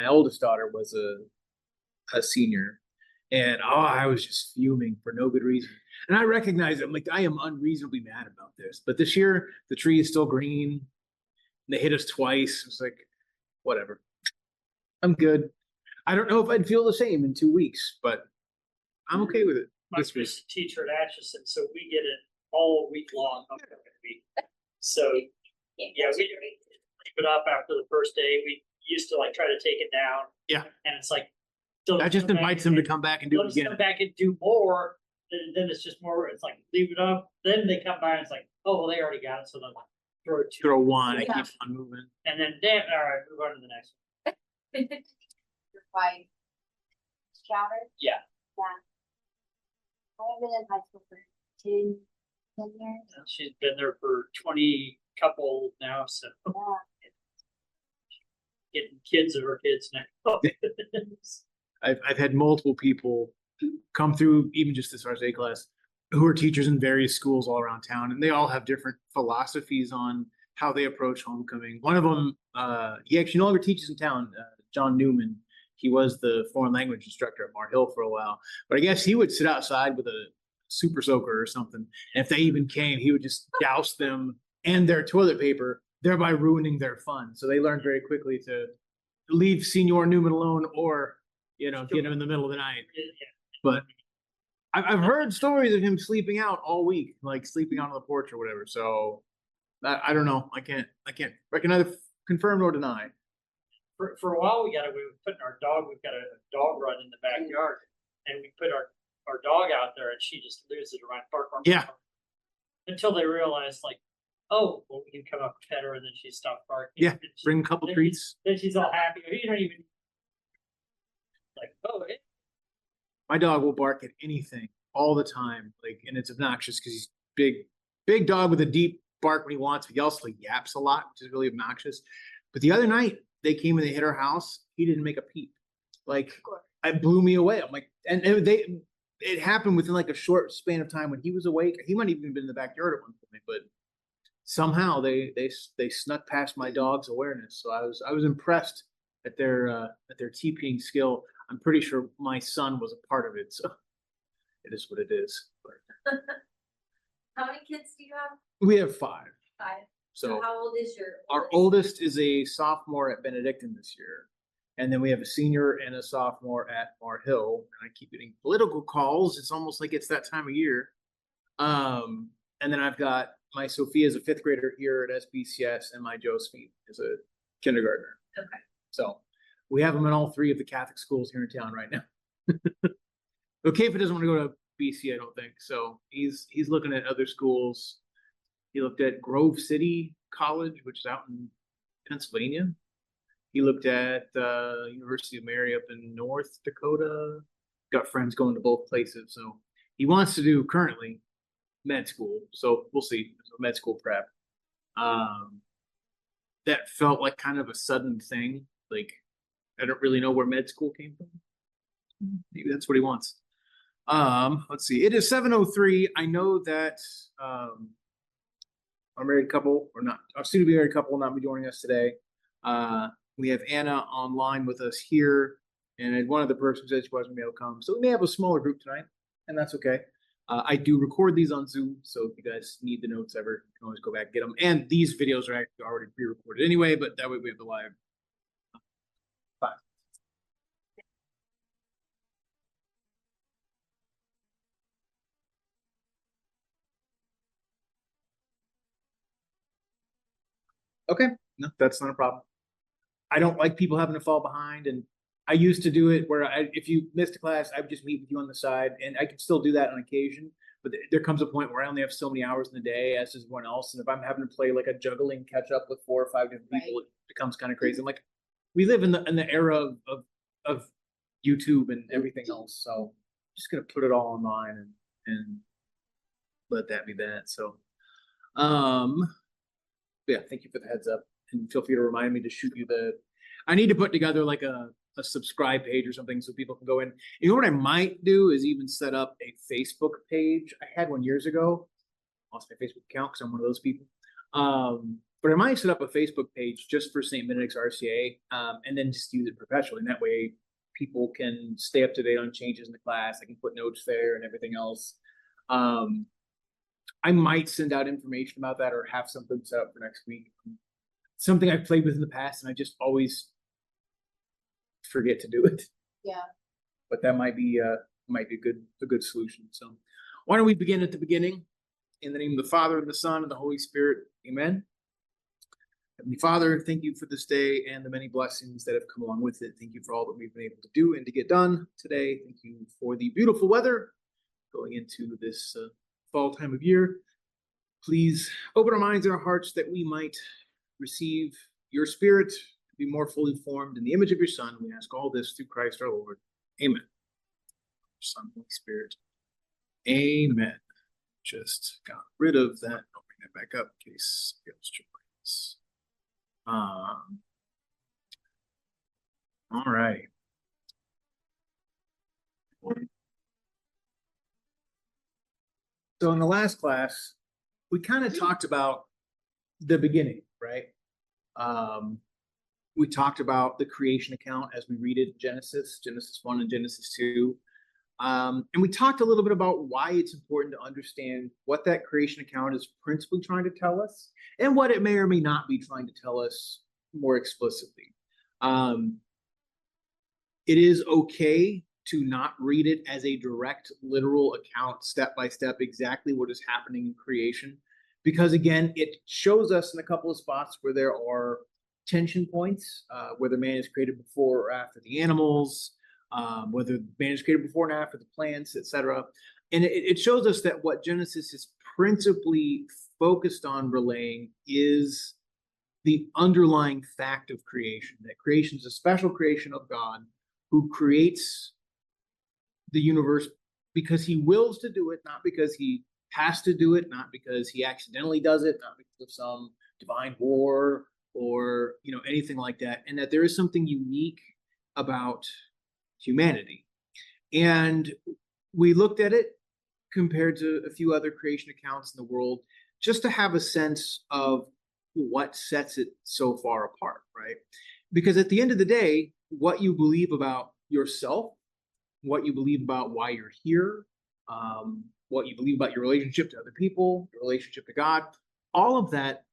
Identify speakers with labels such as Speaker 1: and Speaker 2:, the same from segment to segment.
Speaker 1: My oldest daughter was a senior, and I was just fuming for no good reason. And I recognize it. I'm like, I am unreasonably mad about this. But this year, the tree is still green. They hit us twice. It's like, whatever. I'm good. I don't know if I'd feel the same in 2 weeks, but I'm okay with it.
Speaker 2: My first teacher at Atchison, so we get it all week long. So yeah, we leave it up after the first day. We used to like try to take it down.
Speaker 1: Yeah.
Speaker 2: And it's like
Speaker 1: that just invites them to come back and do it again.
Speaker 2: Come back and do more. Then it's just more. It's like leave it up. Then they come by and it's like, oh well, they already got it, so then throw one.
Speaker 1: It keeps on moving.
Speaker 2: And then damn, all right, move on to the next one.
Speaker 3: Your wife, Chowder?
Speaker 2: Yeah.
Speaker 3: I've been in high school for 10 years.
Speaker 2: She's been there for 20 couple now, so getting kids of her kids now.
Speaker 1: I've had multiple people come through, even just this RSA class, who are teachers in various schools all around town, and they all have different philosophies on how they approach homecoming. One of them, he actually no longer teaches in town, John Newman. He was the foreign language instructor at Mar Hill for a while, but I guess he would sit outside with a super soaker or something. And if they even came, he would just douse them and their toilet paper, thereby ruining their fun. So they learned very quickly to leave Senior Newman alone, or get him in the middle of the night. But I've heard stories of him sleeping out all week, like sleeping out on the porch or whatever. So I don't know. I can neither confirm nor deny.
Speaker 2: For a while, we were putting our dog. We've got a dog run in the backyard, and we put our dog out there, and she just loses her mind, bark.
Speaker 1: Yeah.
Speaker 2: Until they realized, like, oh, well, we can come up and pet her, and then she stopped barking.
Speaker 1: Yeah. Bring a couple treats.
Speaker 2: Then she's all happy. You don't even like, oh.
Speaker 1: My dog will bark at anything all the time, like, and it's obnoxious because he's big dog with a deep bark when he wants, but he also yaps a lot, which is really obnoxious. But the other night, they came and they hit our house. He didn't make a peep. Like, it blew me away. I'm like, and it happened within like a short span of time when he was awake. He might even been in the backyard at one point, but somehow they snuck past my dog's awareness. So I was impressed at their TPing skill. I'm pretty sure my son was a part of it. So it is what it is.
Speaker 3: How many kids do you have?
Speaker 1: We have 5.
Speaker 3: 5.
Speaker 1: So
Speaker 3: how old is your
Speaker 1: our oldest is a sophomore at Benedictine this year. And then we have a senior and a sophomore at Mar Hill. And I keep getting political calls. It's almost like it's that time of year. And then I've got my Sophia is a 5th grader here at SBCS, and my Josephine is a kindergartner.
Speaker 3: Okay.
Speaker 1: So we have them in all 3 of the Catholic schools here in town right now. Okay, if it doesn't want to go to BC, I don't think. So he's looking at other schools. He looked at Grove City College, which is out in Pennsylvania. He looked at University of Mary up in North Dakota. Got friends going to both places. So he wants to do currently med school. So we'll see. So med school prep. That felt like kind of a sudden thing. Like, I don't really know where med school came from. Maybe that's what he wants. Let's see. It is 7:03. I know that our married couple, or not, our soon-to-be married couple will not be joining us today. We have Anna online with us here, and one of the persons said she wasn't able to come. So we may have a smaller group tonight, and that's okay. I do record these on Zoom, so if you guys need the notes ever, you can always go back and get them. And these videos are actually already pre-recorded anyway, but that way we have the live. Bye. Okay, no, that's not a problem. I don't like people having to fall behind, and I used to do it where if you missed a class, I would just meet with you on the side, and I can still do that on occasion. But there comes a point where I only have so many hours in the day, as does everyone else. And if I'm having to play like a juggling catch up with 4 or 5 different people, it becomes kind of crazy. I'm like, we live in the era of YouTube and everything else, so I'm just gonna put it all online and let that be that. So, yeah, thank you for the heads up, and feel free to remind me to shoot you I need to put together like a subscribe page or something so people can go in. You know what I might do is even set up a Facebook page. I had one years ago. Lost my Facebook account because I'm one of those people. But I might set up a Facebook page just for St. Benedict's RCA, and then just use it perpetually. And that way people can stay up to date on changes in the class. I can put notes there and everything else. I might send out information about that or have something set up for next week. Something I've played with in the past, and I just always forget to do it.
Speaker 3: Yeah.
Speaker 1: But that might be a good solution. So why don't we begin at the beginning? In the name of the Father, and the Son, and the Holy Spirit. Amen. Heavenly Father, thank you for this day and the many blessings that have come along with it. Thank you for all that we've been able to do and to get done today. Thank you for the beautiful weather going into this fall time of year. Please open our minds and our hearts that we might receive your Spirit to be more fully formed in the image of your Son. We ask all this through Christ our Lord. Amen. Son, Holy Spirit. Amen. Just got rid of that. I'll bring that back up in case it joins. All right. So in the last class, we kind of talked about the beginning, right? We talked about the creation account as we read it, Genesis 1 and Genesis 2. And we talked a little bit about why it's important to understand what that creation account is principally trying to tell us and what it may or may not be trying to tell us more explicitly. It is okay to not read it as a direct, literal account, step by step, exactly what is happening in creation. Because again, it shows us in a couple of spots where there are tension points, whether man is created before or after the animals, whether man is created before and after the plants, etc. And it shows us that what Genesis is principally focused on relaying is the underlying fact of creation, that creation is a special creation of God who creates the universe because he wills to do it, not because he has to do it, not because he accidentally does it, not because of some divine war or anything like that, and that there is something unique about humanity. And we looked at it compared to a few other creation accounts in the world just to have a sense of what sets it so far apart, right? Because at the end of the day, what you believe about yourself, what you believe about why you're here, what you believe about your relationship to other people, your relationship to God, all of that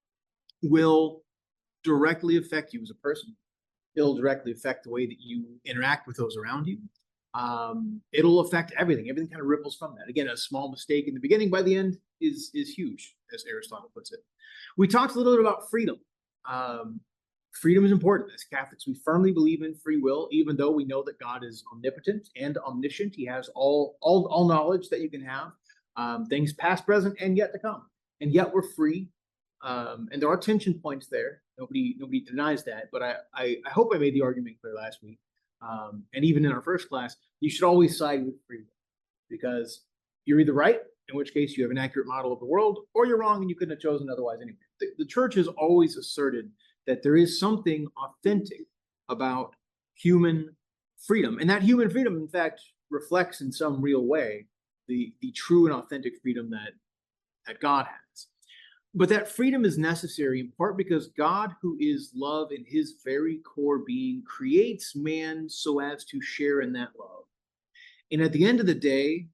Speaker 1: will directly affect you as a person. It'll directly affect the way that you interact with those around you. It'll affect everything. Everything kind of ripples from that. Again, a small mistake in the beginning by the end is huge, as Aristotle puts it. We talked a little bit about freedom. Freedom is important. As Catholics, we firmly believe in free will, even though we know that God is omnipotent and omniscient. He has all knowledge that you can have, things past, present, and yet to come. And yet we're free. And there are tension points there. Nobody denies that. But I hope I made the argument clear last week. And even in our first class, you should always side with free will, because you're either right, in which case you have an accurate model of the world, or you're wrong and you couldn't have chosen otherwise anyway. The church has always asserted that there is something authentic about human freedom. And that human freedom, in fact, reflects in some real way the true and authentic freedom that God has. But that freedom is necessary in part because God, who is love in his very core being, creates man so as to share in that love. And at the end of the day,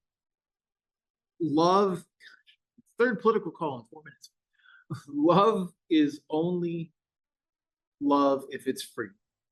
Speaker 1: love, third political call in 4 minutes, love is only love if it's free.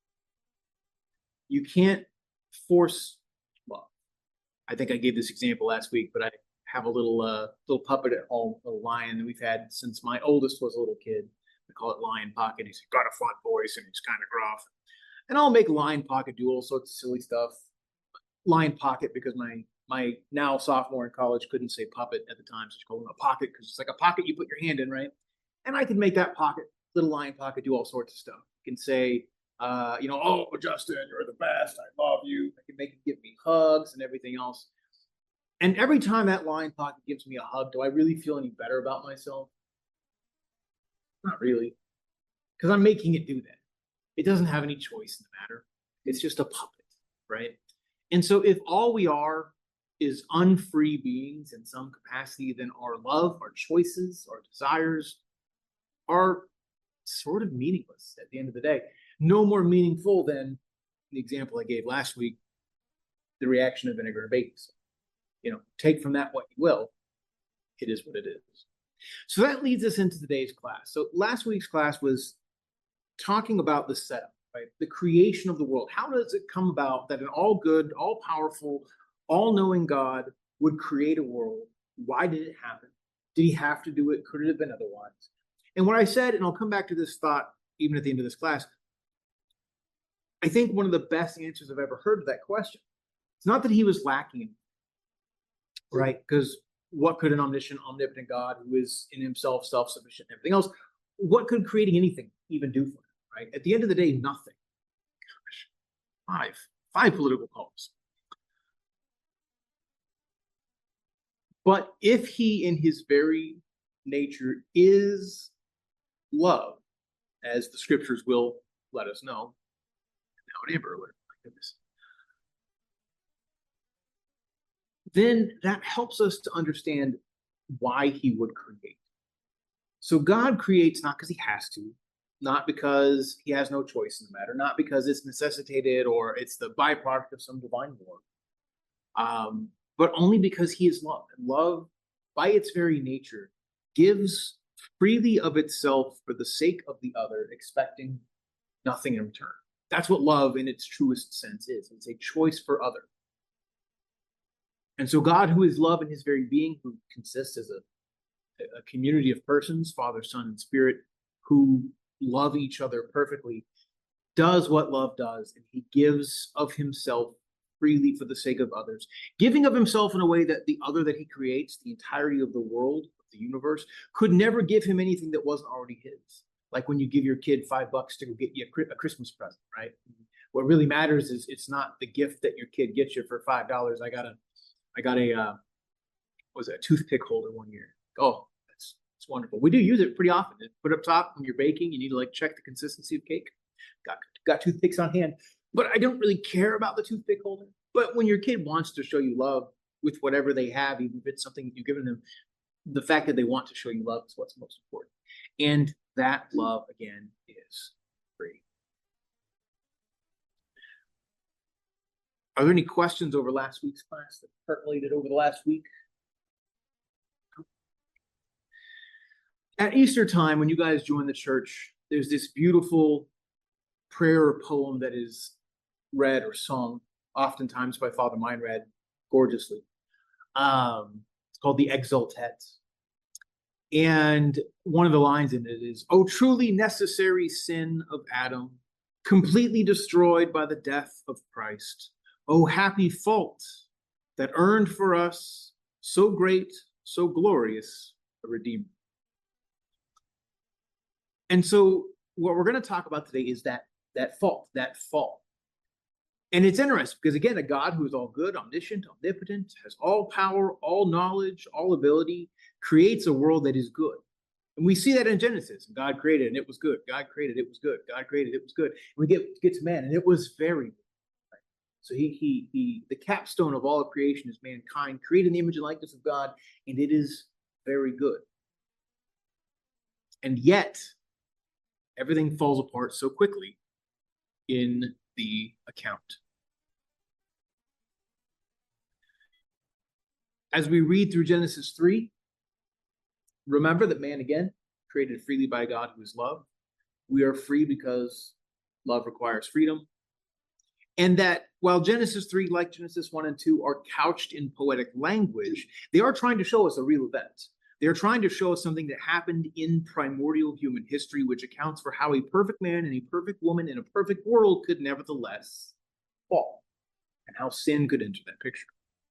Speaker 1: You can't force love. I think I gave this example last week, but I have a little puppet at home, a little lion that we've had since my oldest was a little kid. We call it Lion Pocket. He's got a fun voice and he's kind of gruff. And I'll make Lion Pocket do all sorts of silly stuff. Lion Pocket because my now sophomore in college couldn't say puppet at the time, so she called him a pocket because it's like a pocket you put your hand in, right? And I can make that pocket, little Lion Pocket, do all sorts of stuff. I can say, oh, Justin, you're the best. I love you. I can make it give me hugs and everything else. And every time that Lion Pocket gives me a hug, do I really feel any better about myself? Not really, because I'm making it do that. It doesn't have any choice in the matter. It's just a puppet, right? And so if all we are is unfree beings in some capacity, then our love, our choices, our desires are sort of meaningless at the end of the day. No more meaningful than the example I gave last week, the reaction of vinegar to baking soda. Take from that what you will. It is what it is. So that leads us into today's class. So last week's class was talking about the setup, right? The creation of the world. How does it come about that an all good, all powerful, all knowing God would create a world? Why did it happen? Did he have to do it? Could it have been otherwise? And what I said, and I'll come back to this thought even at the end of this class, I think one of the best answers I've ever heard to that question. It's not that he was lacking, right? Because what could an omniscient, omnipotent God who is in himself self-sufficient and everything else, what could creating anything even do for him, right? At the end of the day, nothing. Gosh, five political poems. But if he in his very nature is love, as the scriptures will let us know, now Amber alert, my goodness, then that helps us to understand why he would create. So God creates not because he has to, not because he has no choice in the matter, not because it's necessitated or it's the byproduct of some divine law, but only because he is love. And love, by its very nature, gives freely of itself for the sake of the other, expecting nothing in return. That's what love in its truest sense is. It's a choice for other. And so God, who is love in his very being, who consists as a community of persons, Father, Son, and Spirit, who love each other perfectly, does what love does, and he gives of himself freely for the sake of others, giving of himself in a way that the other that he creates, the entirety of the world, of the universe, could never give him anything that wasn't already his. Like when you give your kid $5 to go get you a Christmas present, right? What really matters is it's not the gift that your kid gets you for $5. I got a toothpick holder one year. Oh, it's wonderful. We do use it pretty often. Put up top when you're baking, you need to check the consistency of cake. Got toothpicks on hand. But I don't really care about the toothpick holder. But when your kid wants to show you love with whatever they have, even if it's something that you've given them, the fact that they want to show you love is what's most important. And that love, again, is free. Are there any questions over last week's class that percolated over the last week? At Easter time, when you guys join the church, there's this beautiful prayer or poem that is read or sung, oftentimes by Father Meinrad, gorgeously. It's called the Exultet. And one of the lines in it is, "O truly necessary sin of Adam, completely destroyed by the death of Christ. O happy fault that earned for us so great, so glorious a Redeemer." And so what we're going to talk about today is that fault, that fall. And it's interesting because, again, a God who is all good, omniscient, omnipotent, has all power, all knowledge, all ability, creates a world that is good. And we see that in Genesis. God created and it was good. God created, it was good. God created, it was good. And we get to man and it was very good. Right? So he the capstone of all of creation is mankind, created in the image and likeness of God, and it is very good. And yet, everything falls apart so quickly in the account. As we read through Genesis 3, remember that man, again, created freely by God who is love. We are free because love requires freedom. And that while Genesis 3, like Genesis 1 and 2, are couched in poetic language, they are trying to show us a real event. They're trying to show us something that happened in primordial human history, which accounts for how a perfect man and a perfect woman in a perfect world could nevertheless fall, and how sin could enter that picture.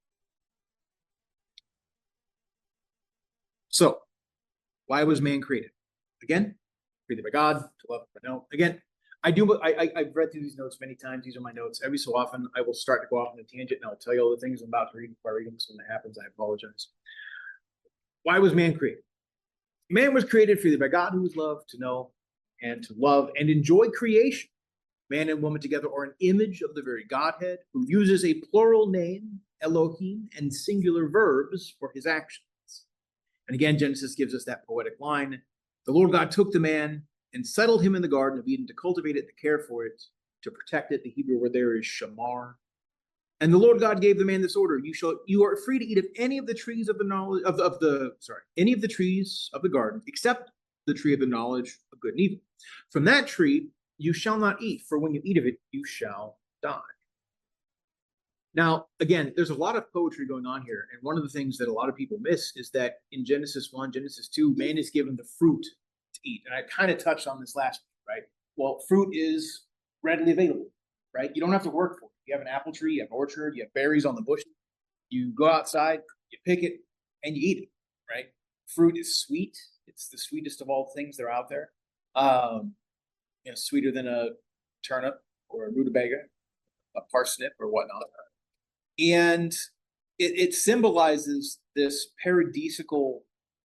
Speaker 1: So, why was man created? Again, created by God, to love. No, again, I've read through these notes many times. These are my notes. Every so often, I will start to go off on a tangent, and I'll tell you all the things I'm about to read before I read them. So when that happens, I apologize. Why was man created? Man was created freely by God, who is love, to know and to love and enjoy creation. Man and woman together are an image of the very Godhead, who uses a plural name, Elohim, and singular verbs for his actions. And again, Genesis gives us that poetic line. The Lord God took the man and settled him in the Garden of Eden to cultivate it, to care for it, to protect it. The Hebrew word there is shamar. And the Lord God gave the man this order: you are free to eat of any of the trees of the knowledge any of the trees of the garden, except the tree of the knowledge of good and evil. From that tree you shall not eat, for when you eat of it, you shall die. Now, again, there's a lot of poetry going on here, and one of the things that a lot of people miss is that in Genesis 1, Genesis 2, man is given the fruit to eat. And I kind of touched on this last week, right? Well, fruit is readily available, right? You don't have to work for it. You have an apple tree, you have an orchard, you have berries on the bush. You go outside, you pick it, and you eat it, right? Fruit is sweet. It's the sweetest of all things that are out there. Sweeter than a turnip or a rutabaga, a parsnip or whatnot. And it symbolizes this paradisical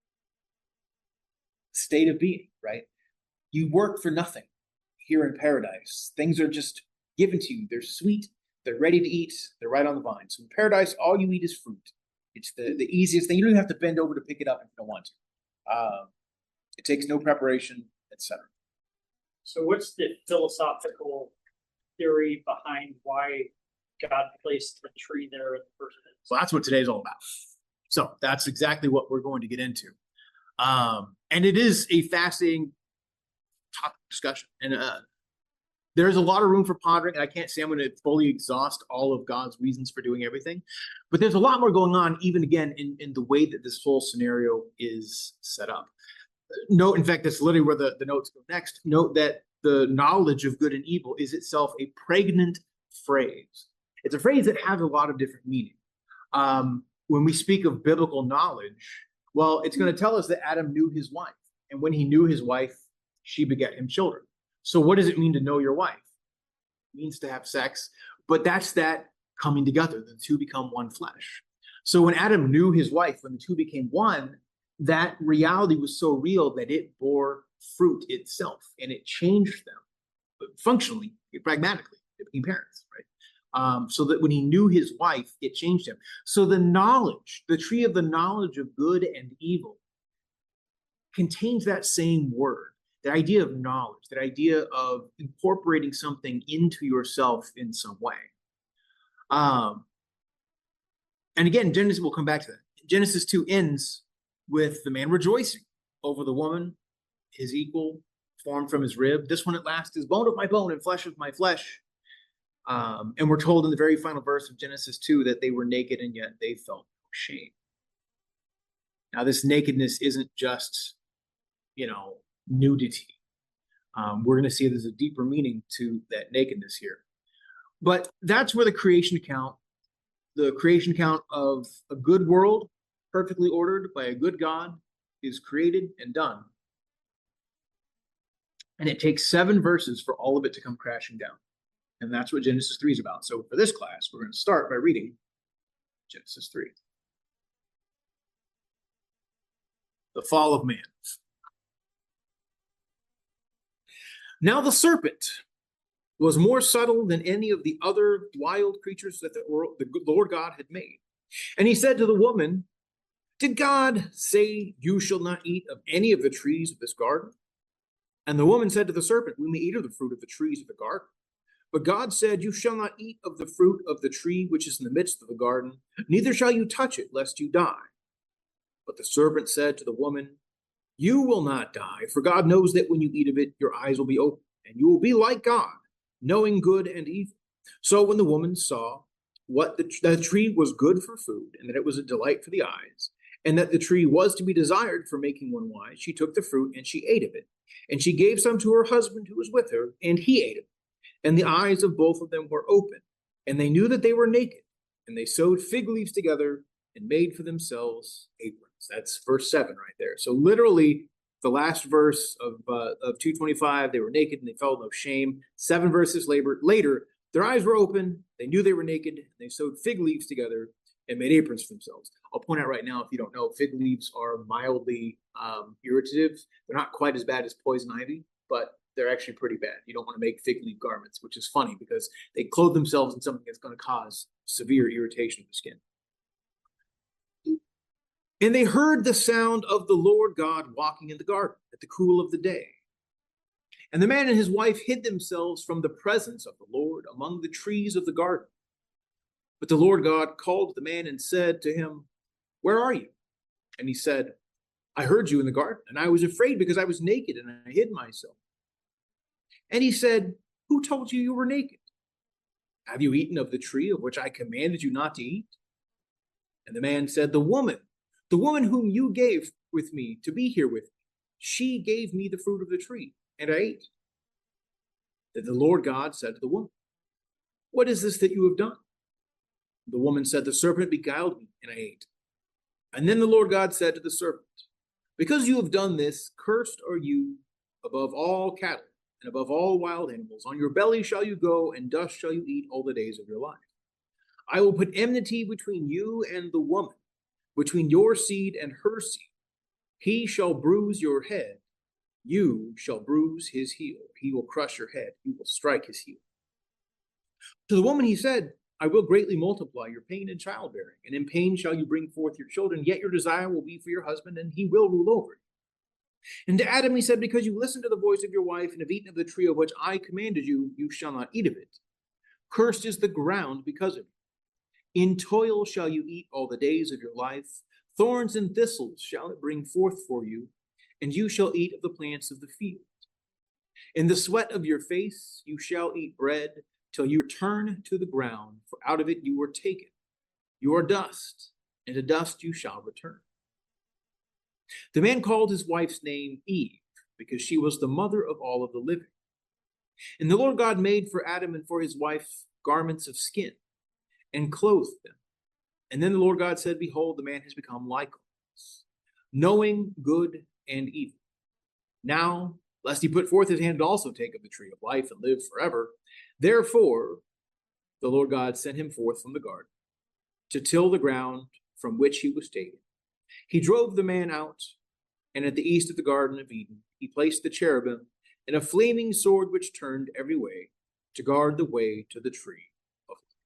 Speaker 1: state of being, right? You work for nothing here in paradise. Things are just given to you. They're sweet. They're ready to eat. They're right on the vine. So in paradise, all you eat is fruit. It's the easiest thing. You don't even have to bend over to pick it up if you don't want to. It takes no preparation, etc.
Speaker 2: So what's the philosophical theory behind why God placed the tree there in the first place?
Speaker 1: So that's what today's all about. So that's exactly what we're going to get into. And it is a fascinating topic discussion. And there's a lot of room for pondering. And I can't say I'm going to fully exhaust all of God's reasons for doing everything. But there's a lot more going on, even again, in the way that this whole scenario is set up. Note, in fact, that's literally where the notes go next. Note that the knowledge of good and evil is itself a pregnant phrase. It's a phrase that has a lot of different meaning. When we speak of biblical knowledge, well, it's going to tell us that Adam knew his wife. And when he knew his wife, she begat him children. So what does it mean to know your wife? It means to have sex, but that's that coming together. The two become one flesh. So when Adam knew his wife, when the two became one, that reality was so real that it bore fruit itself and it changed them functionally, pragmatically. They became parents, right? So that when he knew his wife, it changed him. So the knowledge, the tree of the knowledge of good and evil, contains that same word, the idea of knowledge, that idea of incorporating something into yourself in some way. And again, Genesis, we'll come back to that. Genesis 2 ends with the man rejoicing over the woman, his equal, formed from his rib. This one at last is bone of my bone and flesh of my flesh. And we're told in the very final verse of Genesis 2 that they were naked and yet they felt no shame. Now, this nakedness isn't just, nudity. We're going to see there's a deeper meaning to that nakedness here. But that's where the creation account of a good world, perfectly ordered by a good God, is created and done. And it takes 7 verses for all of it to come crashing down. And that's what Genesis 3 is about. So for this class, we're going to start by reading Genesis 3. The fall of man. Now the serpent was more subtle than any of the other wild creatures that the Lord God had made. And he said to the woman, "Did God say you shall not eat of any of the trees of this garden?" And the woman said to the serpent, "We may eat of the fruit of the trees of the garden. But God said, you shall not eat of the fruit of the tree which is in the midst of the garden, neither shall you touch it, lest you die." But the serpent said to the woman, "You will not die, for God knows that when you eat of it, your eyes will be open, and you will be like God, knowing good and evil." So when the woman saw that the tree was good for food, and that it was a delight for the eyes, and that the tree was to be desired for making one wise, she took the fruit and she ate of it. And she gave some to her husband who was with her, and he ate it. And the eyes of both of them were open, and they knew that they were naked, and they sewed fig leaves together and made for themselves aprons. That's verse 7 right there. So literally, the last verse of 225, they were naked and they felt no shame. 7 verses later, their eyes were open, they knew they were naked, and they sewed fig leaves together and made aprons for themselves. I'll point out right now, if you don't know, fig leaves are mildly irritative. They're not quite as bad as poison ivy, but they're actually pretty bad. You don't want to make fig leaf garments, which is funny because they clothe themselves in something that's going to cause severe irritation of the skin. And they heard the sound of the Lord God walking in the garden at the cool of the day. And the man and his wife hid themselves from the presence of the Lord among the trees of the garden. But the Lord God called the man and said to him, "Where are you?" And he said, "I heard you in the garden, and I was afraid because I was naked and I hid myself." And he said, "Who told you you were naked? Have you eaten of the tree of which I commanded you not to eat?" And the man said, the woman whom you gave with me to be here with me, she gave me the fruit of the tree, and I ate." Then the Lord God said to the woman, "What is this that you have done?" The woman said, "The serpent beguiled me, and I ate." And then the Lord God said to the serpent, "Because you have done this, cursed are you above all cattle and above all wild animals. On your belly shall you go, and dust shall you eat all the days of your life. I will put enmity between you and the woman, between your seed and her seed. He shall bruise your head, you shall bruise his heel. He will crush your head, you will strike his heel." To the woman he said, "I will greatly multiply your pain in childbearing, and in pain shall you bring forth your children, yet your desire will be for your husband, and he will rule over you." And to Adam he said, "Because you listened to the voice of your wife and have eaten of the tree of which I commanded you, you shall not eat of it. Cursed is the ground because of you. In toil shall you eat all the days of your life. Thorns and thistles shall it bring forth for you, and you shall eat of the plants of the field. In the sweat of your face you shall eat bread till you return to the ground, for out of it you were taken. You are dust, and to dust you shall return." The man called his wife's name Eve, because she was the mother of all of the living. And the Lord God made for Adam and for his wife garments of skin, and clothed them. And then the Lord God said, "Behold, the man has become like us, knowing good and evil. Now, lest he put forth his hand and also take of the tree of life and live forever. Therefore, the Lord God sent him forth from the garden to till the ground from which he was taken. He drove the man out, and at the east of the Garden of Eden, he placed the cherubim and a flaming sword which turned every way to guard the way to the tree of life."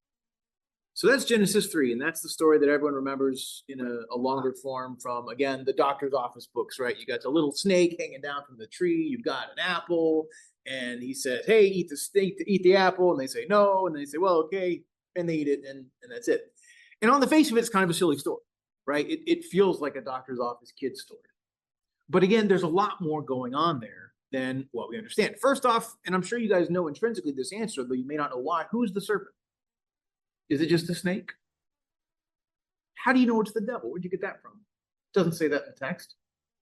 Speaker 1: So that's Genesis 3, and that's the story that everyone remembers in a longer form from, again, the doctor's office books, right? You got the little snake hanging down from the tree, you've got an apple, and he says, "Hey, eat the snake, eat the apple," and they say no, and they say, "Well, okay," and they eat it, and that's it. And on the face of it, it's kind of a silly story, right? It feels like a doctor's office kid story. But again, there's a lot more going on there than what we understand. First off, and I'm sure you guys know intrinsically this answer, though you may not know why, who's the serpent? Is it just a snake? How do you know it's the devil? Where'd you get that from? It doesn't say that in the text.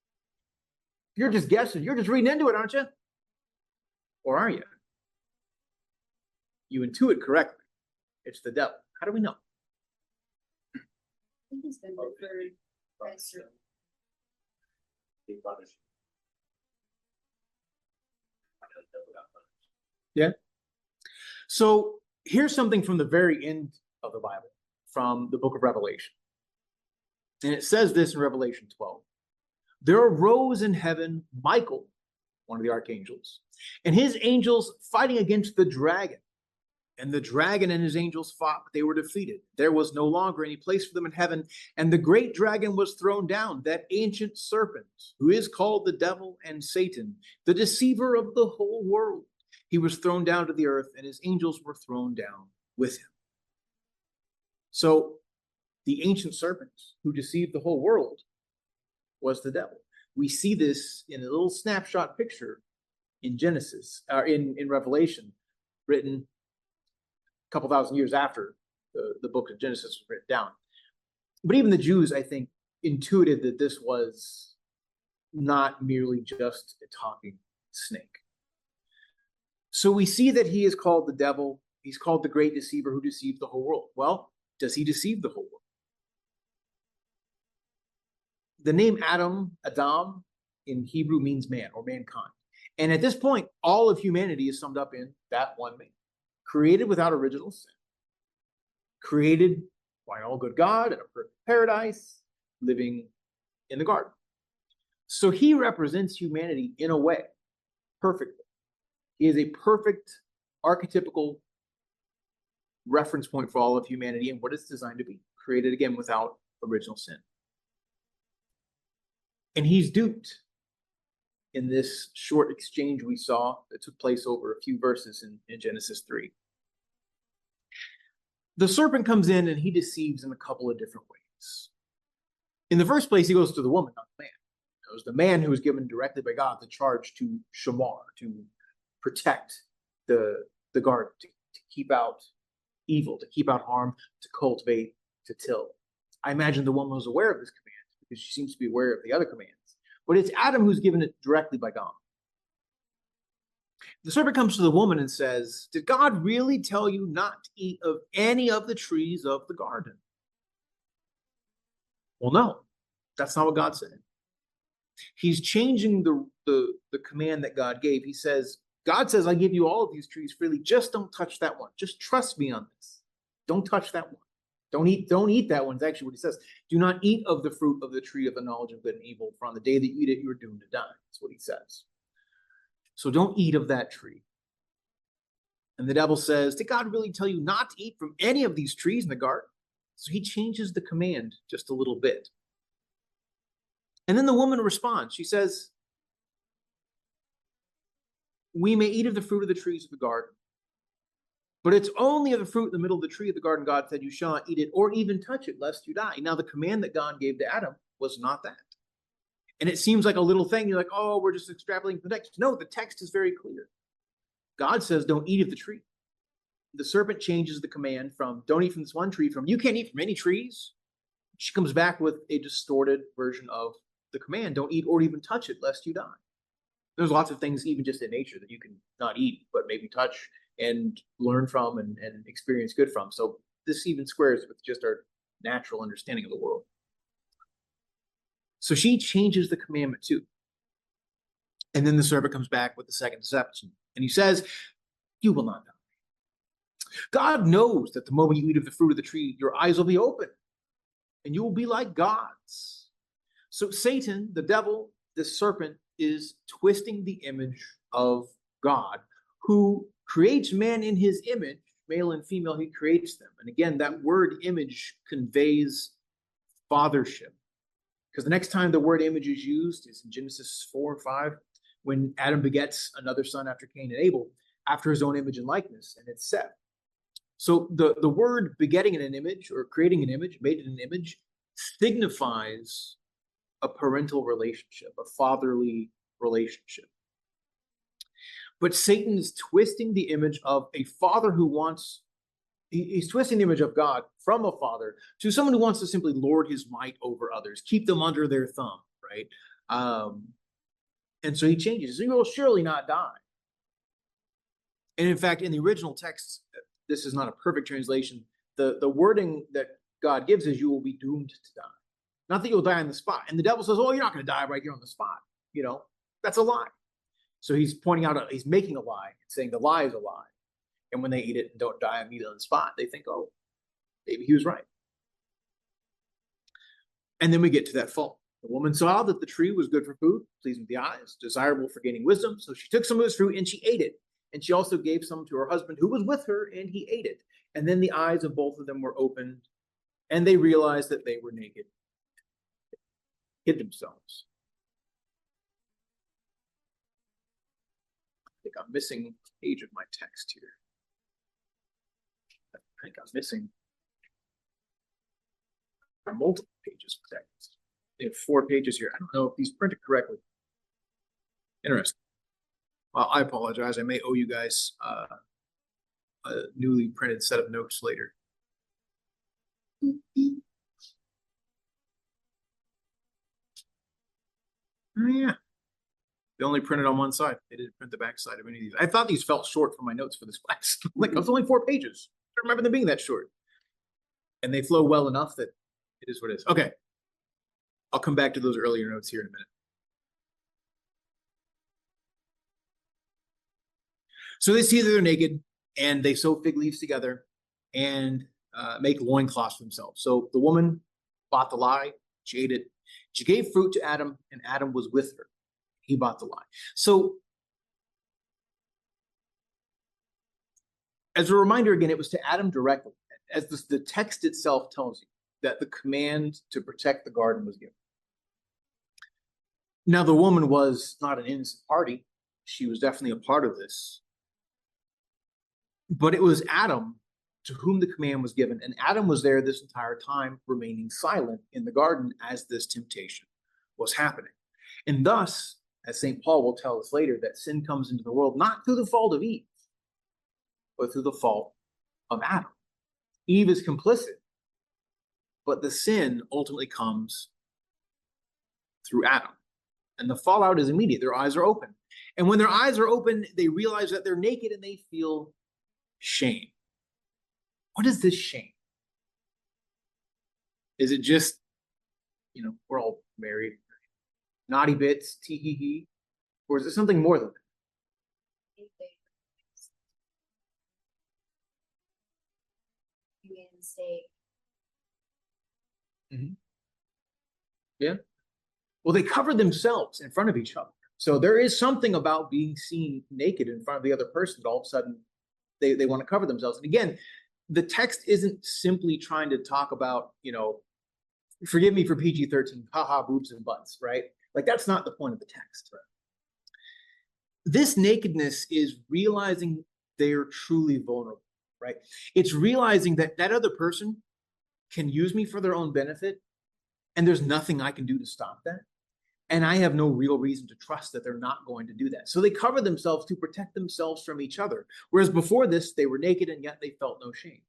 Speaker 1: You're just guessing. You're just reading into it, aren't you? Or are you? You intuit correctly. It's the devil. How do we know?
Speaker 3: I think he's been referred as serpent.
Speaker 1: Yeah. So here's something from the very end of the Bible, from the book of Revelation. And it says this in Revelation 12. "There arose in heaven Michael," one of the archangels, "and his angels fighting against the dragon. And the dragon and his angels fought, but they were defeated. There was no longer any place for them in heaven. And the great dragon was thrown down, that ancient serpent, who is called the devil and Satan, the deceiver of the whole world. He was thrown down to the earth, and his angels were thrown down with him." So the ancient serpent who deceived the whole world was the devil. We see this in a little snapshot picture in Genesis, or in Revelation, written a couple thousand years after the book of Genesis was written down. But even the Jews, I think, intuited that this was not merely just a talking snake. So we see that he is called the devil. He's called the great deceiver who deceived the whole world. Well, does he deceive the whole world? The name Adam in Hebrew means man or mankind. And at this point, all of humanity is summed up in that one man. Created without original sin. Created by an all-good God in a perfect paradise, living in the garden. So he represents humanity in a way, perfectly. He is a perfect archetypical reference point for all of humanity and what it's designed to be. Created, again, without original sin. And he's duped. in this short exchange we saw that took place over a few verses in Genesis 3. The serpent comes in and he deceives in a couple of different ways. In the first place, he goes to the woman, not the man. It was the man who was given directly by God the charge to shamar, to protect the garden, to keep out evil, to keep out harm, to cultivate, to till. I imagine the woman was aware of this command because she seems to be aware of the other commands. But it's Adam who's given it directly by God. The serpent comes to the woman and says, did God really tell you not to eat of any of the trees of the garden? Well, no, that's not what God said. He's changing the command that God gave. He says, God says, I give you all of these trees freely. Just don't touch that one. Just trust me on this. Don't touch that one. Don't eat that one. It's actually what he says. Do not eat of the fruit of the tree of the knowledge of good and evil, for on the day that you eat it, you're doomed to die. That's what he says. So don't eat of that tree. And the devil says, did God really tell you not to eat from any of these trees in the garden? So he changes the command just a little bit. And then the woman responds. She says, we may eat of the fruit of the trees of the garden, but it's only of the fruit in the middle of the tree of the garden God said you shall not eat it or even touch it lest you die. Now the command that God gave to Adam was not that. And it seems like a little thing. You're like, oh, we're just extrapolating from the text. No, the text is very clear. God says don't eat of the tree. The serpent changes the command from don't eat from this one tree from you can't eat from any trees. She comes back with a distorted version of the command, don't eat or even touch it lest you die. There's lots of things even just in nature that you can not eat, but maybe touch and learn from and experience good from. So this even squares with just our natural understanding of the world. So she changes the commandment too. And then the serpent comes back with the second deception. And he says, you will not die. God knows that the moment you eat of the fruit of the tree, your eyes will be open and you will be like gods. So Satan, the devil, the serpent, is twisting the image of God, who creates man in his image, male and female, he creates them. And again, that word image conveys fathership. Because the next time the word image is used is in Genesis 4 and 5, when Adam begets another son after Cain and Abel, after his own image and likeness, and it's Seth. So the word begetting in an image or creating an image, made in an image, signifies a parental relationship, a fatherly relationship. But Satan is twisting the image of a father who wants, he's twisting the image of God from a father to someone who wants to simply lord his might over others, keep them under their thumb, right? And so he changes. You will surely not die. And in fact, in the original text, this is not a perfect translation. The wording that God gives is you will be doomed to die. Not that you'll die on the spot. And the devil says, oh, you're not going to die right here on the spot. You know, that's a lie. So he's pointing out, he's making a lie, saying the lie is a lie. And when they eat it and don't die immediately on the spot, they think, oh, maybe he was right. And then we get to that fall. The woman saw that the tree was good for food, pleasing to the eyes, desirable for gaining wisdom. So she took some of his fruit and she ate it. And she also gave some to her husband who was with her, and he ate it. And then the eyes of both of them were opened, and they realized that they were naked, hid themselves. I think I'm missing a page of my text here. I think I'm missing multiple pages of text. They have 4 pages here. I don't know if these printed correctly. Interesting. Well, I apologize. I may owe you guys a newly printed set of notes later. Oh, yeah. They only printed on one side. They didn't print the back side of any of these. I thought these felt short for my notes for this class. Like, it was only 4 pages. I remember them being that short. And they flow well enough that it is what it is. Okay. I'll come back to those earlier notes here in a minute. So they see that they're naked, and they sew fig leaves together and make loincloths for themselves. So the woman bought the lie. She ate it. She gave fruit to Adam, and Adam was with her. He bought the lie. So as a reminder, again, it was to Adam directly, as the text itself tells you, that the command to protect the garden was given. Now, the woman was not an innocent party. She was definitely a part of this. But it was Adam to whom the command was given. And Adam was there this entire time, remaining silent in the garden as this temptation was happening. And thus, as St. Paul will tell us later, that sin comes into the world not through the fault of Eve, but through the fault of Adam. Eve is complicit, but the sin ultimately comes through Adam. And the fallout is immediate. Their eyes are open. And when their eyes are open, they realize that they're naked and they feel shame. What is this shame? Is it just, we're all married, naughty bits, tee hee hee? Or is it something more than that?
Speaker 3: You made a mistake.
Speaker 1: Yeah. Well, they cover themselves in front of each other. So there is something about being seen naked in front of the other person that all of a sudden they want to cover themselves. And again, the text isn't simply trying to talk about, forgive me for PG-13, haha, boobs and butts, right? Like, that's not the point of the text. Right? This nakedness is realizing they're truly vulnerable, right? It's realizing that that other person can use me for their own benefit, and there's nothing I can do to stop that. And I have no real reason to trust that they're not going to do that. So they cover themselves to protect themselves from each other. Whereas before this, they were naked and yet they felt no shame.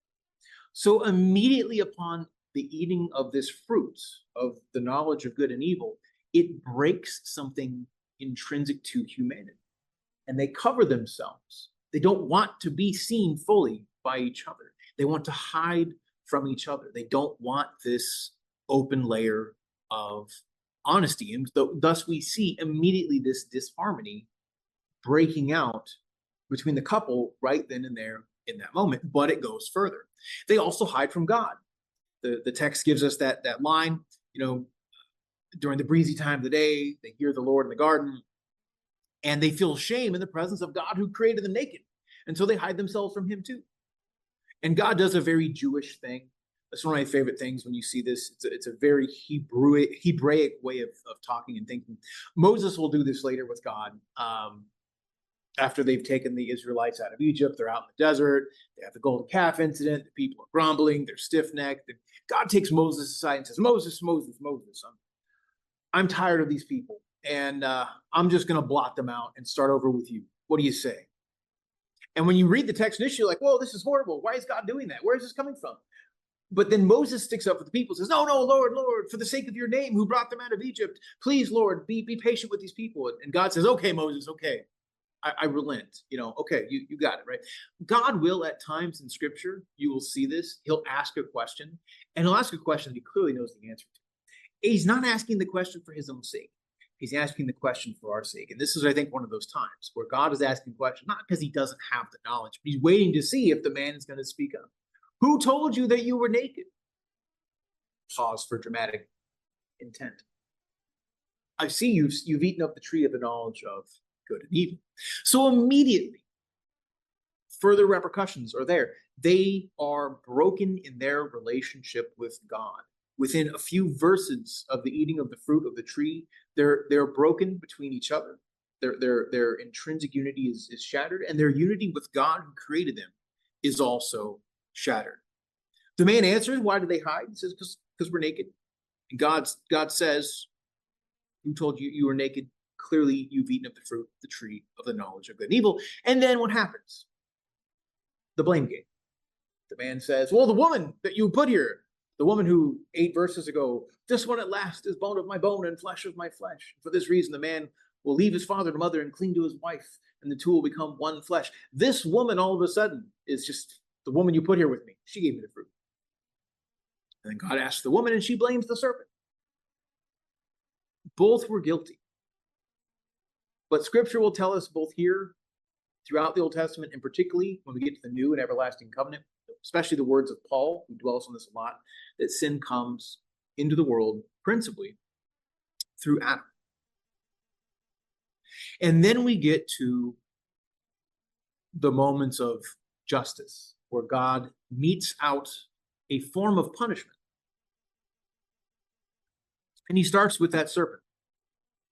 Speaker 1: So immediately upon the eating of this fruit of the knowledge of good and evil, it breaks something intrinsic to humanity. And they cover themselves. They don't want to be seen fully by each other. They want to hide from each other. They don't want this open layer of honesty. And thus we see immediately this disharmony breaking out between the couple right then and there in that moment, but it goes further. They also hide from God. The text gives us that line, during the breezy time of the day, they hear the Lord in the garden, and they feel shame in the presence of God who created them naked. And so they hide themselves from him too. And God does a very Jewish thing. That's one of my favorite things when you see this. It's a very Hebraic way of talking and thinking. Moses will do this later with God. After they've taken the Israelites out of Egypt, they're out in the desert. They have the golden calf incident. The people are grumbling. They're stiff-necked. And God takes Moses aside and says, Moses, I'm tired of these people. And I'm just going to blot them out and start over with you. What do you say? And when you read the text initially, you're like, whoa, this is horrible. Why is God doing that? Where is this coming from? But then Moses sticks up for the people, says, no, Lord, for the sake of your name, who brought them out of Egypt, please, Lord, be patient with these people. And God says, okay, Moses, okay, I relent. Okay, you got it, right? God will, at times in Scripture, you will see this, he'll ask a question, and he'll ask a question he clearly knows the answer to. He's not asking the question for his own sake. He's asking the question for our sake. And this is, I think, one of those times where God is asking the question, not because he doesn't have the knowledge, but he's waiting to see if the man is going to speak up. Who told you that you were naked? Pause for dramatic intent. I see you've eaten up the tree of the knowledge of good and evil. So immediately, further repercussions are there. They are broken in their relationship with God. Within a few verses of the eating of the fruit of the tree, they're broken between each other. Their intrinsic unity is shattered, and their unity with God who created them is also shattered. The man answers, why do they hide? He says, because we're naked. And God says, who told you you were naked? Clearly, you've eaten of the fruit of the tree of the knowledge of good and evil. And then what happens? The blame game. The man says, well, the woman that you put here, the woman who 8 verses ago, this one at last is bone of my bone and flesh of my flesh. For this reason, the man will leave his father and mother and cling to his wife, and the two will become one flesh. This woman, all of a sudden, is just the woman you put here with me. She gave me the fruit. And then God asks the woman, and she blames the serpent. Both were guilty. But Scripture will tell us both here, throughout the Old Testament, and particularly when we get to the New and Everlasting Covenant, especially the words of Paul, who dwells on this a lot, that sin comes into the world principally through Adam. And then we get to the moments of justice, where God metes out a form of punishment. And he starts with that serpent.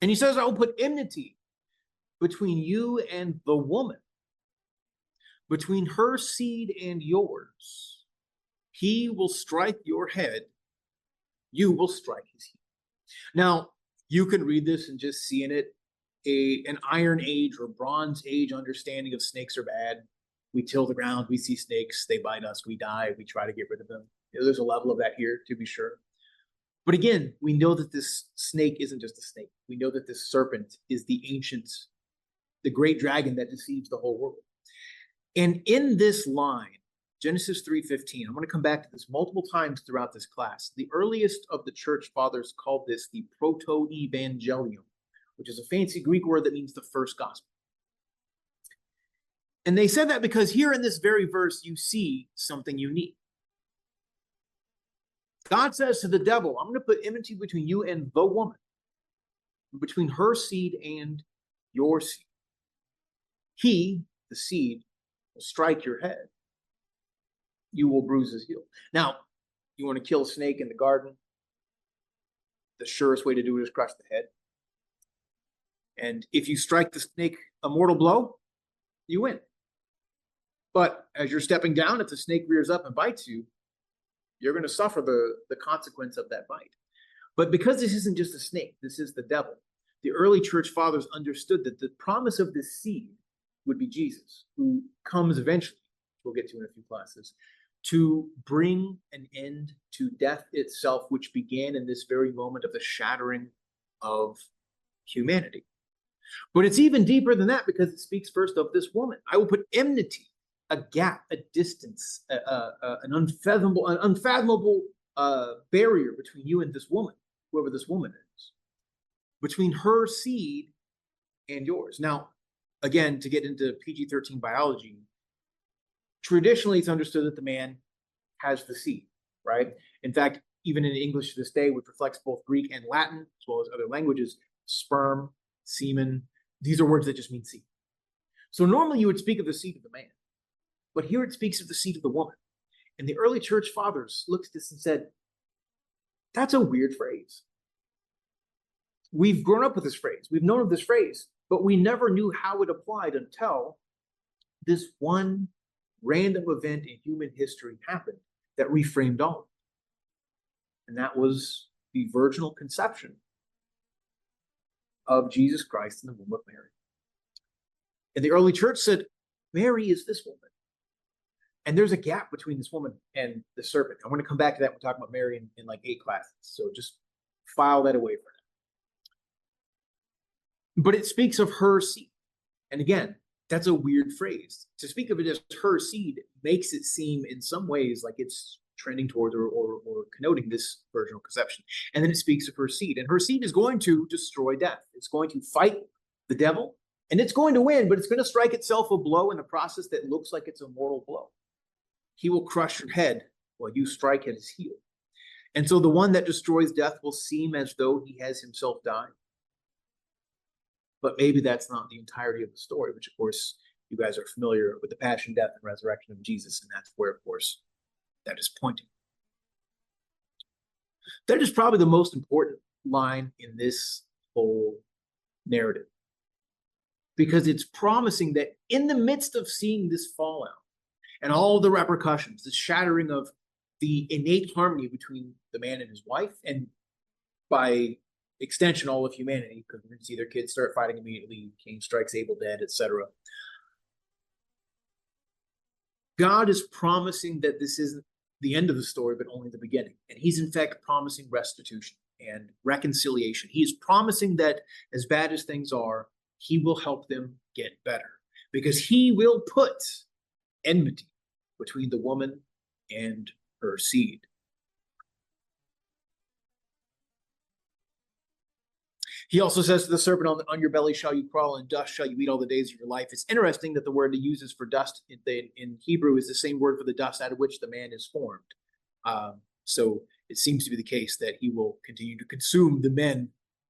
Speaker 1: And he says, I will put enmity between you and the woman, between her seed and yours. He will strike your head, you will strike his heel. Now, you can read this and just see in it an Iron Age or Bronze Age understanding of snakes are bad. We till the ground, we see snakes, they bite us, we die, we try to get rid of them. There's a level of that here, to be sure. But again, we know that this snake isn't just a snake. We know that this serpent is the ancient, the great dragon that deceives the whole world. And in this line, Genesis 3:15, I'm going to come back to this multiple times throughout this class. The earliest of the church fathers called this the proto-evangelium, which is a fancy Greek word that means the first gospel. And they said that because here in this very verse, you see something unique. God says to the devil, I'm going to put enmity between you and the woman, between her seed and your seed. He, the seed, will strike your head. You will bruise his heel. Now, you want to kill a snake in the garden? The surest way to do it is crush the head. And if you strike the snake a mortal blow, you win. But as you're stepping down, if the snake rears up and bites you, you're going to suffer the consequence of that bite. But because this isn't just a snake, this is the devil, the early church fathers understood that the promise of this seed would be Jesus, who comes eventually, we'll get to in a few classes, to bring an end to death itself, which began in this very moment of the shattering of humanity. But it's even deeper than that, because it speaks first of this woman. I will put enmity, a gap, a distance, an unfathomable barrier between you and this woman, whoever this woman is, between her seed and yours. Now, again, to get into PG-13 biology, traditionally it's understood that the man has the seed, right? In fact, even in English to this day, which reflects both Greek and Latin, as well as other languages, sperm, semen, these are words that just mean seed. So normally you would speak of the seed of the man, but here it speaks of the seed of the woman. And the early church fathers looked at this and said, that's a weird phrase. We've grown up with this phrase. We've known of this phrase, but we never knew how it applied until this one random event in human history happened that reframed all. And that was the virginal conception of Jesus Christ in the womb of Mary. And the early church said, Mary is this woman. And there's a gap between this woman and the serpent. I'm going to come back to that when we talk about Mary in like 8 classes. So just file that away for now. But it speaks of her seed. And again, that's a weird phrase. To speak of it as her seed makes it seem in some ways like it's trending towards or connoting this virginal conception. And then it speaks of her seed. And her seed is going to destroy death. It's going to fight the devil. And it's going to win, but it's going to strike itself a blow in the process that looks like it's a mortal blow. He will crush your head while you strike at his heel. And so the one that destroys death will seem as though he has himself died. But maybe that's not the entirety of the story, which, of course, you guys are familiar with the passion, death, and resurrection of Jesus. And that's where, of course, that is pointing. That is probably the most important line in this whole narrative, because it's promising that in the midst of seeing this fallout and all the repercussions, the shattering of the innate harmony between the man and his wife, and by extension, all of humanity, because we're going to see their kids start fighting immediately, Cain strikes Abel dead, etc. God is promising that this isn't the end of the story, but only the beginning. And he's in fact promising restitution and reconciliation. He is promising that as bad as things are, he will help them get better, because he will put enmity between the woman and her seed. He also says to the serpent, on your belly shall you crawl, and dust shall you eat all the days of your life. It's interesting that the word he uses for dust in Hebrew is the same word for the dust out of which the man is formed. So it seems to be the case that he will continue to consume the men.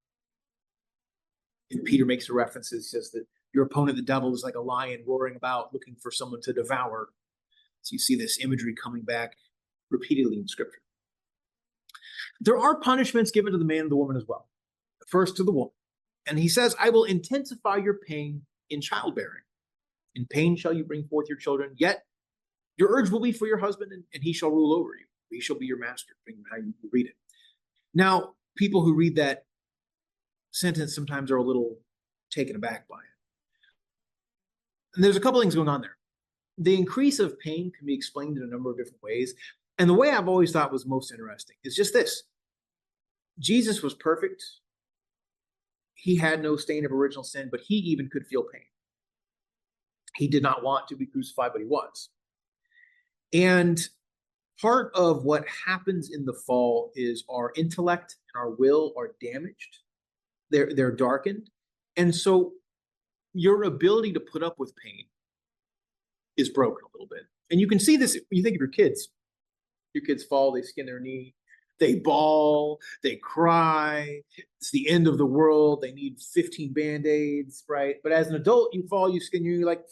Speaker 1: And Peter makes a reference, he says that your opponent, the devil, is like a lion roaring about looking for someone to devour. So you see this imagery coming back repeatedly in Scripture. There are punishments given to the man and the woman as well. First to the woman. And he says, I will intensify your pain in childbearing. In pain shall you bring forth your children, yet your urge will be for your husband, and he shall rule over you. He shall be your master, how you read it. Now, people who read that sentence sometimes are a little taken aback by it. And there's a couple things going on there. The increase of pain can be explained in a number of different ways. And the way I've always thought was most interesting is just this. Jesus was perfect. He had no stain of original sin, but he even could feel pain. He did not want to be crucified, but he was. And part of what happens in the fall is our intellect and our will are damaged. They're darkened. And so your ability to put up with pain is broken a little bit. And you can see this when you think of your kids. Your kids fall, they skin their knee, they bawl, they cry. It's the end of the world. They need 15 Band-Aids, right? But as an adult, you fall, you skin, you're like,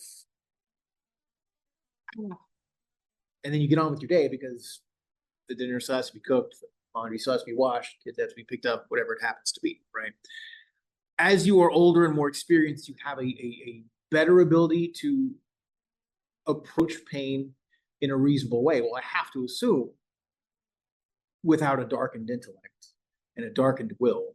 Speaker 1: and then you get on with your day because the dinner still has to be cooked, the laundry still has to be washed, kids have to be picked up, whatever it happens to be, right? As you are older and more experienced, you have a better ability to approach pain in a reasonable way. Well, I have to assume without a darkened intellect and a darkened will,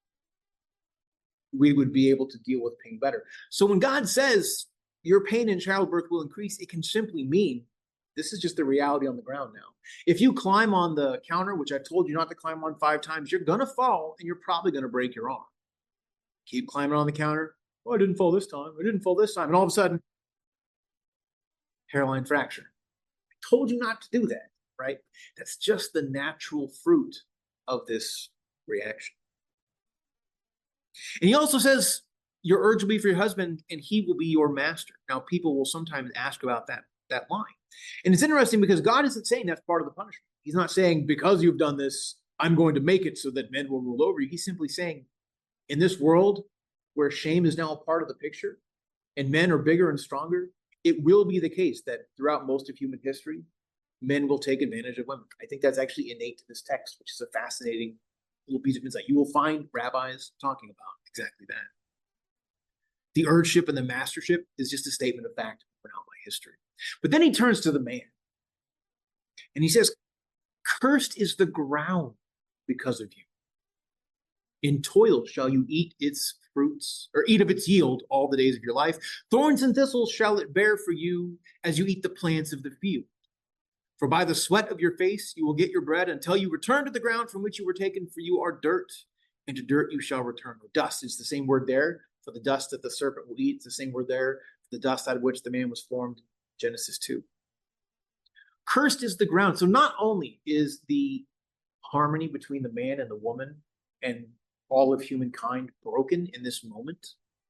Speaker 1: we would be able to deal with pain better. So when God says your pain in childbirth will increase, it can simply mean this is just the reality on the ground now. If you climb on the counter, which I told you not to climb on 5 times, you're going to fall and you're probably going to break your arm. Keep climbing on the counter. Oh, I didn't fall this time. I didn't fall this time. And all of a sudden, hairline fracture. I told you not to do that, right? That's just the natural fruit of this reaction. And he also says, your urge will be for your husband and he will be your master. Now, people will sometimes ask about that line. And it's interesting because God isn't saying that's part of the punishment. He's not saying, because you've done this, I'm going to make it so that men will rule over you. He's simply saying, in this world where shame is now a part of the picture and men are bigger and stronger, it will be the case that throughout most of human history, men will take advantage of women. I think that's actually innate to this text, which is a fascinating little piece of insight. You will find rabbis talking about exactly that. The urgeship and the mastership is just a statement of fact put out by history. But then he turns to the man and he says, cursed is the ground because of you. In toil shall you eat its fruits, or eat of its yield all the days of your life. Thorns and thistles shall it bear for you as you eat the plants of the field. For by the sweat of your face you will get your bread until you return to the ground from which you were taken, for you are dirt, and to dirt you shall return. Dust is the same word there for the dust that the serpent will eat. It's the same word there for the dust out of which the man was formed, Genesis 2. Cursed is the ground. So not only is the harmony between the man and the woman and all of humankind broken in this moment,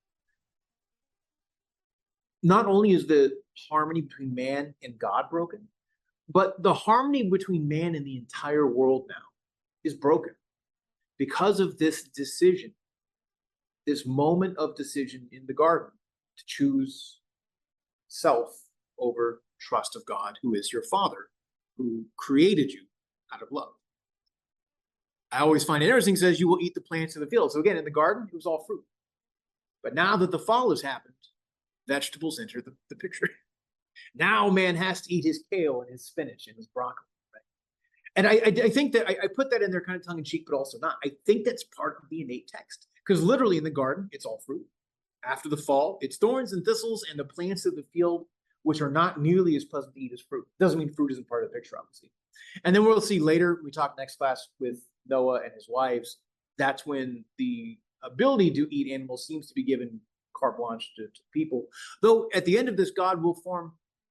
Speaker 1: not only is the harmony between man and God broken, but the harmony between man and the entire world now is broken because of this decision, this moment of decision in the garden to choose self over trust of God, who is your Father, who created you out of love. I always find it interesting, says you will eat the plants of the field. So again, in the garden, it was all fruit. But now that the fall has happened, vegetables enter the picture. Now man has to eat his kale and his spinach and his broccoli. Right? And I think that I put that in there kind of tongue in cheek, but also not. I think that's part of the innate text. Because literally in the garden, it's all fruit. After the fall, it's thorns and thistles and the plants of the field, which are not nearly as pleasant to eat as fruit. Doesn't mean fruit isn't part of the picture, obviously. And then we'll see later, we talk next class with Noah and his wives, that's when the ability to eat animals seems to be given carte blanche to people. Though at the end of this, God will form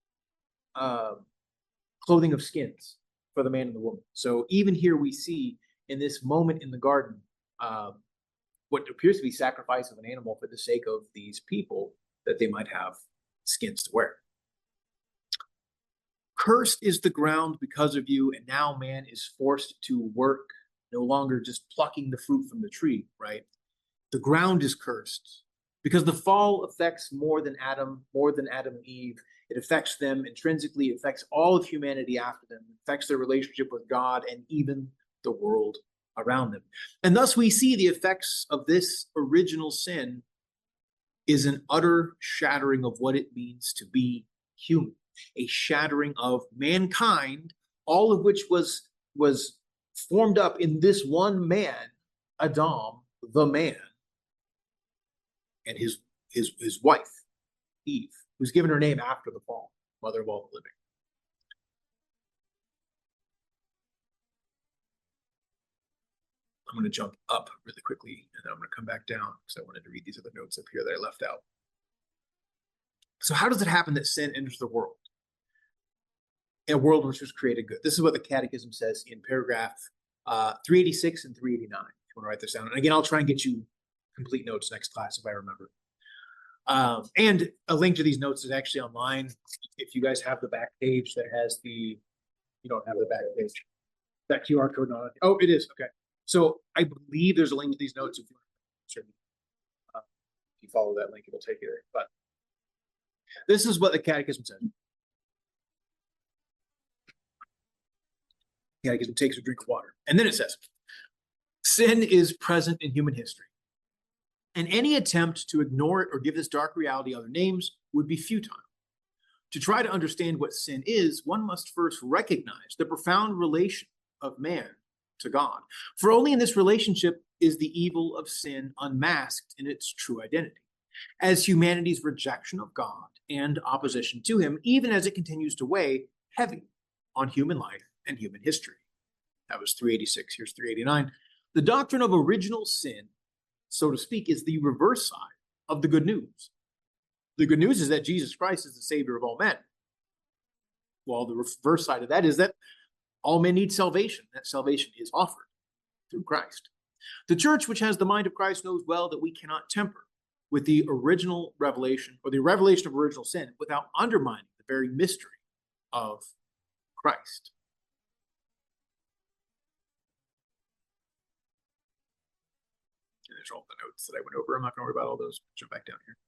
Speaker 1: clothing of skins for the man and the woman. So even here we see in this moment in the garden, what appears to be sacrifice of an animal for the sake of these people, that they might have skins to wear. Cursed is the ground because of you, and now man is forced to work, no longer just plucking the fruit from the tree, right? The ground is cursed because the fall affects more than Adam and Eve. It affects them intrinsically, it affects all of humanity after them, it affects their relationship with God and even the world around them. And thus we see the effects of this original sin is an utter shattering of what it means to be human, a shattering of mankind, all of which was formed up in this one man, Adam, the man, and his wife, Eve, who's given her name after the fall, mother of all the living. I'm going to jump up really quickly, and then I'm going to come back down because I wanted to read these other notes up here that I left out. So how does it happen that sin enters the world? In a world which was created good. This is what the Catechism says in paragraph 386 and 389. If you want to write this down. And again, I'll try and get you complete notes next class if I remember. And a link to these notes is actually online. If you guys have the back page that has you don't have the back page. That QR code on it. Oh, it is. Okay. So I believe there's a link to these notes if you follow that link, it'll take you there. But this is what the Catechism says. Catechism takes a drink of water. And then it says, sin is present in human history, and any attempt to ignore it or give this dark reality other names would be futile. To try to understand what sin is, one must first recognize the profound relation of man to God. For only in this relationship is the evil of sin unmasked in its true identity, as humanity's rejection of God and opposition to him, even as it continues to weigh heavy on human life and human history. That was 386. Here's 389. The doctrine of original sin, so to speak, is the reverse side of the good news. The good news is that Jesus Christ is the Savior of all men. Well, the reverse side of that is that all men need salvation. That salvation is offered through Christ. The church, which has the mind of Christ, knows well that we cannot tamper with the original revelation or the revelation of original sin without undermining the very mystery of Christ. And there's all the notes that I went over. I'm not going to worry about all those. Jump back down here.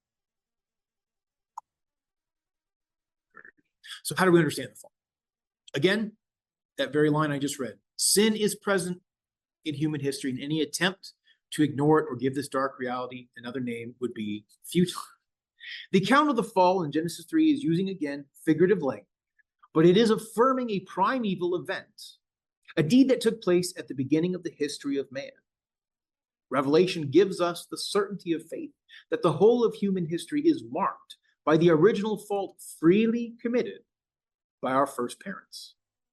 Speaker 1: So how do we understand the fall? Again, that very line I just read. Sin is present in human history, and any attempt to ignore it or give this dark reality another name would be futile. The account of the fall in Genesis 3 is using, again, figurative language, but it is affirming a primeval event, a deed that took place at the beginning of the history of man. Revelation gives us the certainty of faith that the whole of human history is marked by the original fault freely committed by our first parents.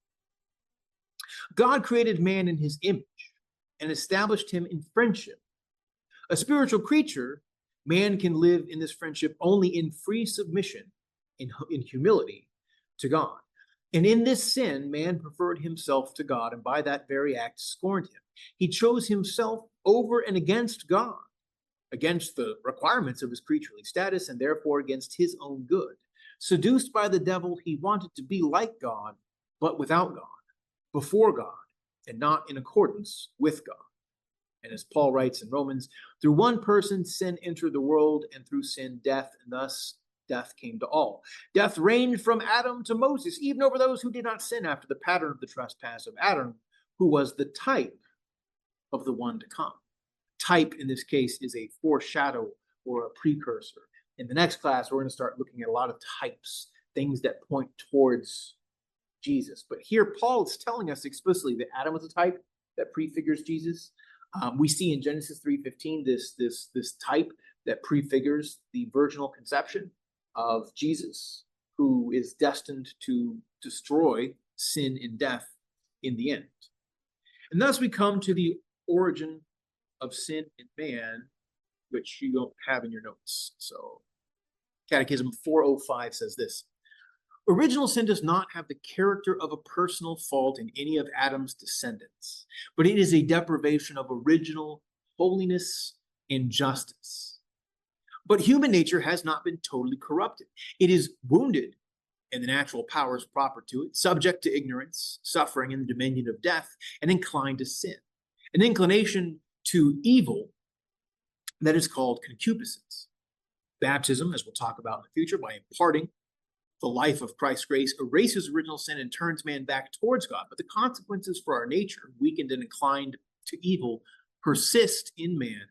Speaker 1: God created man in his image and established him in friendship. A spiritual creature, man can live in this friendship only in free submission, in humility to God. And in this sin, man preferred himself to God, and by that very act scorned him. He chose himself over and against God, against the requirements of his creaturely status, and therefore against his own good. Seduced by the devil, he wanted to be like God, but without God, before God, and not in accordance with God. And as Paul writes in Romans, through one person sin entered the world, and through sin death, and thus death came to all. Death reigned from Adam to Moses, even over those who did not sin after the pattern of the trespass of Adam, who was the type of the one to come. Type in this case is a foreshadow or a precursor. In the next class, we're going to start looking at a lot of types, things that point towards Jesus. But here, Paul is telling us explicitly that Adam was a type that prefigures Jesus. We see in Genesis 3:15 this type that prefigures the virginal conception of Jesus, who is destined to destroy sin and death in the end. And thus we come to the origin of sin in man, which you don't have in your notes. So Catechism 405 says this: original sin does not have the character of a personal fault in any of Adam's descendants, but it is a deprivation of original holiness and justice. But human nature has not been totally corrupted. It is wounded in the natural powers proper to it, subject to ignorance, suffering, and the dominion of death, and inclined to sin. An inclination to evil that is called concupiscence. Baptism, as we'll talk about in the future, by imparting the life of Christ's grace, erases original sin and turns man back towards God. But the consequences for our nature, weakened and inclined to evil persist in man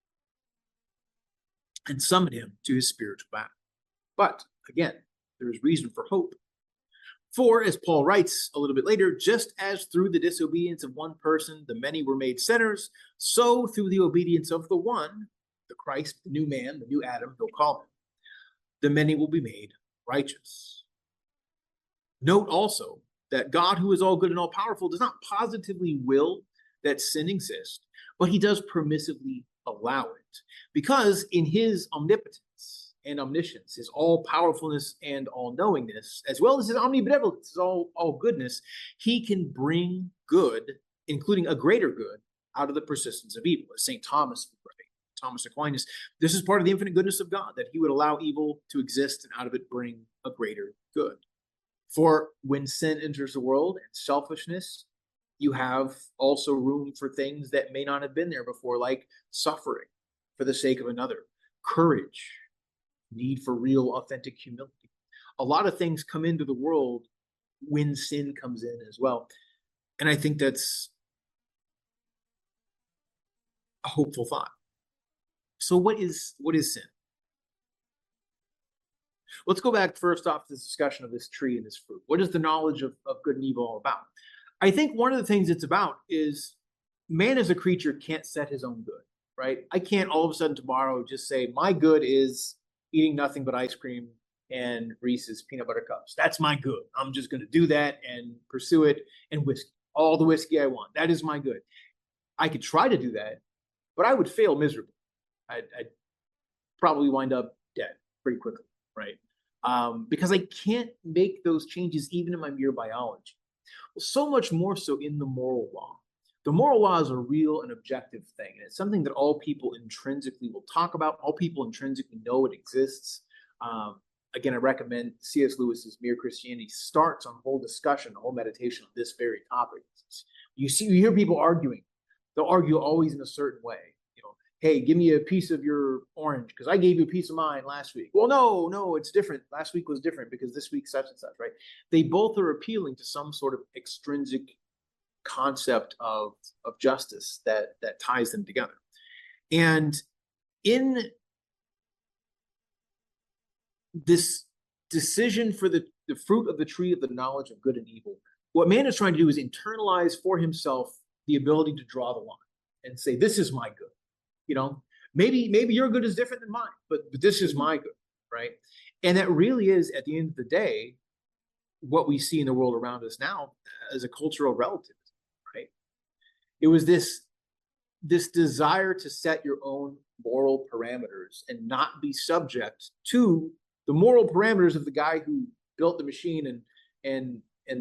Speaker 1: and summon him to his spiritual battle. But again, there is reason for hope. For, as Paul writes a little bit later, just as through the disobedience of one person the many were made sinners, so through the obedience of the one, the Christ, the new man, the new Adam, he'll call him, the many will be made righteous. Note also that God, who is all good and all powerful, does not positively will that sin exist, but he does permissively allow it, because in his omnipotence and omniscience, his all-powerfulness and all-knowingness, as well as his omnibenevolence, his all goodness, he can bring good, including a greater good, out of the persistence of evil. As St. Thomas would write, Thomas Aquinas, this is part of the infinite goodness of God, that he would allow evil to exist and out of it bring a greater good. For when sin enters the world and selfishness, you have also room for things that may not have been there before, like suffering for the sake of another, courage, need for real, authentic humility. A lot of things come into the world when sin comes in as well. And I think that's a hopeful thought. So what is sin? Let's go back first off to this discussion of this tree and this fruit. What is the knowledge of good and evil all about? I think one of the things it's about is man as a creature can't set his own good, right? I can't all of a sudden tomorrow just say, my good is eating nothing but ice cream and Reese's peanut butter cups. That's my good. I'm just going to do that and pursue it, and whiskey, all the whiskey I want. That is my good. I could try to do that, but I would fail miserably. I'd probably wind up dead pretty quickly, right? Because I can't make those changes even in my mere biology. Well, so much more so in the moral law. The moral law is a real and objective thing, and it's something that all people intrinsically will talk about. All people intrinsically know it exists. Again, I recommend C.S. Lewis's Mere Christianity starts on a whole discussion, a whole meditation on this very topic. You hear people arguing. They'll argue always in a certain way. Hey, give me a piece of your orange because I gave you a piece of mine last week. Well, no, it's different. Last week was different because this week such and such, right? They both are appealing to some sort of extrinsic concept of justice that ties them together. And in this decision for the fruit of the tree of the knowledge of good and evil, what man is trying to do is internalize for himself the ability to draw the line and say, this is my good. Maybe your good is different than mine, but this is my good, right? And that really is, at the end of the day, what we see in the world around us now as a cultural relativism, right? It was this desire to set your own moral parameters and not be subject to the moral parameters of the guy who built the machine and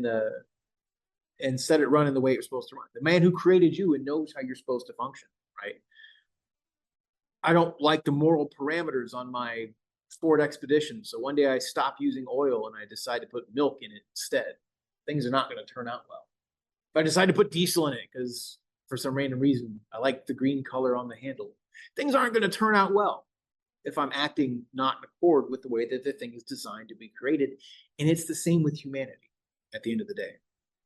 Speaker 1: set it running the way it was supposed to run. The man who created you and knows how you're supposed to function, right? I don't like the moral parameters on my Ford Expedition. So one day I stop using oil and I decide to put milk in it instead. Things are not going to turn out well. If I decide to put diesel in it because for some random reason I like the green color on the handle, things aren't going to turn out well if I'm acting not in accord with the way that the thing is designed to be created. And it's the same with humanity at the end of the day.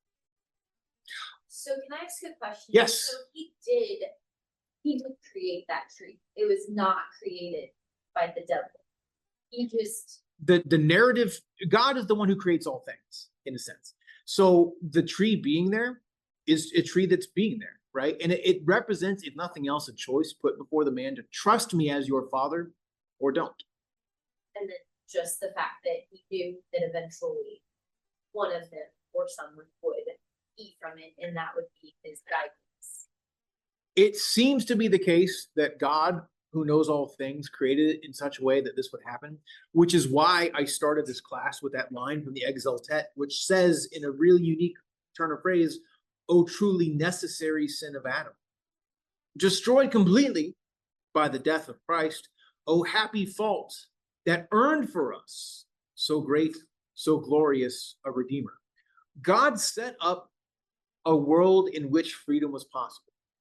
Speaker 3: So can I ask a question?
Speaker 1: Yes.
Speaker 3: So he did create that tree. It was not created by the devil. He just...
Speaker 1: The narrative, God is the one who creates all things, in a sense. So the tree being there is a tree that's being there, right? And it represents, if nothing else, a choice put before the man to trust me as your father or don't.
Speaker 3: And then just the fact that he knew that eventually one of them or someone would eat from it, and that would be his guidance.
Speaker 1: It seems to be the case that God, who knows all things, created it in such a way that this would happen, which is why I started this class with that line from the Exultet, which says in a really unique turn of phrase, "O truly necessary sin of Adam, destroyed completely by the death of Christ, O happy fault that earned for us so great, so glorious a Redeemer." God set up a world in which freedom was possible.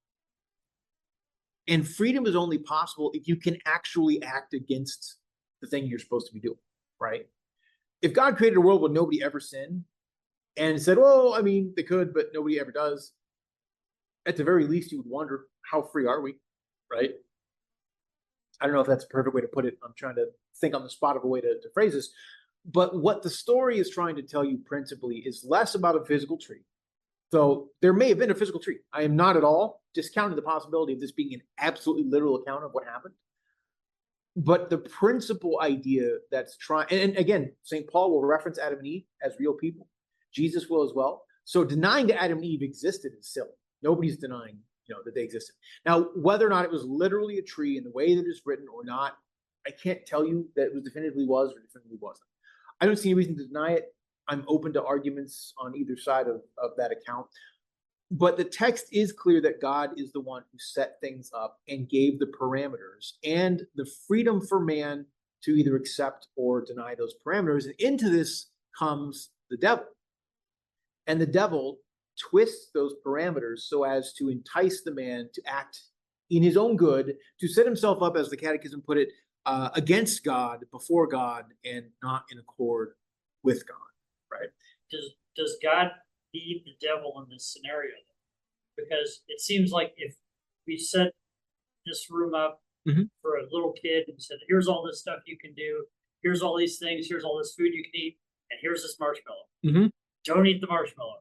Speaker 1: And freedom is only possible if you can actually act against the thing you're supposed to be doing, right? If God created a world where nobody ever sinned and said, well, I mean, they could, but nobody ever does, at the very least, you would wonder, how free are we? Right? I don't know if that's a perfect way to put it. I'm trying to think on the spot of a way to phrase this. But what the story is trying to tell you principally is less about a physical tree. So there may have been a physical tree. I am not at all discounting the possibility of this being an absolutely literal account of what happened. But the principal idea that's trying, and again, St. Paul will reference Adam and Eve as real people. Jesus will as well. So denying that Adam and Eve existed is silly. Nobody's denying, that they existed. Now, whether or not it was literally a tree in the way that it's written or not, I can't tell you that it was definitively was or definitively wasn't. I don't see any reason to deny it. I'm open to arguments on either side of that account. But the text is clear that God is the one who set things up and gave the parameters and the freedom for man to either accept or deny those parameters. And into this comes the devil. And the devil twists those parameters so as to entice the man to act in his own good, to set himself up, as the Catechism put it, against God, before God, and not in accord with God. Right?
Speaker 2: Does God need the devil in this scenario? Because it seems like if we set this room up for a little kid and said, here's all this stuff you can do, here's all these things, here's all this food you can eat, and here's this marshmallow. Don't eat the marshmallow.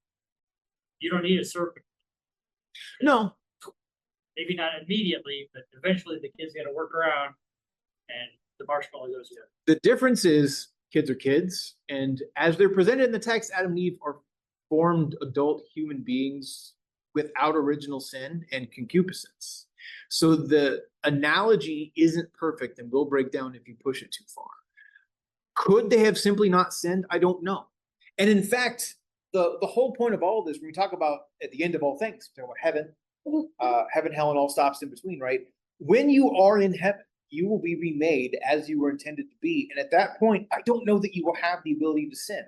Speaker 2: You don't need a serpent.
Speaker 1: No.
Speaker 2: Maybe not immediately, but eventually the kid's got to work around and the marshmallow goes in.
Speaker 1: The difference is kids are kids, and as they're presented in the text, Adam and Eve are formed adult human beings without original sin and concupiscence. So the analogy isn't perfect and will break down if you push it too far. Could they have simply not sinned? I don't know. And in fact, the whole point of all of this, when we talk about at the end of all things, we talk about heaven, hell, and all stops in between, right? When you are in heaven, you will be remade as you were intended to be. And at that point, I don't know that you will have the ability to sin.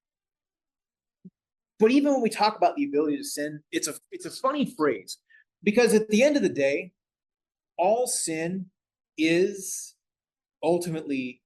Speaker 1: But even when we talk about the ability to sin, it's a funny phrase, because at the end of the day, all sin is ultimately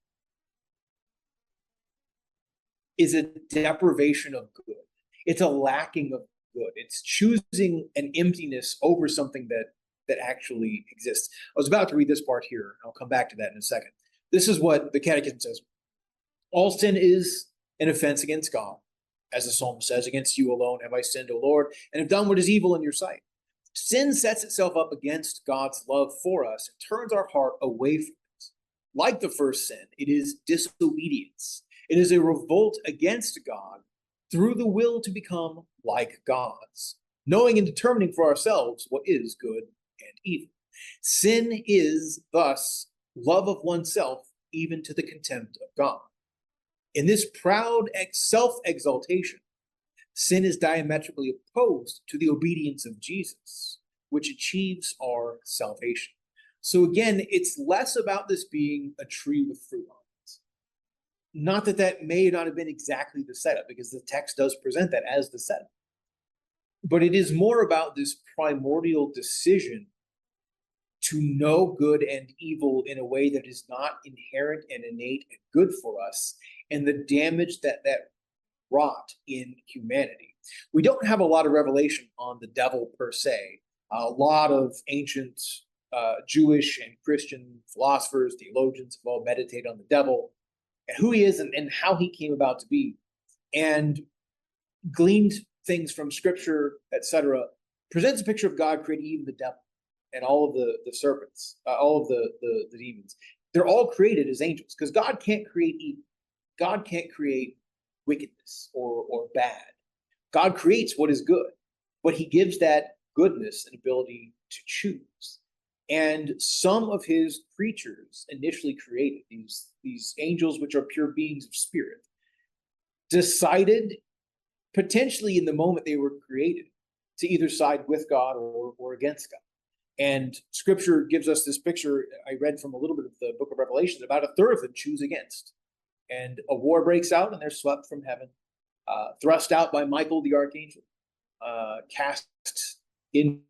Speaker 1: a deprivation of good. It's a lacking of good. It's choosing an emptiness over something that actually exists. I was about to read this part here. I'll come back to that in a second. This is what the Catechism says. All sin is an offense against God. As the psalm says, against you alone have I sinned, O Lord, and have done what is evil in your sight. Sin sets itself up against God's love for us and turns our heart away from it. Like the first sin, it is disobedience. It is a revolt against God through the will to become like God's, knowing and determining for ourselves what is good and evil. Sin is, thus, love of oneself, even to the contempt of God. In this proud self-exaltation, sin is diametrically opposed to the obedience of Jesus, which achieves our salvation. So again, it's less about this being a tree with fruit on it. Not that may not have been exactly the setup, because the text does present that as the setup. But it is more about this primordial decision to know good and evil in a way that is not inherent and innate and good for us, and the damage that wrought in humanity. We don't have a lot of revelation on the devil per se. A lot of ancient Jewish and Christian philosophers, theologians have all meditated on the devil and who he is and how he came about to be, and gleaned things from scripture, etc. Presents a picture of God creating even the devil and all of the serpents, all of the demons. They're all created as angels, because God can't create evil. God can't create wickedness or bad. God creates what is good, but he gives that goodness an ability to choose. And some of his creatures initially created, these angels, which are pure beings of spirit, decided potentially in the moment they were created to either side with God or against God. And scripture gives us this picture. I read from a little bit of the book of Revelation, about a third of them choose against. And a war breaks out, and they're swept from heaven, thrust out by Michael the archangel, cast in.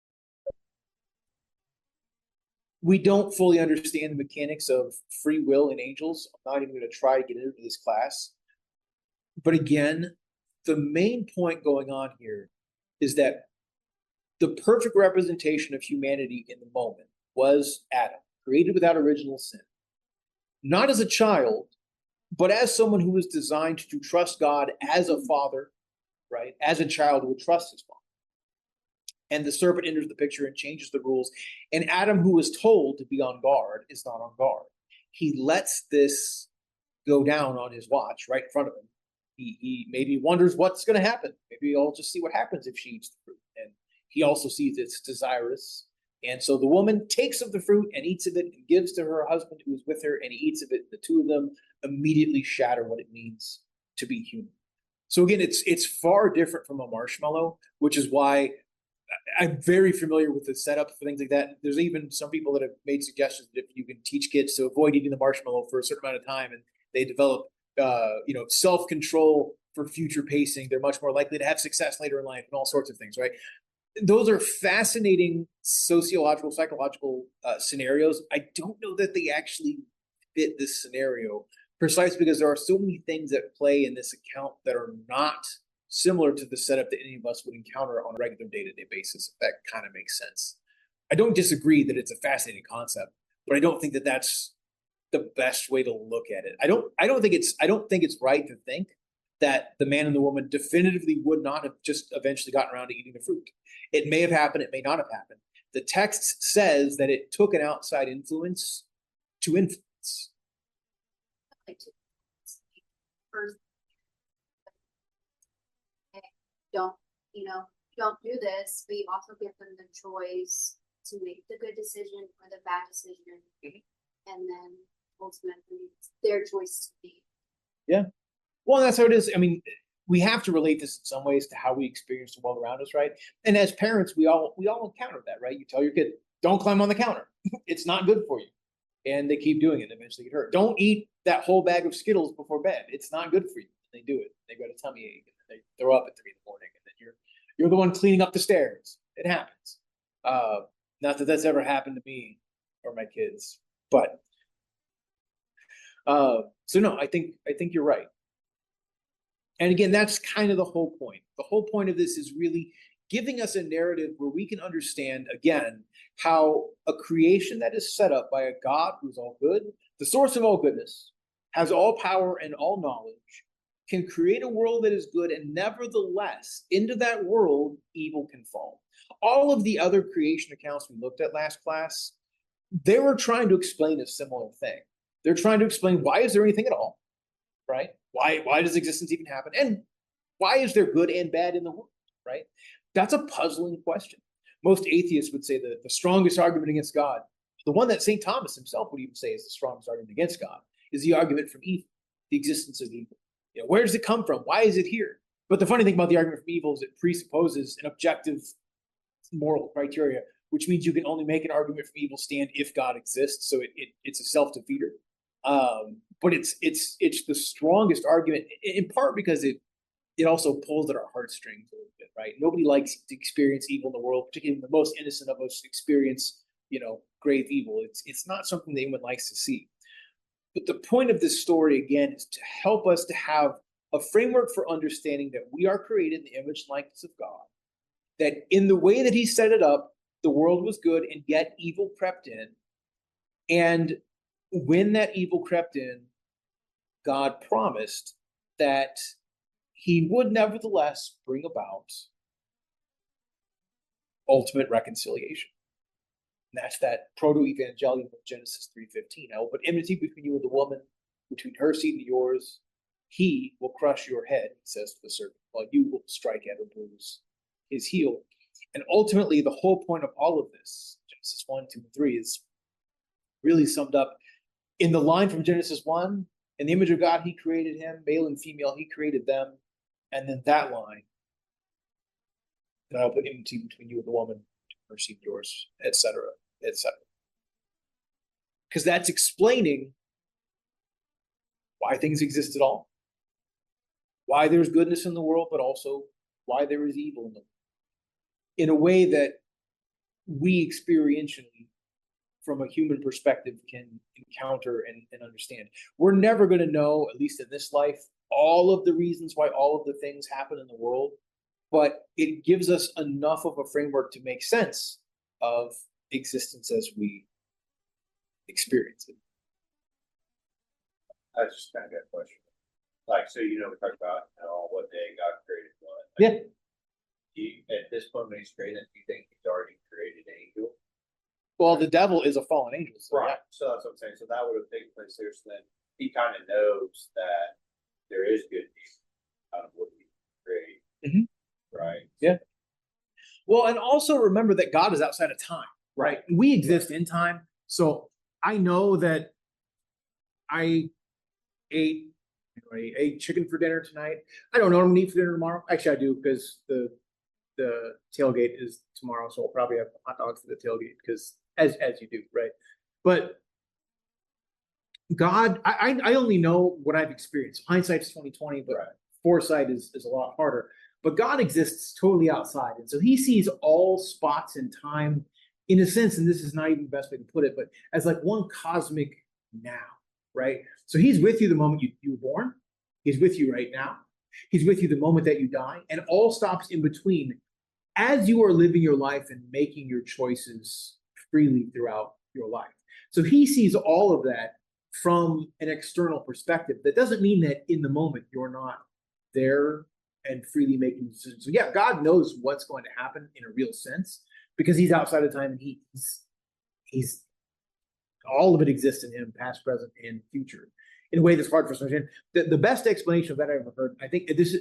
Speaker 1: We don't fully understand the mechanics of free will in angels. I'm not even going to try to get into this class. But again, the main point going on here is that
Speaker 4: the perfect representation of humanity in the moment was Adam, created without original sin. Not as a child, but as someone who was designed to trust God as a father, right? As a child would trust his father. And the serpent enters the picture and changes the rules. And Adam, who was told to be on guard, is not on guard. He lets this go down on his watch right in front of him. He maybe wonders what's going to happen. Maybe I'll just see what happens if she eats the fruit. And he also sees it's desirous. And so the woman takes of the fruit and eats of it and gives to her husband who is with her, and he eats of it. The two of them immediately shatter what it means to be human. So again, it's far different from a marshmallow, which is why I'm very familiar with the setup for things like that. There's even some people that have made suggestions that if you can teach kids to avoid eating the marshmallow for a certain amount of time, and they develop, self-control for future pacing, they're much more likely to have success later in life and all sorts of things, right? Those are fascinating sociological, psychological scenarios. I don't know that they actually fit this scenario, precisely because there are so many things that play in this account that are not similar to the setup that any of us would encounter on a regular day-to-day basis, if that kind of makes sense. I don't disagree that it's a fascinating concept, but I don't think that that's the best way to look at it. I don't think it's right to think that the man and the woman definitively would not have just eventually gotten around to eating the fruit. It may have happened, it may not have happened. The text says that it took an outside influence to influence.
Speaker 5: First, don't do this, but you also give them the choice to make the good decision or the bad decision. Mm-hmm. And then ultimately it's their choice to be.
Speaker 4: Yeah. Well, that's how it is. I mean, we have to relate this in some ways to how we experience the world around us, right? And as parents, we all encounter that, right? You tell your kid, don't climb on the counter. It's not good for you. And they keep doing it and eventually get hurt. Don't eat that whole bag of Skittles before bed. It's not good for you. And they do it. They got a tummy ache and they throw up at 3 a.m. and then you're the one cleaning up the stairs. It happens. Not that that's ever happened to me or my kids, but so no, I think you're right. And again, that's kind of the whole point. The whole point of this is really giving us a narrative where we can understand, again, how a creation that is set up by a God who's all good, the source of all goodness, has all power and all knowledge, can create a world that is good, and nevertheless, into that world, evil can fall. All of the other creation accounts we looked at last class, they were trying to explain a similar thing. They're trying to explain, why is there anything at all, right? Why does existence even happen? And why is there good and bad in the world, right? That's a puzzling question. Most atheists would say that the strongest argument against God, the one that St. Thomas himself would even say is the strongest argument against God, is the argument from evil, the existence of evil. Where does it come from? Why is it here? But the funny thing about the argument from evil is it presupposes an objective moral criteria, which means you can only make an argument from evil stand if God exists. So it's a self-defeater. But it's the strongest argument, in part because it also pulls at our heartstrings a little bit, right? Nobody likes to experience evil in the world, particularly the most innocent of us experience, grave evil. It's not something that anyone likes to see. But the point of this story, again, is to help us to have a framework for understanding that we are created in the image and likeness of God, that in the way that he set it up, the world was good, and yet evil crept in. And when that evil crept in, God promised that he would nevertheless bring about ultimate reconciliation. And that's that proto-evangelium of Genesis 3:15. I will put enmity between you and the woman, between her seed and yours. He will crush your head, he says to the serpent, while you will strike at or bruise his heel. And ultimately, the whole point of all of this, Genesis 1, 2, and 3, is really summed up in the line from Genesis 1, in the image of God, he created him, male and female, he created them. And then that line, that I'll put enmity between you and the woman, her seed, yours, etc., etc. Because that's explaining why things exist at all, why there's goodness in the world, but also why there is evil in the world, in a way that we experientially, from a human perspective, can encounter and understand. We're never going to know, at least in this life, all of the reasons why all of the things happen in the world, but it gives us enough of a framework to make sense of existence as we experience it.
Speaker 6: I just kind of got a question. Like, so, we talked about, what day God created what.
Speaker 4: Yeah.
Speaker 6: At this point when he's created, do you think he's already created an angel?
Speaker 4: Well, the devil is a fallen angel. So
Speaker 6: Right. So that's what I'm saying. So that would have taken place there. So then he kind of knows that there is good and evil out of what he created.
Speaker 4: Mhm.
Speaker 6: Right.
Speaker 4: Yeah. Well, and also remember that God is outside of time, right? We exist in time. So I know that I ate chicken for dinner tonight. I don't know what I'm gonna eat for dinner tomorrow. Actually, I do, because the tailgate is tomorrow, so I'll probably have hot dogs for the tailgate, because as you do, right? But God, I only know what I've experienced. Hindsight's 2020, but
Speaker 6: Right.
Speaker 4: foresight is a lot harder. But God exists totally outside, and so He sees all spots in time, in a sense, and this is not even the best way to put it, but as like one cosmic now, right? So He's with you the moment you were born. He's with you right now. He's with you the moment that you die, and all stops in between as you are living your life and making your choices freely throughout your life. So He sees all of that from an external perspective. That doesn't mean that in the moment you're not there and freely making decisions. So yeah, God knows what's going to happen in a real sense, because He's outside of time, and he's all of it exists in Him, past, present, and future, in a way that's hard for us to understand. The best explanation of that I've ever heard, I think this is,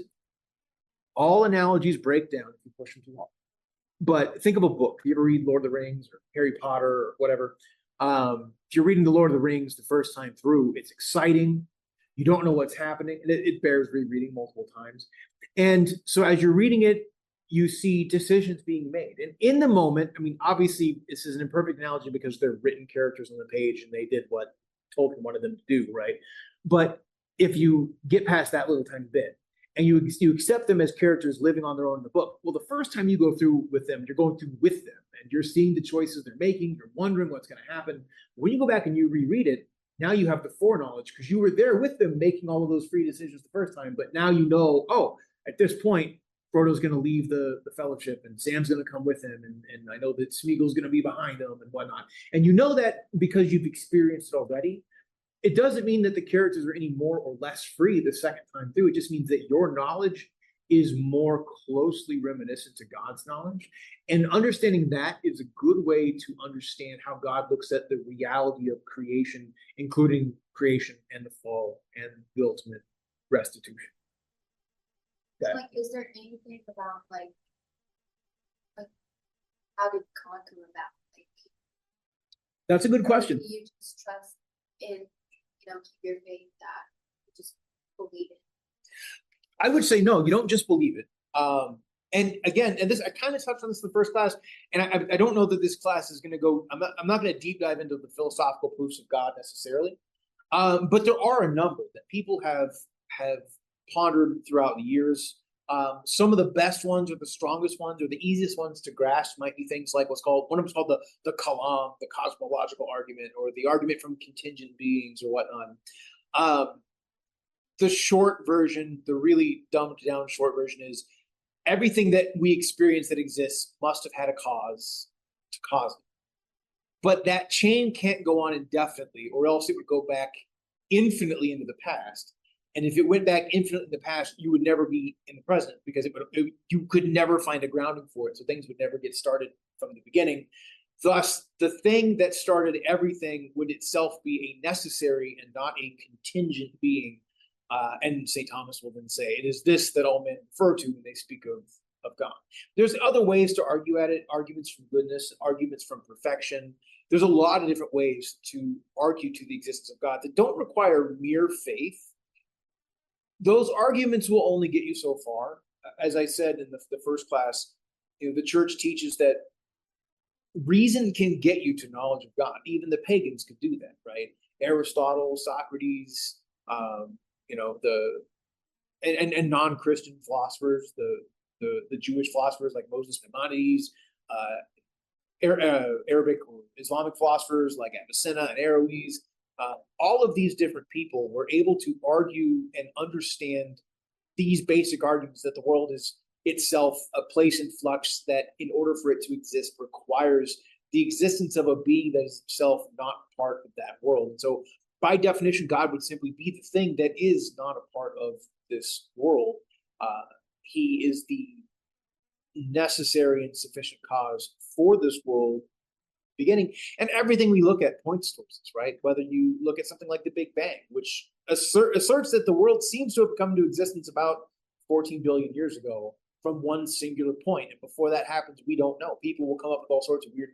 Speaker 4: all analogies break down if you push them too hard. But think of a book. You ever read Lord of the Rings or Harry Potter or whatever? If you're reading the Lord of the Rings the first time through, it's exciting. You don't know what's happening, and it bears rereading multiple times. And so as you're reading it, you see decisions being made. And in the moment, I mean, obviously, this is an imperfect analogy because they're written characters on the page and they did what Tolkien wanted them to do, right? But if you get past that little tiny bit, and you accept them as characters living on their own in the book, well, the first time you go through with them, you're going through with them, and you're seeing the choices they're making, you're wondering what's going to happen. When you go back and you reread it, now you have the foreknowledge, because you were there with them making all of those free decisions the first time, but now you know, oh, at this point, Frodo's going to leave the fellowship, and Sam's going to come with him, and I know that Smeagol's going to be behind him and whatnot. And you know that because you've experienced it already. It doesn't mean that the characters are any more or less free the second time through. It just means that your knowledge is more closely reminiscent to God's knowledge. And understanding that is a good way to understand how God looks at the reality of creation, including creation and the fall and the ultimate restitution. Okay.
Speaker 5: Like, is there anything about like how did God come about? Like,
Speaker 4: That's a good question.
Speaker 5: you just trust in, keep your faith that you just believe it.
Speaker 4: I would say no, you don't just believe it. And again, and this, I kind of touched on this in the first class, and I don't know that this class is going to go. I'm not going to deep dive into the philosophical proofs of God necessarily, but there are a number that people have pondered throughout the years. Some of the best ones, or the strongest ones, or the easiest ones to grasp might be things like one of them's called the Kalam, the cosmological argument, or the argument from contingent beings, or whatnot. The short version, the really dumbed down short version, is everything that we experience that exists must have had a cause to cause it. But that chain can't go on indefinitely, or else it would go back infinitely into the past. And if it went back infinitely in the past, you would never be in the present, because you could never find a grounding for it. So things would never get started from the beginning. Thus, the thing that started everything would itself be a necessary and not a contingent being. And St. Thomas will then say, it is this that all men refer to when they speak of God. There's other ways to argue at it, arguments from goodness, arguments from perfection. There's a lot of different ways to argue to the existence of God that don't require mere faith. Those arguments will only get you so far. As I said in the first class, the church teaches that reason can get you to knowledge of God. Even the pagans could do that, right? Aristotle, Socrates, and non-Christian philosophers, the Jewish philosophers like Moses Maimonides, Arabic or Islamic philosophers like Avicenna and Averroes. All of these different people were able to argue and understand these basic arguments that the world is itself a place in flux that, in order for it to exist, requires the existence of a being that is itself not part of that world. And so, by definition, God would simply be the thing that is not a part of this world. He is the necessary and sufficient cause for this world beginning, and everything we look at points towards this, right? Whether you look at something like the Big Bang, which asserts that the world seems to have come to existence about 14 billion years ago from one singular point, and before that happens, we don't know. People will come up with all sorts of weird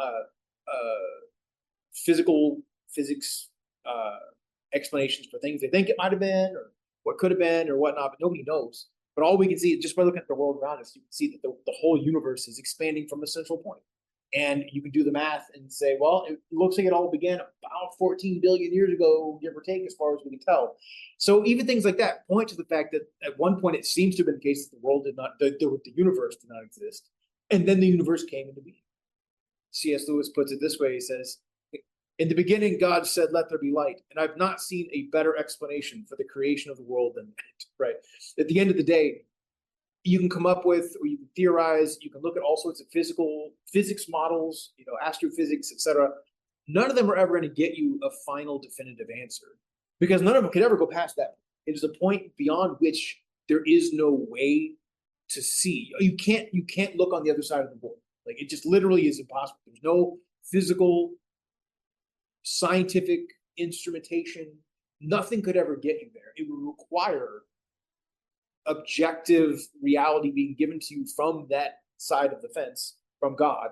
Speaker 4: physics explanations for things they think it might have been, or what could have been, or whatnot, but nobody knows. But all we can see, just by looking at the world around us, you can see that the whole universe is expanding from a central point. And you can do the math and say, well, it looks like it all began about 14 billion years ago, give or take, as far as we can tell. So even things like that point to the fact that at one point it seems to have been the case that the world did not, the universe did not exist. And then the universe came into being. C.S. Lewis puts it this way, he says, in the beginning, God said, let there be light. And I've not seen a better explanation for the creation of the world than that, right? At the end of the day, you can come up with, or you can theorize, you can look at all sorts of physics models, astrophysics, etc. None of them are ever going to get you a final definitive answer, because none of them could ever go past that. It is a point beyond which there is no way to see. You can't look on the other side of the board. Like, it just literally is impossible. There's no physical, scientific instrumentation. Nothing could ever get you there. It would require objective reality being given to you from that side of the fence, from God,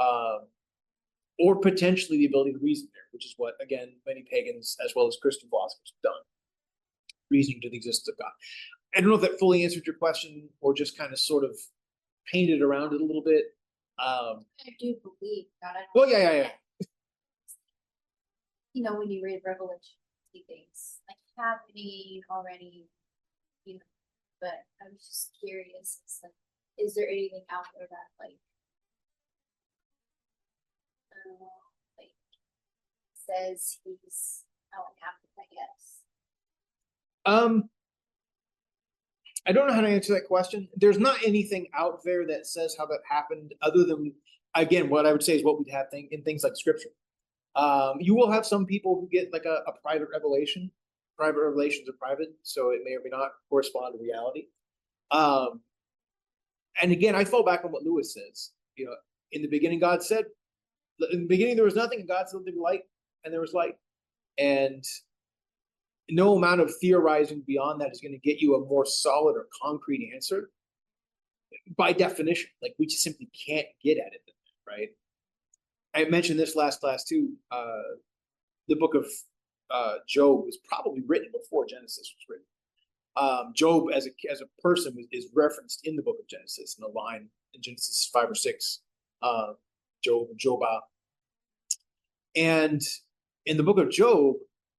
Speaker 4: or potentially the ability to reason there, which is what, again, many pagans as well as Christian philosophers have done, reasoning to the existence of God. I don't know if that fully answered your question, or just kind of sort of painted around it a little bit.
Speaker 5: I do believe God.
Speaker 4: Well, yeah.
Speaker 5: When you read Revelation, you see things like happening already, but I was just curious, is there anything out there that says he's how it happened, I guess?
Speaker 4: I don't know how to answer that question. There's not anything out there that says how that happened, other than, again, what I would say is what we'd have in things like scripture. You will have some people who get like a private revelation. Private revelations are private, so it may or may not correspond to reality. And again, I fall back on what Lewis says. In the beginning, God said, in the beginning there was nothing, and God said there be light, and there was light. And no amount of theorizing beyond that is going to get you a more solid or concrete answer. By definition, like, we just simply can't get at it, right? I mentioned this last class too. The book of Job was probably written before Genesis was written. Job as a person is referenced in the book of Genesis in a line in Genesis 5 or 6. Jobah. And in the book of Job,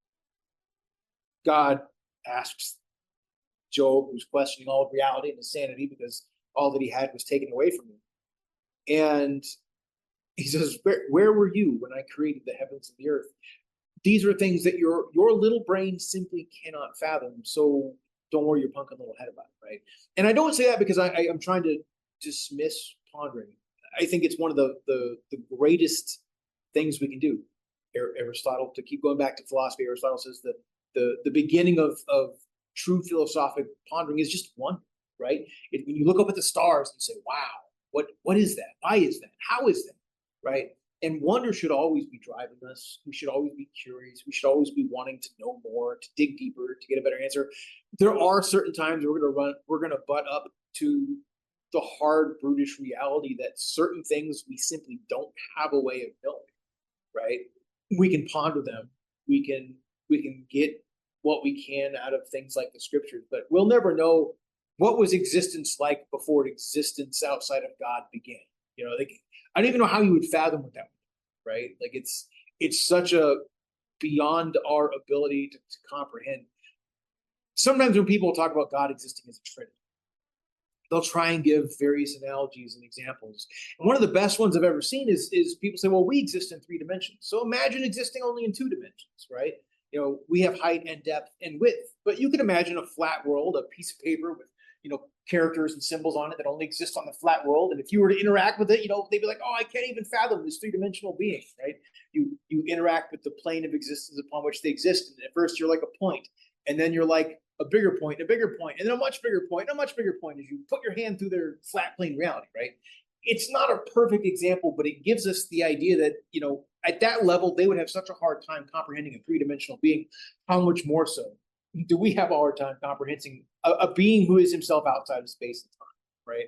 Speaker 4: God asks Job, who's questioning all of reality and his sanity because all that he had was taken away from him. And he says, where were you when I created the heavens and the earth? These are things that your little brain simply cannot fathom. So don't worry your punkin' little head about it, right? And I don't say that because I'm trying to dismiss pondering. I think it's one of the greatest things we can do. Aristotle, to keep going back to philosophy, Aristotle says that the beginning of true philosophic pondering is just wonder, right? When you look up at the stars and you say, wow, what is that? Why is that? How is that? Right? And wonder should always be driving us. We should always be curious. We should always be wanting to know more, to dig deeper, to get a better answer. There are certain times we're going to butt up to the hard, brutish reality that certain things we simply don't have a way of knowing, right? We can ponder them. We can get what we can out of things like the scriptures, but we'll never know what was existence like before existence outside of God began. I don't even know how you would fathom what that would be, right? Like, it's such a beyond our ability to comprehend. Sometimes when people talk about God existing as a Trinity, they'll try and give various analogies and examples. And one of the best ones I've ever seen is people say, well, we exist in 3 dimensions. So imagine existing only in 2 dimensions, right? We have height and depth and width, but you can imagine a flat world, a piece of paper with, characters and symbols on it that only exist on the flat world. And if you were to interact with it, they'd be like, oh, I can't even fathom this three-dimensional being, right? You interact with the plane of existence upon which they exist. And at first you're like a point, and then you're like a bigger point, and then a much bigger point, and a much bigger point as you put your hand through their flat plane reality, right? It's not a perfect example, but it gives us the idea that, at that level, they would have such a hard time comprehending a three-dimensional being. How much more so do we have a hard time comprehending a being who is himself outside of space and time, right?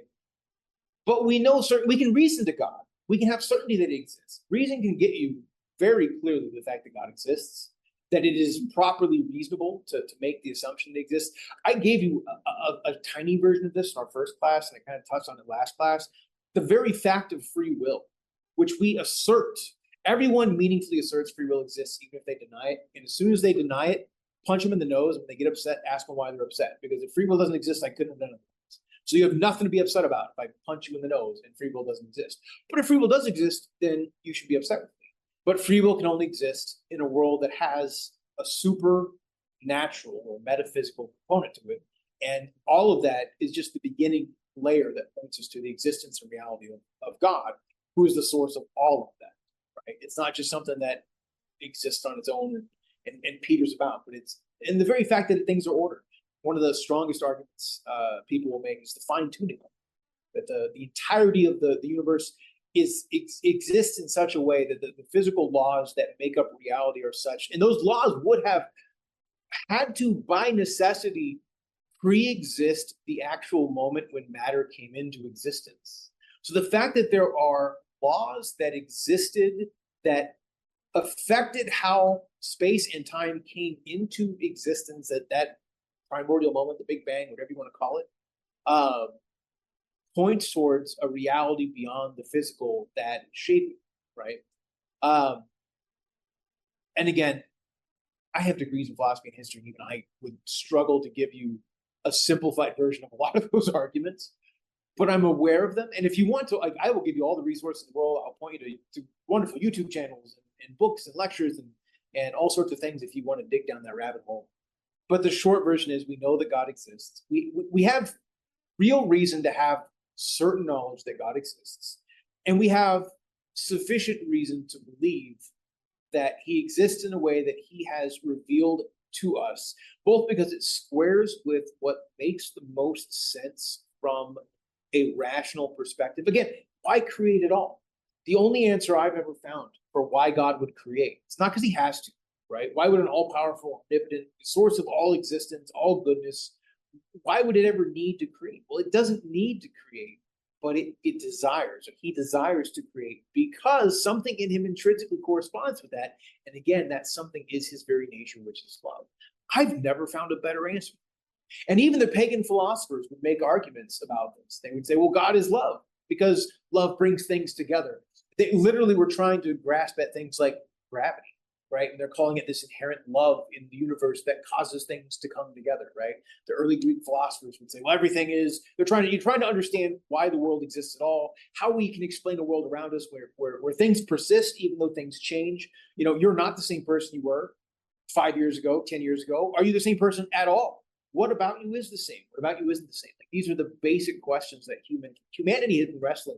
Speaker 4: But we can reason to God. We can have certainty that it exists. Reason can get you very clearly the fact that God exists, that it is properly reasonable to make the assumption that it exists. I gave you a tiny version of this in our first class, and I kind of touched on it last class. The very fact of free will, which we assert, everyone meaningfully asserts free will exists, even if they deny it. And as soon as they deny it, punch them in the nose. When they get upset, ask them why they're upset. Because if free will doesn't exist, I couldn't have done it. So you have nothing to be upset about if I punch you in the nose and free will doesn't exist. But if free will does exist, then you should be upset with me. But free will can only exist in a world that has a supernatural or metaphysical component to it. And all of that is just the beginning layer that points us to the existence and reality of God, who is the source of all of that, right? It's not just something that exists on its own and peters about, but and the very fact that things are ordered. One of the strongest arguments people will make is the fine-tuning, that the entirety of the universe exists in such a way that the physical laws that make up reality are such, and those laws would have had to, by necessity, pre-exist the actual moment when matter came into existence. So the fact that there are laws that existed that affected how space and time came into existence at that primordial moment, the Big Bang, whatever you want to call it, points towards a reality beyond the physical that shaped it, right? And again, I have degrees in philosophy and history, and even I would struggle to give you a simplified version of a lot of those arguments, but I'm aware of them. And if you want to, I will give you all the resources in the world. I'll point you to wonderful YouTube channels and books and lectures and all sorts of things if you want to dig down that rabbit hole. But the short version is we know that God exists. We have real reason to have certain knowledge that God exists. And we have sufficient reason to believe that he exists in a way that he has revealed to us, both because it squares with what makes the most sense from a rational perspective. Again, why create at all? The only answer I've ever found for why God would create, it's not because he has to, right? Why would an all-powerful, omnipotent source of all existence, all goodness, why would it ever need to create? Well, it doesn't need to create, but it desires, or he desires to create because something in him intrinsically corresponds with that. And again, that something is his very nature, which is love. I've never found a better answer. And even the pagan philosophers would make arguments about this. They would say, well, God is love because love brings things together. They literally were trying to grasp at things like gravity, right? And they're calling it this inherent love in the universe that causes things to come together, right? The early Greek philosophers would say, well, everything is, you're trying to understand why the world exists at all, how we can explain a world around us where things persist, even though things change. You're not the same person you were 5 years ago, 10 years ago. Are you the same person at all? What about you is the same? What about you isn't the same? Like, these are the basic questions that humanity has been wrestling,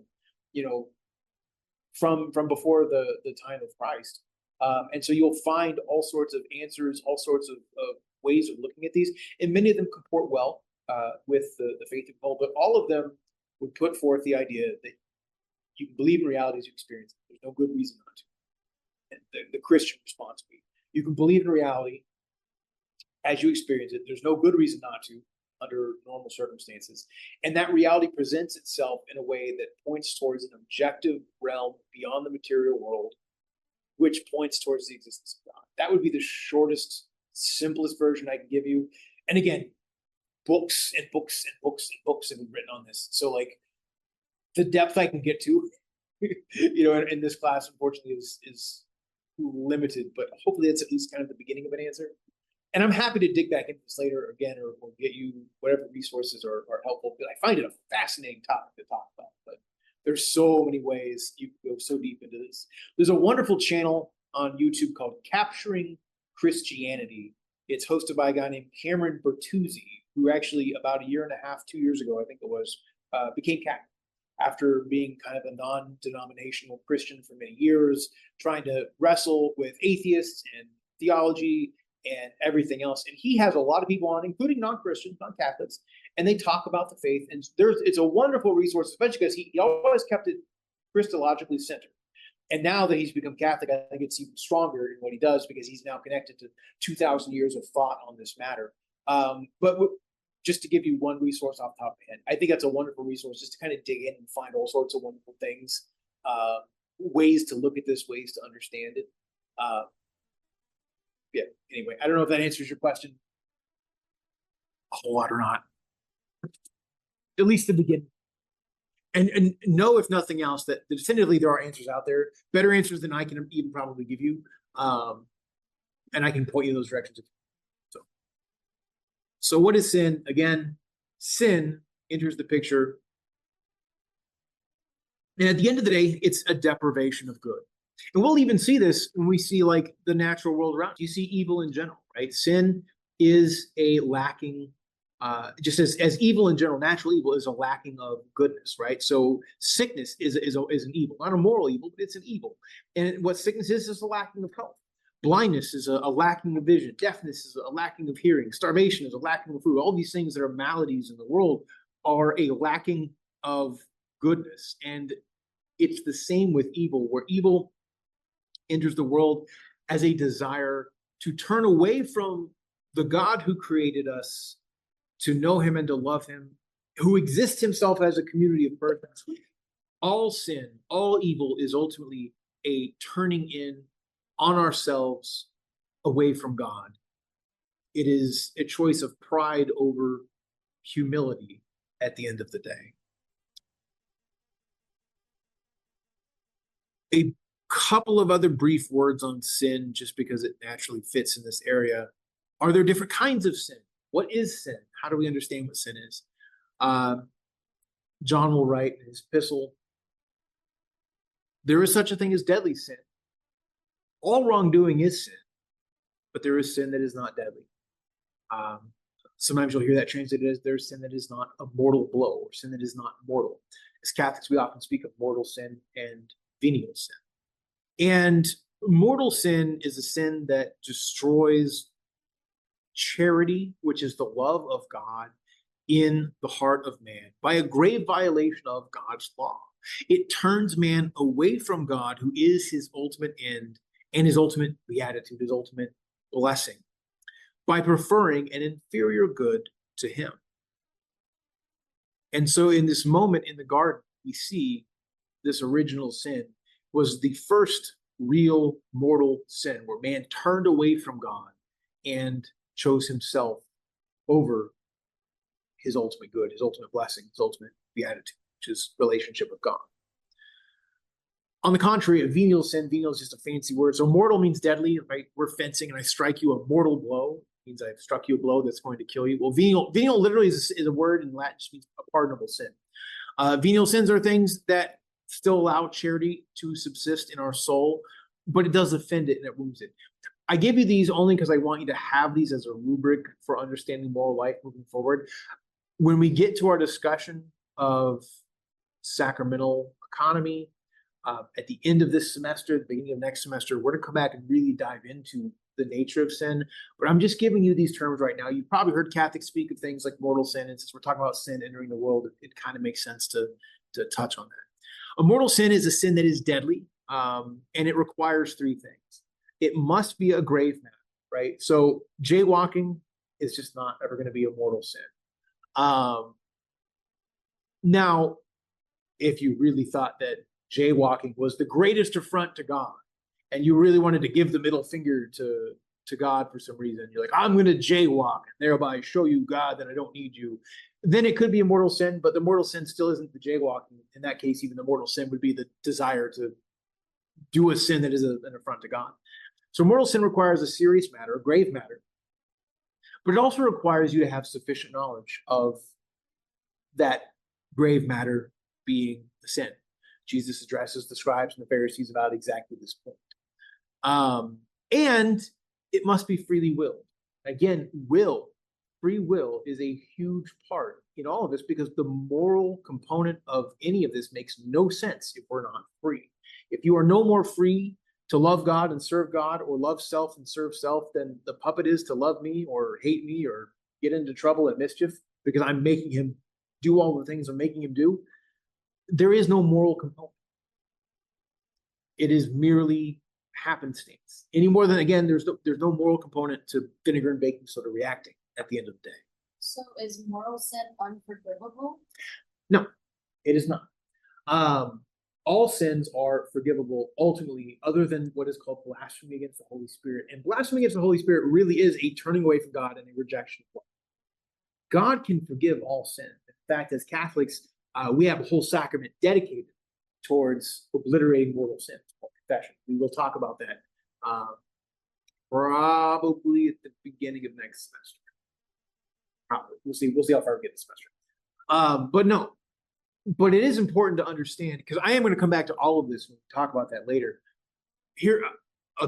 Speaker 4: from before the time of Christ. And so you'll find all sorts of answers, all sorts of ways of looking at these, and many of them comport well with the faith of Paul, but all of them would put forth the idea that you can believe in reality as you experience it. There's no good reason not to. And the Christian response would be, you can believe in reality as you experience it. There's no good reason not to under normal circumstances. And that reality presents itself in a way that points towards an objective realm beyond the material world, which points towards the existence of God. That would be the shortest, simplest version I can give you. And again, books and books and books and books have been written on this. So like the depth I can get to, in this class, unfortunately, is limited, but hopefully it's at least kind of the beginning of an answer. And I'm happy to dig back into this later again, or get you whatever resources are helpful. But I find it a fascinating topic to talk about. But there's so many ways you can go so deep into this. There's a wonderful channel on YouTube called Capturing Christianity. It's hosted by a guy named Cameron Bertuzzi, who actually about a year and a half, 2 years ago, I think it was, became Catholic after being kind of a non-denominational Christian for many years, trying to wrestle with atheists and theology and everything else. And he has a lot of people on, including non-Christians, non-Catholics, and they talk about the faith. And it's a wonderful resource, especially because he always kept it Christologically centered. And now that he's become Catholic, I think it's even stronger in what he does because he's now connected to 2,000 years of thought on this matter. But just to give you one resource off the top of my head, I think that's a wonderful resource just to kind of dig in and find all sorts of wonderful things, ways to look at this, ways to understand it. Yeah, anyway, I don't know if that answers your question.
Speaker 1: A whole lot or not. At least the beginning. And know, if nothing else, that definitively there are answers out there, better answers than I can even probably give you. And I can point you in those directions. So what is sin? Again, sin enters the picture. And at the end of the day, it's a deprivation of good. And we'll even see this when we see like the natural world around. You see evil in general, right? Sin is a lacking, just as evil in general, natural evil is a lacking of goodness, right? So sickness is an evil, not a moral evil, but it's an evil. And what sickness is a lacking of health. Blindness is a lacking of vision. Deafness is a lacking of hearing. Starvation is a lacking of food. All these things that are maladies in the world are a lacking of goodness. And it's the same with evil, where evil enters the world as a desire to turn away from the God who created us, to know him and to love him, who exists himself as a community of persons. All sin, all evil is ultimately a turning in on ourselves away from God. It is a choice of pride over humility at the end of the day. A couple of other brief words on sin, just because it naturally fits in this area. Are there different kinds of sin? What is sin? How do we understand what sin is? John will write in his epistle, there is such a thing as deadly sin. All wrongdoing is sin, but there is sin that is not deadly. Sometimes you'll hear that translated as there's sin that is not a mortal blow, or sin that is not mortal. As Catholics, we often speak of mortal sin and venial sin. And mortal sin is a sin that destroys charity, which is the love of God in the heart of man, by a grave violation of God's law. It turns man away from God, who is his ultimate end and his ultimate beatitude, his ultimate blessing, by preferring an inferior good to him. And so in this moment in the garden, we see this original sin was the first real mortal sin, where man turned away from God and chose himself over his ultimate good, his ultimate blessing, his ultimate beatitude, which is relationship with God. On the contrary, a venial sin, venial is just a fancy word. So mortal means deadly, right? We're fencing and I strike you a mortal blow. It means I've struck you a blow that's going to kill you. Well, venial literally is a word in Latin, just means a pardonable sin. Venial sins are things that still allow charity to subsist in our soul, but it does offend it and it wounds it. I give you these only because I want you to have these as a rubric for understanding moral life moving forward. When we get to our discussion of sacramental economy, at the end of this semester, the beginning of next semester, we're going to come back and really dive into the nature of sin. But I'm just giving you these terms right now. You've probably heard Catholics speak of things like mortal sin, and since we're talking about sin entering the world, it kind of makes sense to touch on that. A mortal sin is a sin that is deadly, and it requires three things. It must be a grave matter, right? So jaywalking is just not ever going to be a mortal sin. Now, if you really thought that jaywalking was the greatest affront to God, and you really wanted to give the middle finger to God for some reason, you're like, I'm going to jaywalk and thereby show you, God, that I don't need you, then it could be a mortal sin, but the mortal sin still isn't the jaywalking. In that case, even the mortal sin would be the desire to do a sin that is an affront to God. So mortal sin requires a serious matter, a grave matter, but it also requires you to have sufficient knowledge of that grave matter being the sin. Jesus addresses the scribes and the Pharisees about exactly this point. And it must be freely willed. Again, will.
Speaker 4: free will is a huge part in all of this because the moral component of any of this makes no sense if we're not free. If you are no more free to love God and serve God, or love self and serve self, than the puppet is to love me or hate me or get into trouble and mischief because I'm making him do all the things I'm making him do, there is no moral component. It is merely happenstance. Any more than, again, there's no moral component to vinegar and baking soda reacting at the end of the day.
Speaker 5: So is moral sin unforgivable?
Speaker 4: No, it is not. All sins are forgivable ultimately, other than what is called blasphemy against the Holy Spirit. And blasphemy against the Holy Spirit really is a turning away from God and a rejection of God. God can forgive all sin. In fact, as Catholics, we have a whole sacrament dedicated towards obliterating mortal sins, called confession. We will talk about that probably at the beginning of next semester. Probably. We'll see how far we get this semester. But it is important to understand, because I am going to come back to all of this when we talk about that later. Here, I'll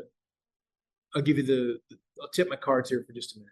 Speaker 4: tip my cards here for just a minute.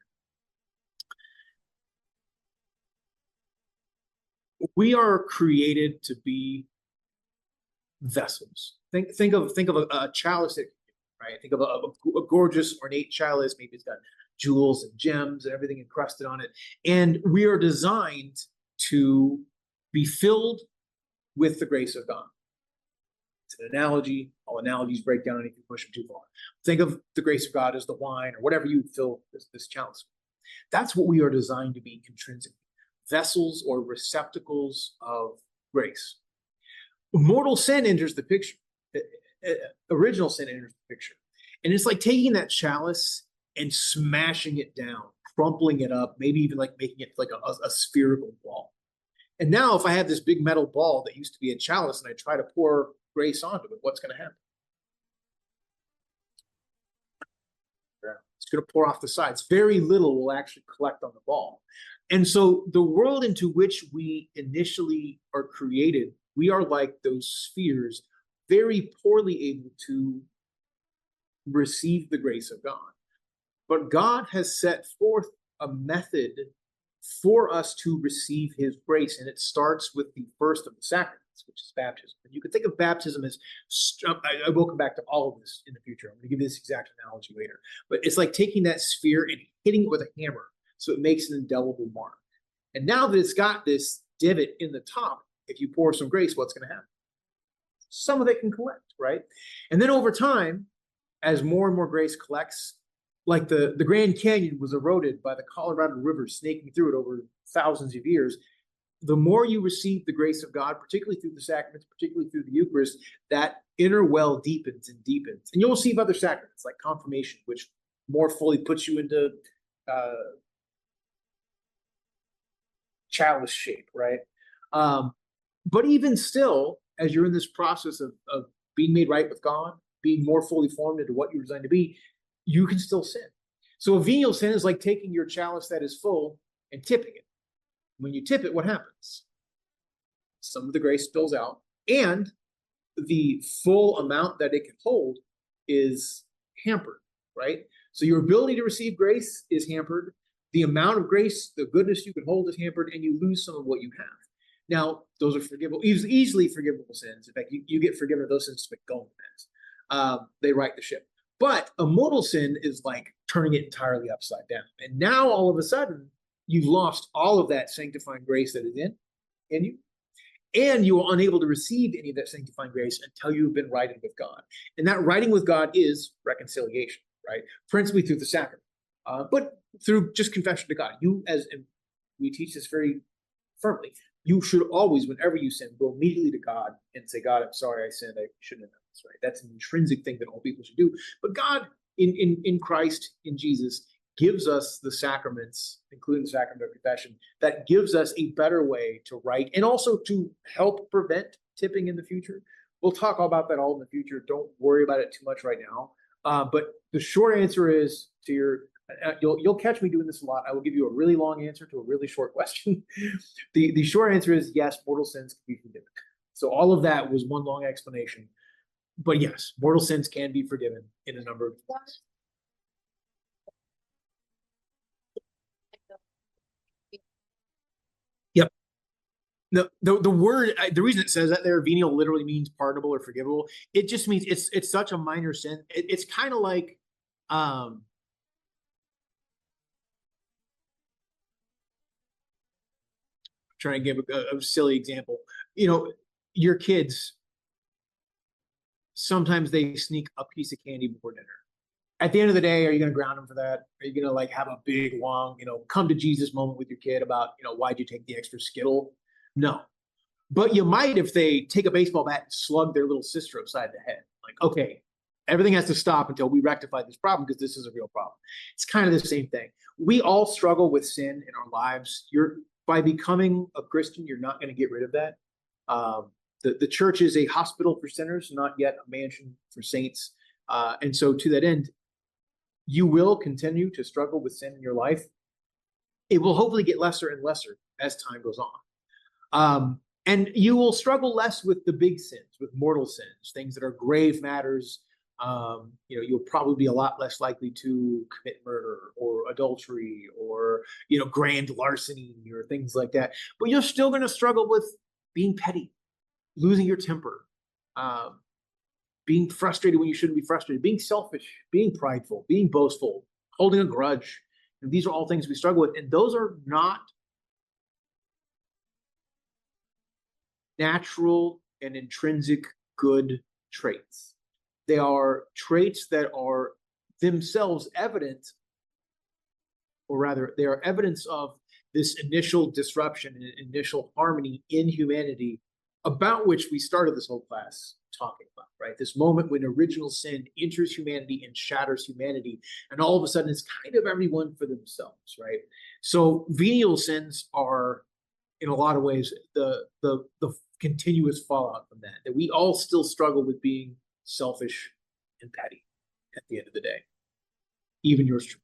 Speaker 4: We are created to be vessels. Think of a chalice, right? Think of a gorgeous, ornate chalice. Maybe it's got jewels and gems and everything encrusted on it. And we are designed to be filled with the grace of God. It's an analogy. All analogies break down if you push them too far. Think of the grace of God as the wine or whatever you fill this chalice with. That's what we are designed to be intrinsically. Vessels or receptacles of grace. Mortal sin enters the picture. Original sin enters the picture. And it's like taking that chalice and smashing it down, crumpling it up, maybe even like making it like a spherical ball. And now if I have this big metal ball that used to be a chalice and I try to pour grace onto it, what's going to happen? It's going to pour off the sides. Very little will actually collect on the ball. And so the world into which we initially are created, we are like those spheres, very poorly able to receive the grace of God. But God has set forth a method for us to receive his grace, and it starts with the first of the sacraments, which is baptism. And you can think of baptism as, I will come back to all of this in the future. I'm going to give you this exact analogy later. But it's like taking that sphere and hitting it with a hammer so it makes an indelible mark. And now that it's got this divot in the top, if you pour some grace, what's going to happen? Some of it can collect, right? And then over time, as more and more grace collects, like the Grand Canyon was eroded by the Colorado River snaking through it over thousands of years, the more you receive the grace of God, particularly through the sacraments, particularly through the Eucharist, that inner well deepens and deepens. And you'll receive other sacraments like confirmation, which more fully puts you into chalice shape, right? But even still, as you're in this process of being made right with God, being more fully formed into what you're designed to be, you can still sin. So a venial sin is like taking your chalice that is full and tipping it. When you tip it, what happens? Some of the grace spills out, and the full amount that it can hold is hampered, right? So your ability to receive grace is hampered. The amount of grace, the goodness you can hold is hampered, and you lose some of what you have. Now, those are forgivable, easily forgivable sins. In fact, you get forgiven of those sins with going fast. They right the ship. But a mortal sin is like turning it entirely upside down. And now all of a sudden, you've lost all of that sanctifying grace that is in you. And you are unable to receive any of that sanctifying grace until you've been righted with God. And that righting with God is reconciliation, right? Principally through the sacrament, but through just confession to God. And we teach this very firmly, you should always, whenever you sin, go immediately to God and say, God, I'm sorry I sinned. I shouldn't have done this, right? That's an intrinsic thing that all people should do. But God, in Christ, in Jesus, gives us the sacraments, including the sacrament of confession, that gives us a better way to right and also to help prevent tipping in the future. We'll talk about that all in the future. Don't worry about it too much right now. But the short answer is to your, you'll catch me doing this a lot. I will give you a really long answer to a really short question. The short answer is yes, mortal sins can be forgiven. So all of that was one long explanation. But yes, mortal sins can be forgiven in a number of ways.
Speaker 1: The word, the reason it says that there, venial literally means pardonable or forgivable. It just means it's such a minor sin. It's kind of like, um, trying to give a silly example. You know, your kids, sometimes they sneak a piece of candy before dinner. At the end of the day, are you going to ground them for that? Are you going to like have a big, long, come to Jesus moment with your kid about, why'd you take the extra Skittle? No. But you might if they take a baseball bat and slug their little sister upside the head. Like, okay, everything has to stop until we rectify this problem because this is a real problem. It's kind of the same thing. We all struggle with sin in our lives. By becoming a Christian, you're not going to get rid of that. The church is a hospital for sinners, not yet a mansion for saints. And so to that end, you will continue to struggle with sin in your life. It will hopefully get lesser and lesser as time goes on. And you will struggle less with the big sins, with mortal sins, things that are grave matters. You'll probably be a lot less likely to commit murder or adultery or, grand larceny or things like that. But you're still going to struggle with being petty, losing your temper, being frustrated when you shouldn't be frustrated, being selfish, being prideful, being boastful, holding a grudge. And these are all things we struggle with. And those are not natural and intrinsic good traits. They are traits that are themselves evident, or rather, they are evidence of this initial disruption and initial harmony in humanity about which we started this whole class talking about, right? This moment when original sin enters humanity and shatters humanity, and all of a sudden it's kind of everyone for themselves, right? So venial sins are, in a lot of ways, the continuous fallout from that we all still struggle with being selfish and petty at the end of the day, even yours truly.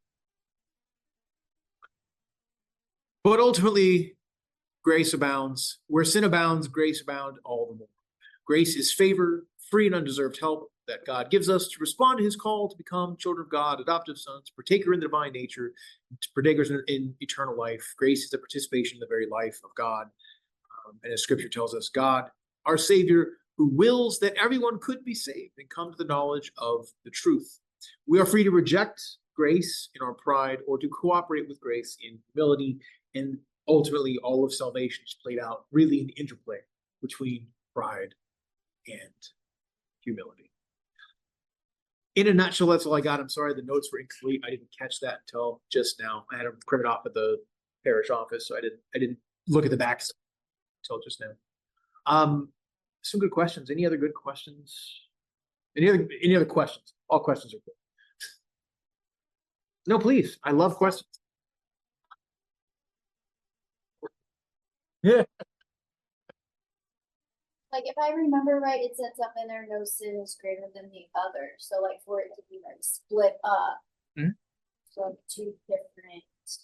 Speaker 1: But ultimately, grace abounds. Where sin abounds, grace abounds all the more. Grace is favor, free and undeserved help that God gives us to respond to his call to become children of God, adoptive sons, partaker in the divine nature, partakers in eternal life. Grace is the participation in the very life of God. And as scripture tells us, God, our Savior, who wills that everyone could be saved and come to the knowledge of the truth. We are free to reject grace in our pride or to cooperate with grace in humility. And ultimately, all of salvation is played out really in the interplay between pride and humility. In a nutshell, that's all I got. I'm sorry, the notes were incomplete. I didn't catch that until just now. I had them printed off at the parish office, so I didn't look at the backs until just now. Some good questions. Any other good questions? Any other questions? All questions are good. No, please. I love questions. Yeah.
Speaker 5: Like, if I remember right, it said something there, no sin is greater than the other. So, like, for it to be like split up, so two different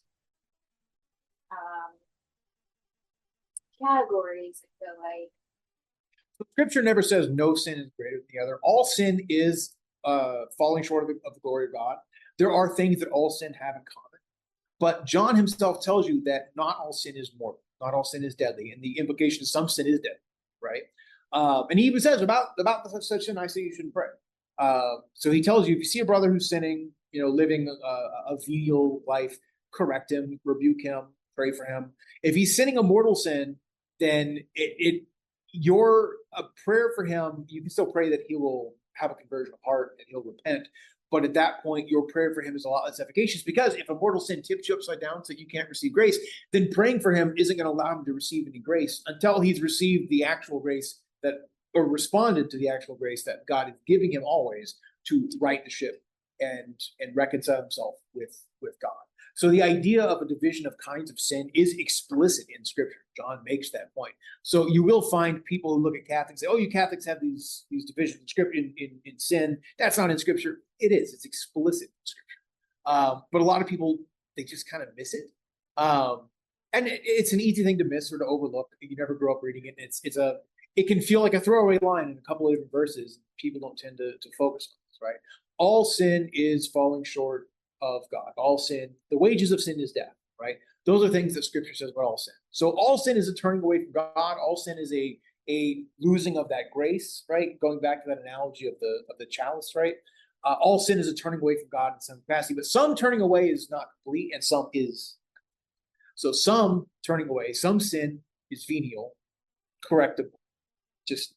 Speaker 5: categories, I feel like.
Speaker 4: Scripture never says no sin is greater than the other. All sin is falling short of the glory of God. There are things that all sin have in common. But John himself tells you that not all sin is mortal. Not all sin is deadly. And the implication is some sin is deadly, right? And he even says about such sin, I say you shouldn't pray. So he tells you, if you see a brother who's sinning, living a venial life, correct him, rebuke him, pray for him. If he's sinning a mortal sin, then your prayer for him, you can still pray that he will have a conversion of heart and he'll repent. But at that point, your prayer for him is a lot less efficacious, because if a mortal sin tips you upside down so you can't receive grace, then praying for him isn't going to allow him to receive any grace until he's received the actual grace or responded to the actual grace that God is giving him always to right the ship and reconcile himself with God. So the idea of a division of kinds of sin is explicit in Scripture. John makes that point. So you will find people who look at Catholics and say, "Oh, you Catholics have these divisions in Scripture in sin." That's not in Scripture. It is. It's explicit in Scripture. But a lot of people, they just kind of miss it. And it's an easy thing to miss or to overlook. You never grow up reading it. It can feel like a throwaway line in a couple of different verses. People don't tend to focus on this, right? All sin is falling short of God. All sin, the wages of sin is death, right? Those are things that Scripture says about all sin. So all sin is a turning away from God. All sin is a losing of that grace, right? Going back to that analogy of the chalice, right? All sin is a turning away from God in some capacity, but some turning away is not complete, and some is. So some turning away, some sin is venial, correctable. Just,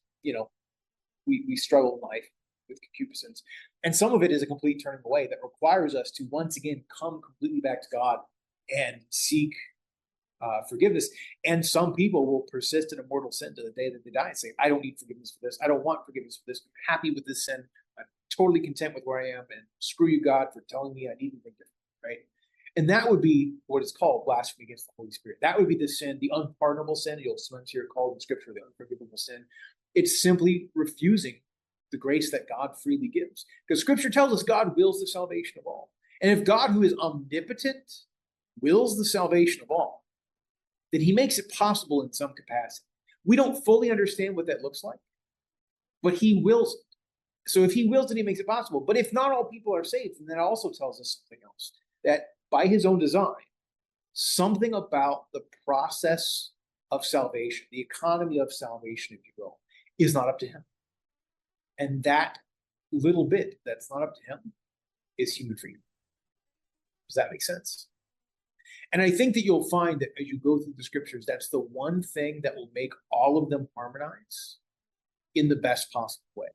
Speaker 4: we struggle in life with concupiscence. And some of it is a complete turning away that requires us to once again come completely back to God and seek forgiveness. And some people will persist in a mortal sin to the day that they die and say, I don't need forgiveness for this. I don't want forgiveness for this. I'm happy with this sin. I'm totally content with where I am. And screw you, God, for telling me I need to think different, right? And that would be what is called blasphemy against the Holy Spirit. That would be the sin, the unpardonable sin. You'll sometimes hear it called in Scripture the unforgivable sin. It's simply refusing the grace that God freely gives. Because Scripture tells us God wills the salvation of all. And if God, who is omnipotent, wills the salvation of all, then he makes it possible in some capacity. We don't fully understand what that looks like, but he wills it. So if he wills it, he makes it possible. But if not all people are saved, then that also tells us something else. That by his own design, something about the process of salvation, the economy of salvation, if you will, is not up to him. And that little bit that's not up to him is human freedom. Does that make sense? And I think that you'll find that as you go through the Scriptures, that's the one thing that will make all of them harmonize in the best possible way.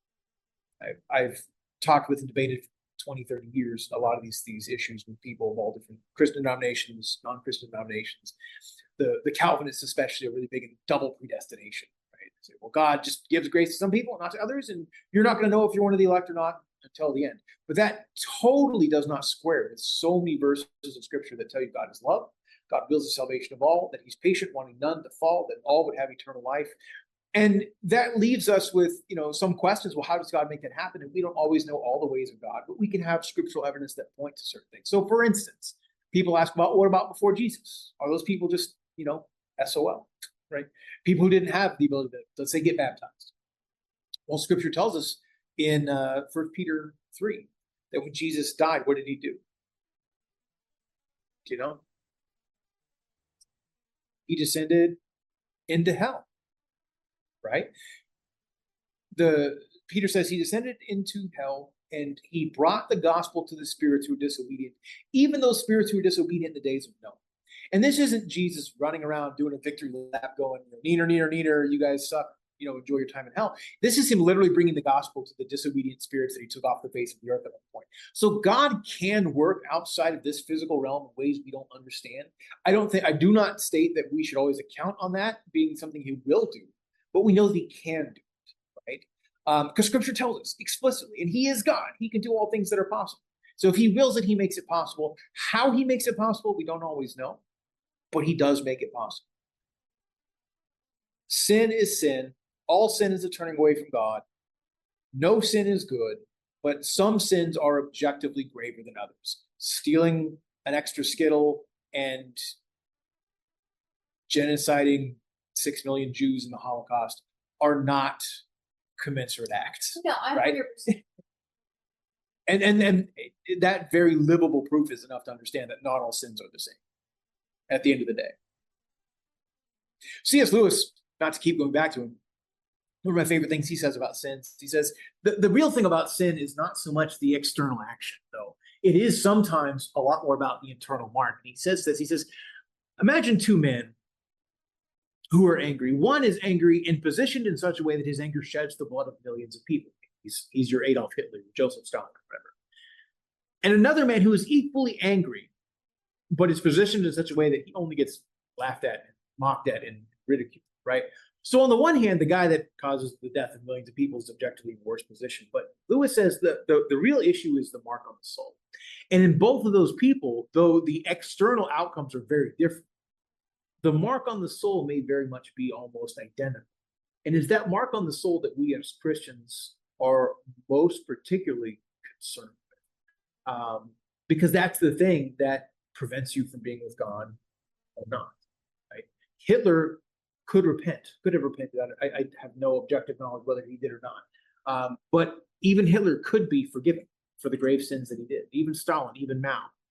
Speaker 4: I've talked with and debated 20, 30 years, a lot of these issues with people of all different Christian denominations, non-Christian denominations. The Calvinists especially are really big in double predestination, right? They say, well, God just gives grace to some people, not to others, and you're not going to know if you're one of the elect or not until the end. But that totally does not square with so many verses of Scripture that tell you God is love, God wills the salvation of all, that he's patient, wanting none to fall, that all would have eternal life. And that leaves us with, some questions. Well, how does God make that happen? And we don't always know all the ways of God, but we can have scriptural evidence that point to certain things. So, for instance, people ask about, what about before Jesus? Are those people just, SOL, right? People who didn't have the ability to, let's say, get baptized. Well, Scripture tells us in 1 Peter 3 that when Jesus died, what did he do? Do you know? He descended into hell. Right? Peter says he descended into hell and he brought the gospel to the spirits who were disobedient, even those spirits who were disobedient in the days of Noah. And this isn't Jesus running around doing a victory lap going, neener, neener, neener, you guys suck, enjoy your time in hell. This is him literally bringing the gospel to the disobedient spirits that he took off the face of the earth at one point. So God can work outside of this physical realm in ways we don't understand. I do not state that we should always account on that being something he will do. But we know that he can do it, right? Because Scripture tells us explicitly, and he is God. He can do all things that are possible. So if he wills it, he makes it possible. How he makes it possible, we don't always know, but he does make it possible. Sin is sin. All sin is a turning away from God. No sin is good, but some sins are objectively graver than others. Stealing an extra Skittle and genociding 6 million Jews in the Holocaust are not commensurate acts.
Speaker 5: No, I'm
Speaker 4: right?
Speaker 5: 100%.
Speaker 4: And that very livable proof is enough to understand that not all sins are the same at the end of the day. C.S. Lewis, not to keep going back to him, one of my favorite things he says about sins, he says, the real thing about sin is not so much the external action, though. It is sometimes a lot more about the internal mark. And he says this, he says, imagine two men who are angry. One is angry and positioned in such a way that his anger sheds the blood of millions of people. He's your Adolf Hitler, Joseph Stalin, whatever. And another man who is equally angry, but is positioned in such a way that he only gets laughed at, mocked at, and ridiculed, right? So on the one hand, the guy that causes the death of millions of people is objectively in worse position. But Lewis says that the real issue is the mark on the soul. And in both of those people, though the external outcomes are very different, the mark on the soul may very much be almost identical. And is that mark on the soul that we as Christians are most particularly concerned with? Because that's the thing that prevents you from being with God or not. Right? Hitler could have repented. I have no objective knowledge whether he did or not. But even Hitler could be forgiven for the grave sins that he did. Even Stalin, even Mao.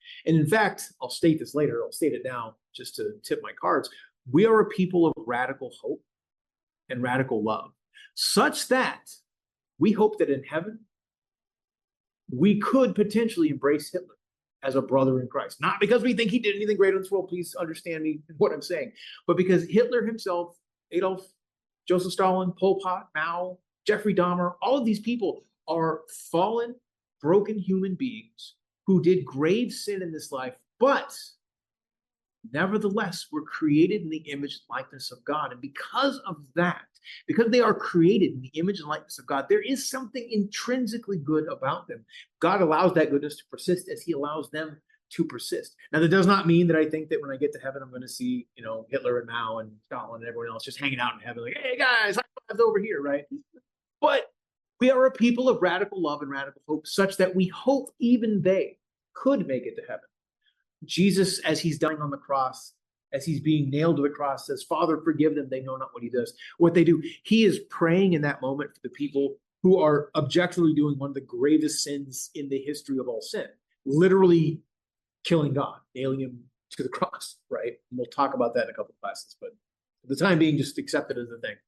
Speaker 4: And in fact, I'll state this later, I'll state it now just to tip my cards. We are a people of radical hope and radical love, such that we hope that in heaven, we could potentially embrace Hitler as a brother in Christ. Not because we think he did anything great in this world, please understand me what I'm saying, but because Hitler himself, Adolf, Joseph Stalin, Pol Pot, Mao, Jeffrey Dahmer, all of these people are fallen, broken human beings who did grave sin in this life, but nevertheless were created in the image and likeness of God. And because of that, because they are created in the image and likeness of God, there is something intrinsically good about them. God allows that goodness to persist as he allows them to persist. Now, that does not mean that I think that when I get to heaven, I'm going to see, Hitler and Mao and Stalin and everyone else just hanging out in heaven like, hey guys, high fives over here, right? But we are a people of radical love and radical hope, such that we hope even they could make it to heaven. Jesus, as he's dying on the cross, as he's being nailed to the cross, says, Father, forgive them, they know not what he does, what they do. He is praying in that moment for the people who are objectively doing one of the gravest sins in the history of all sin, literally killing God, nailing him to the cross, right? And we'll talk about that in a couple of classes, but for the time being, just accept it as a thing.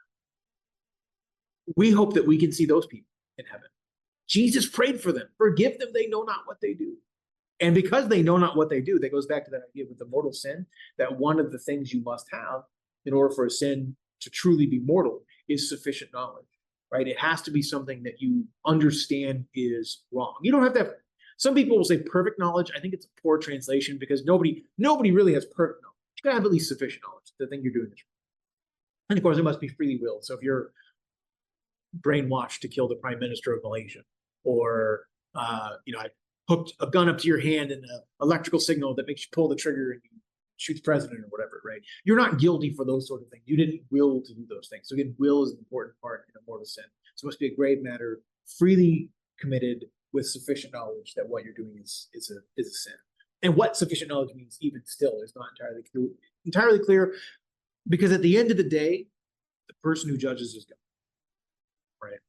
Speaker 4: We hope that we can see those people in heaven. Jesus prayed for them. Forgive them, they know not what they do. And because they know not what they do, that goes back to that idea with the mortal sin, that one of the things you must have in order for a sin to truly be mortal is sufficient knowledge, right? It has to be something that you understand is wrong. You don't have to have, some people will say perfect knowledge. I think it's a poor translation because nobody really has perfect knowledge. You gotta have at least sufficient knowledge. The thing you're doing is wrong. And of course, it must be freely willed. So if you're brainwashed to kill the prime minister of Malaysia, or I hooked a gun up to your hand and an electrical signal that makes you pull the trigger and you shoot the president or whatever, right? You're not guilty for those sort of things. You didn't will to do those things. So again, will is an important part in a mortal sin. So it must be a grave matter, freely committed with sufficient knowledge that what you're doing is a sin. And what sufficient knowledge means even still is not entirely clear, because at the end of the day, the person who judges is God, right?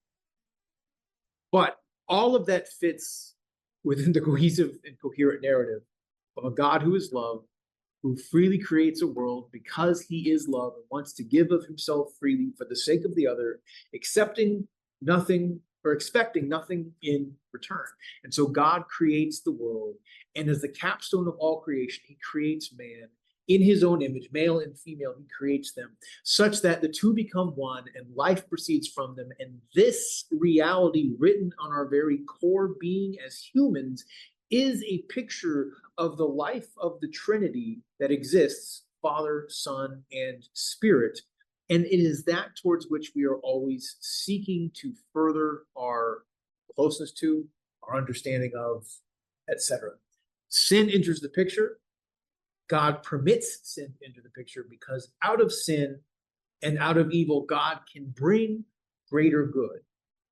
Speaker 4: But all of that fits within the cohesive and coherent narrative of a God who is love, who freely creates a world because he is love and wants to give of himself freely for the sake of the other, accepting nothing or expecting nothing in return. And so God creates the world, and as the capstone of all creation, he creates man in his own image, male and female, he creates them, such that the two become one and life proceeds from them. And this reality written on our very core being as humans is a picture of the life of the Trinity that exists, Father, Son, and Spirit. And it is that towards which we are always seeking to further our closeness to, our understanding of, etc. Sin enters the picture. God permits sin into the picture because out of sin and out of evil, God can bring greater good.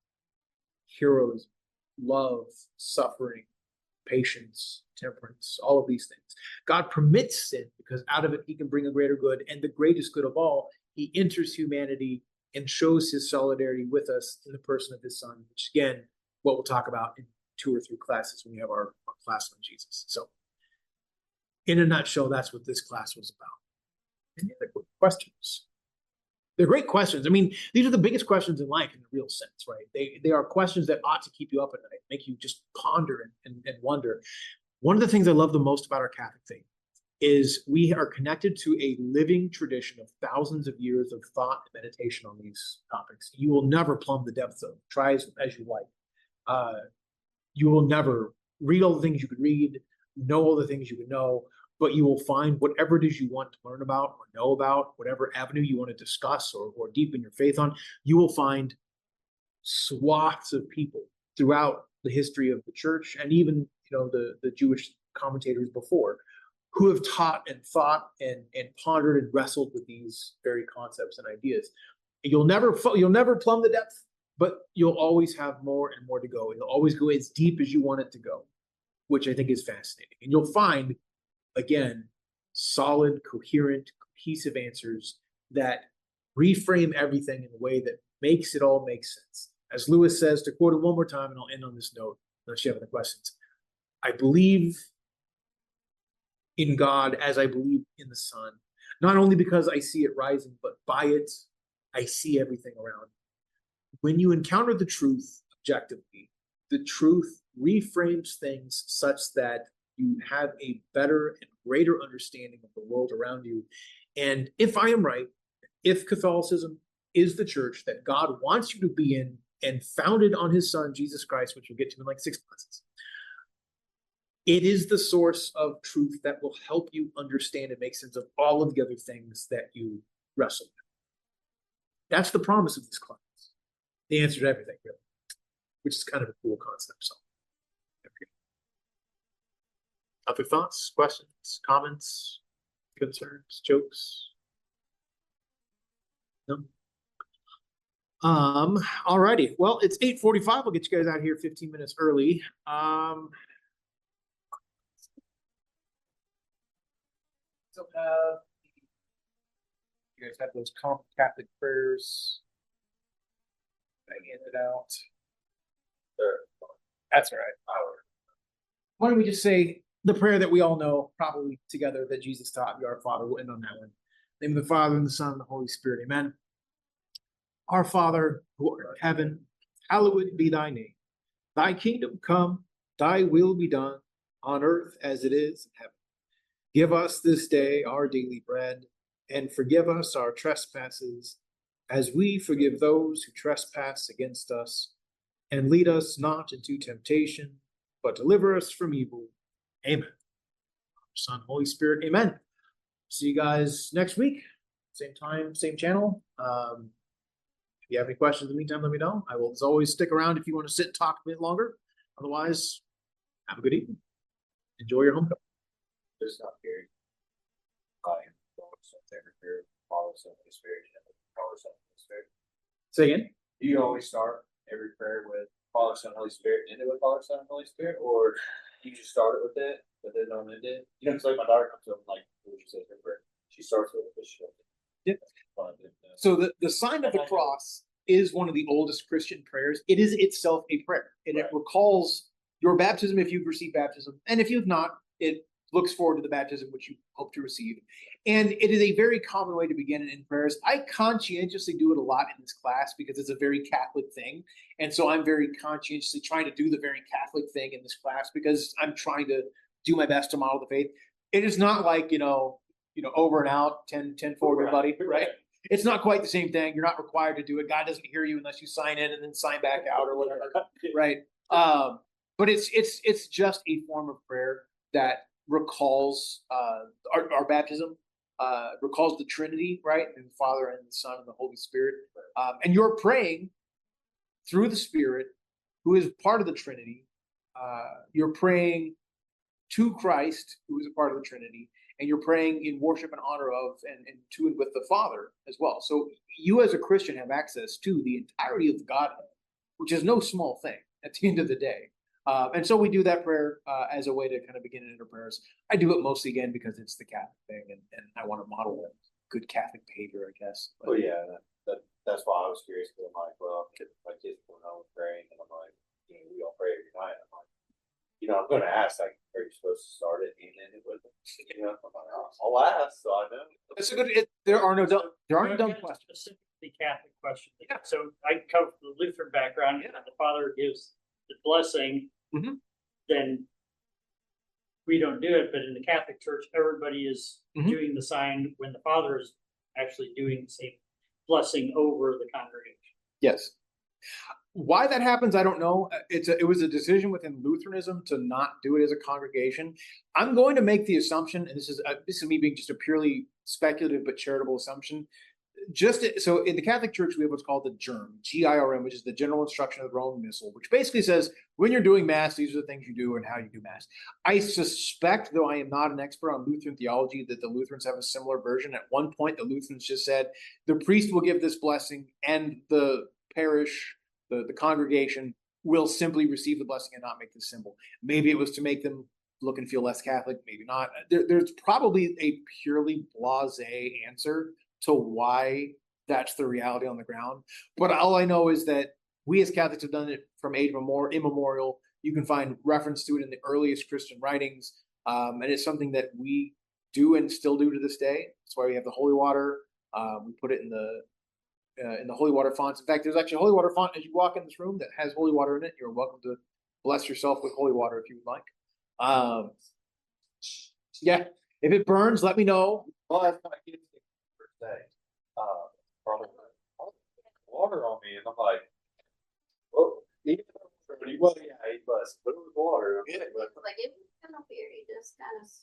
Speaker 4: Heroism, love, suffering, patience, temperance, all of these things. God permits sin because out of it, he can bring a greater good. And the greatest good of all, he enters humanity and shows his solidarity with us in the person of his son, which again, what we'll talk about in 2 or 3 classes when we have our class on Jesus. So in a nutshell, that's what this class was about. Any other questions? They're great questions. I mean, these are the biggest questions in life in a real sense, right? They are questions that ought to keep you up at night, make you just ponder and wonder. One of the things I love the most about our Catholic faith is we are connected to a living tradition of thousands of years of thought and meditation on these topics. You will never plumb the depths of, try as you like. You will never read all the things you could read, know all the things you could know, but you will find whatever it is you want to learn about or know about, whatever avenue you want to discuss or deepen your faith on, you will find swaths of people throughout the history of the church and even the Jewish commentators before who have taught and thought and pondered and wrestled with these very concepts and ideas. You'll never plumb the depth, but you'll always have more and more to go. You'll always go as deep as you want it to go, which I think is fascinating. And you'll find, again, solid, coherent, cohesive answers that reframe everything in a way that makes it all make sense. As Lewis says, to quote it one more time, and I'll end on this note, unless you have any questions, I believe in God as I believe in the sun. Not only because I see it rising, but by it, I see everything around. When you encounter the truth objectively, the truth reframes things such that you have a better and greater understanding of the world around you. And if I am right, if Catholicism is the church that God wants you to be in and founded on his son, Jesus Christ, which we'll get to in like 6 classes, it is the source of truth that will help you understand and make sense of all of the other things that you wrestle with. That's the promise of this class. The answer to everything, really, which is kind of a cool concept. So, other thoughts, questions, comments, concerns, jokes? No. Alrighty. Well, it's 8:45. We'll get you guys out here 15 minutes early. Still have you guys have those common Catholic prayers. I handed out.
Speaker 6: Sure.
Speaker 4: That's all right. Why don't we just say the prayer that we all know, probably together, that Jesus taught, Our Father. We'll end on that one. In the name of the Father, and the Son, and the Holy Spirit. Amen. Our Father, who art in heaven, hallowed be thy name. Thy kingdom come, thy will be done, on earth as it is in heaven. Give us this day our daily bread, and forgive us our trespasses, as we forgive those who trespass against us. And lead us not into temptation, but deliver us from evil. Amen. Son, Holy Spirit, amen. See you guys next week. Same time, same channel. If you have any questions in the meantime, let me know. I will, as always, stick around if you want to sit and talk a bit longer. Otherwise, have a good evening. Enjoy your homecoming.
Speaker 6: There's not very. Follow some Holy Spirit. Follow some Holy Spirit.
Speaker 4: Say again.
Speaker 6: Do you always start every prayer with Father, Son, Holy Spirit, and end it with Father, Son, Holy Spirit, or you just start it with it, but then don't end it? You know, it's like my daughter comes up like what she says her prayer. She starts with it, but she doesn't.
Speaker 4: Yeah. So the sign of the cross is one of the oldest Christian prayers. It is itself a prayer, and it recalls your baptism if you've received baptism, and if you've not, it looks forward to the baptism which you hope to receive. And it is a very common way to begin in prayers. I conscientiously do it a lot in this class because it's a very Catholic thing. And so I'm very conscientiously trying to do the very Catholic thing in this class because I'm trying to do my best to model the faith. It is not like, over and out, 10-4, everybody, right? It's not quite the same thing. You're not required to do it. God doesn't hear you unless you sign in and then sign back out or whatever, right? But it's just a form of prayer that recalls our baptism, recalls the Trinity, right? And the Father and the Son and the Holy Spirit. And you're praying through the Spirit, who is part of the Trinity. You're praying to Christ, who is a part of the Trinity, and you're praying in worship and honor of and to and with the Father as well. So you as a Christian have access to the entirety of the Godhead, which is no small thing at the end of the day. And so we do that prayer as a way to kind of begin and end our prayers. I do it mostly, again, because it's the Catholic thing, and I want to model good Catholic behavior, I guess. But,
Speaker 6: well, yeah, that's why I was curious, because I'm like, well, my kids going home praying, and I'm like, we all pray every night. I'm like, I'm going to ask, like, are you supposed to start it and end it with it? I'm like, I'll ask, so I know.
Speaker 4: It's a good. There aren't dumb questions.
Speaker 2: Specifically Catholic question. Yeah. So I come from the Lutheran background, and the Father gives the blessing.
Speaker 4: Mm-hmm.
Speaker 2: Then we don't do it, but in the Catholic Church, everybody is doing the sign when the Father is actually doing the same blessing over the congregation.
Speaker 4: Yes. Why that happens, I don't know. It was a decision within Lutheranism to not do it as a congregation. I'm going to make the assumption, and this is me being just a purely speculative but charitable assumption. So in the Catholic Church, we have what's called the GIRM, G-I-R-M, which is the General Instruction of the Roman Missal, which basically says when you're doing Mass, these are the things you do and how you do Mass. I suspect, though I am not an expert on Lutheran theology, that the Lutherans have a similar version. At one point, the Lutherans just said the priest will give this blessing and the parish, the congregation, will simply receive the blessing and not make the symbol. Maybe it was to make them look and feel less Catholic, maybe not. There's probably a purely blasé answer to why that's the reality on the ground. But all I know is that we as Catholics have done it from age immemorial. You can find reference to it in the earliest Christian writings. And it's something that we do and still do to this day. That's why we have the holy water. We put it in the holy water fonts. In fact, there's actually a holy water font as you walk in this room that has holy water in it. You're welcome to bless yourself with holy water if you would like. Yeah, if it burns, let me know.
Speaker 6: Well, that's my kids per se. Probably water on me, and I'm like, well, yeah, he blessed, but it was water. Okay, but
Speaker 5: Like it was kind of weird, it just kind of.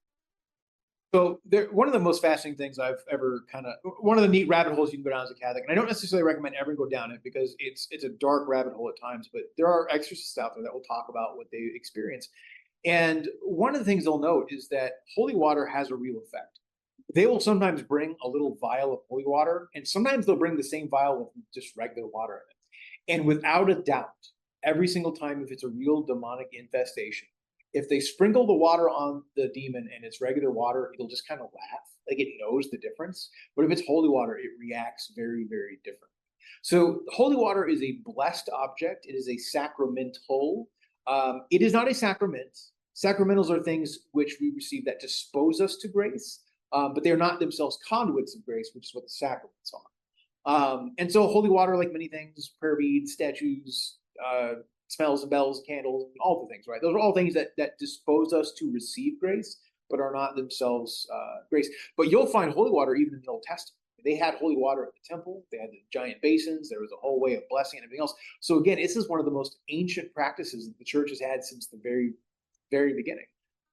Speaker 4: So one of the most fascinating things I've ever one of the neat rabbit holes you can go down as a Catholic, and I don't necessarily recommend everyone go down it because it's a dark rabbit hole at times, but there are exorcists out there that will talk about what they experience. And one of the things they'll note is that holy water has a real effect. They will sometimes bring a little vial of holy water, and sometimes they'll bring the same vial with just regular water in it. And without a doubt, every single time, if it's a real demonic infestation, if they sprinkle the water on the demon and it's regular water, it'll just kind of laugh, like it knows the difference. But if it's holy water, it reacts very, very different. So holy water is a blessed object. It is a sacramental. It is not a sacrament. Sacramentals are things which we receive that dispose us to grace, but they're not themselves conduits of grace, which is what the sacraments are. And so holy water, like many things, prayer beads, statues, smells and bells, candles, all the things, right? Those are all things that dispose us to receive grace, but are not themselves grace. But you'll find holy water even in the Old Testament. They had holy water at the temple. They had the giant basins. There was a whole way of blessing and everything else. So again, this is one of the most ancient practices that the church has had since the very, very beginning.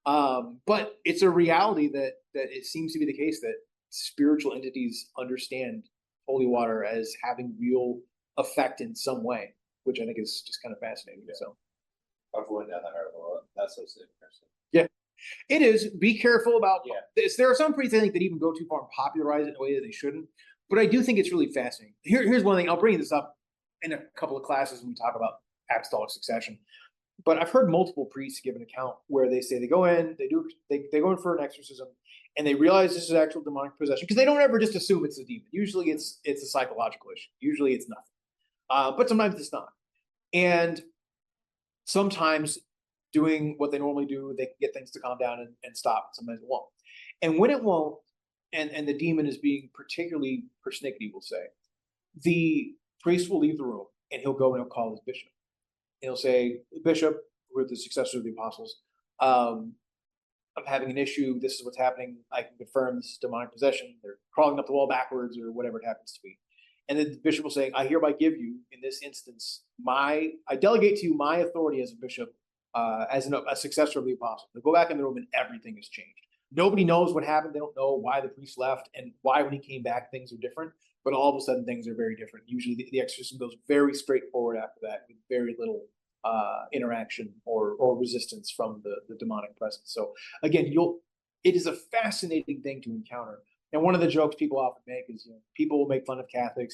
Speaker 4: But it's a reality that it seems to be the case that spiritual entities understand holy water as having real effect in some way, which I think is just kind of fascinating. Yeah. So
Speaker 6: I've went down that rabbit hole. That's so sick.
Speaker 4: Yeah, it is. Be careful about
Speaker 6: this.
Speaker 4: There are some priests, I think, that even go too far and popularize it in a way that they shouldn't. But I do think it's really fascinating. Here's one thing. I'll bring this up in a couple of classes when we talk about apostolic succession. But I've heard multiple priests give an account where they say they go in, they go in for an exorcism, and they realize this is actual demonic possession because they don't ever just assume it's a demon. Usually, it's a psychological issue. Usually, it's nothing. But sometimes it's not. And sometimes doing what they normally do, they can get things to calm down and stop. Sometimes it won't. And when it won't, and the demon is being particularly persnickety, we'll say, the priest will leave the room and he'll go and he'll call his bishop. And he'll say, Bishop, who are the successors of the apostles, I'm having an issue. This is what's happening. I can confirm this is demonic possession. They're crawling up the wall backwards or whatever it happens to be. And then the bishop will say, I hereby give you, in this instance, I delegate to you my authority as a bishop, as a successor of the apostle. They go back in the room and everything has changed. Nobody knows what happened. They don't know why the priest left and why when he came back things are different. But all of a sudden things are very different. Usually the exorcism goes very straightforward after that with very little interaction or resistance from the demonic presence. So again, it is a fascinating thing to encounter. And one of the jokes people often make is, people will make fun of Catholics,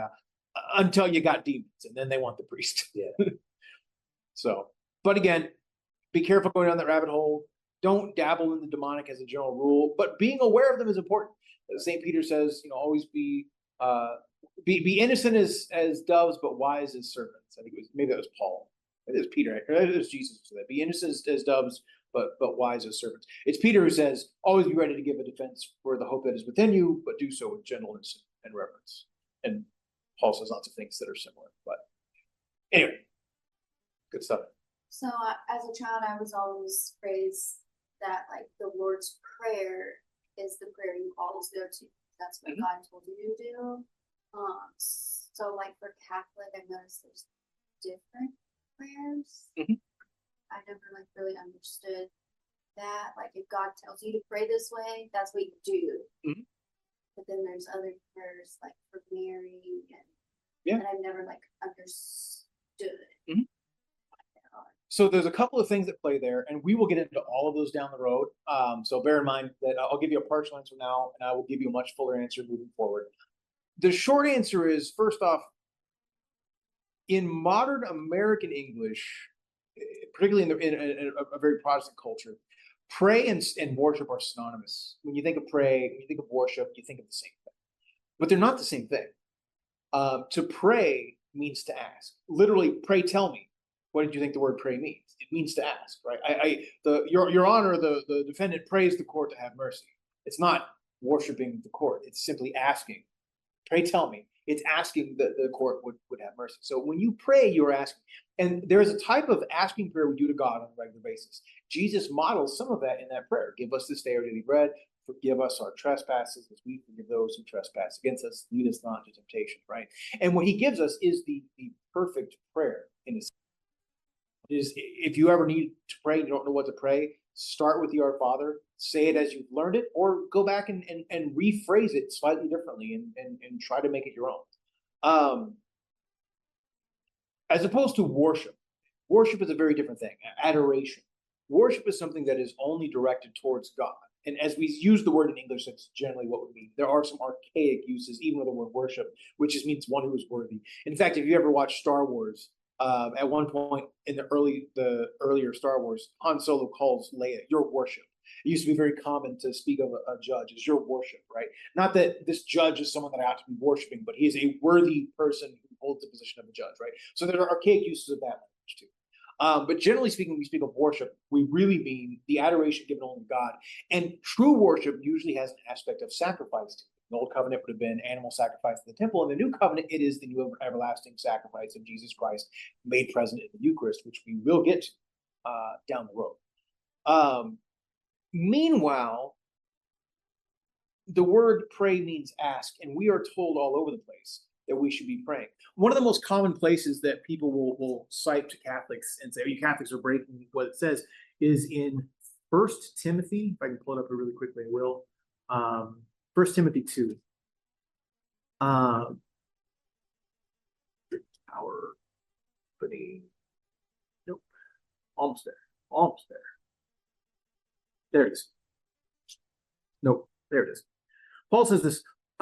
Speaker 4: until you got demons, and then they want the priest.
Speaker 6: Yeah.
Speaker 4: So, but again, be careful going down that rabbit hole. Don't dabble in the demonic as a general rule, but being aware of them is important. St. Peter says, always be innocent as doves, but wise as serpents. I think maybe that was Paul. It was Peter. It was Jesus who said that. Be innocent as doves, but wise as serpents. It's Peter who says, always be ready to give a defense for the hope that is within you, but do so with gentleness and reverence. And Paul says lots of things that are similar. But anyway, good stuff.
Speaker 5: So as a child, I was always raised that like the Lord's Prayer is the prayer you always go to. That's what God told you to do. So like for Catholic, I've noticed there's different prayers. I never like really understood that. Like if God tells you to pray this way, that's what you do. But then there's other prayers like for Mary and that I've never like understood.
Speaker 4: So there's a couple of things that play there, and we will get into all of those down the road. So bear in mind that I'll give you a partial answer now, and I will give you a much fuller answer moving forward. The short answer is, first off, in modern American English, particularly in a very Protestant culture, pray and worship are synonymous. When you think of pray, when you think of worship, you think of the same thing. But they're not the same thing. To pray means to ask. Literally, pray tell me. what did you think the word pray means? It means to ask, right? Your Honor, the defendant prays the court to have mercy. It's not worshiping the court. It's simply asking. Pray tell me. It's asking that the court would have mercy. So when you pray, you're asking. And there's a type of asking prayer we do to God on a regular basis. Jesus models some of that in that prayer. Give us this day our daily bread. Forgive us our trespasses as we forgive those who trespass against us. Lead us not into temptation, right? And what he gives us is the perfect prayer in his. Is if you ever need to pray, you don't know what to pray, start with the Our Father, say it as you've learned it, or go back and rephrase it slightly differently and try to make it your own. As opposed to worship. Worship is a very different thing. Adoration. Worship is something that is only directed towards God. And as we use the word in English, that's generally what we mean. There are some archaic uses, even of the word worship, which just means one who is worthy. In fact, if you ever watched Star Wars, at one point in the earlier Star Wars, Han Solo calls Leia your worship. It used to be very common to speak of a judge as your worship, right? Not that this judge is someone that I ought to be worshiping, but he is a worthy person who holds the position of a judge, right? So there are archaic uses of that language too. But generally speaking, when we speak of worship, we really mean the adoration given only to God. And true worship usually has an aspect of sacrifice to it. The old covenant would have been animal sacrifice in the temple. In the new covenant, it is the new everlasting sacrifice of Jesus Christ made present in the Eucharist, which we will get to down the road. Meanwhile, the word pray means ask, and we are told all over the place that we should be praying. One of the most common places that people will cite to Catholics and say, oh, you Catholics are breaking what it says, is in 1 Timothy. If I can pull it up really quickly, I will. 1 Timothy 2. Power putting. Nope. Almost there. Almost there. There it is. Nope. There it is. Paul says this.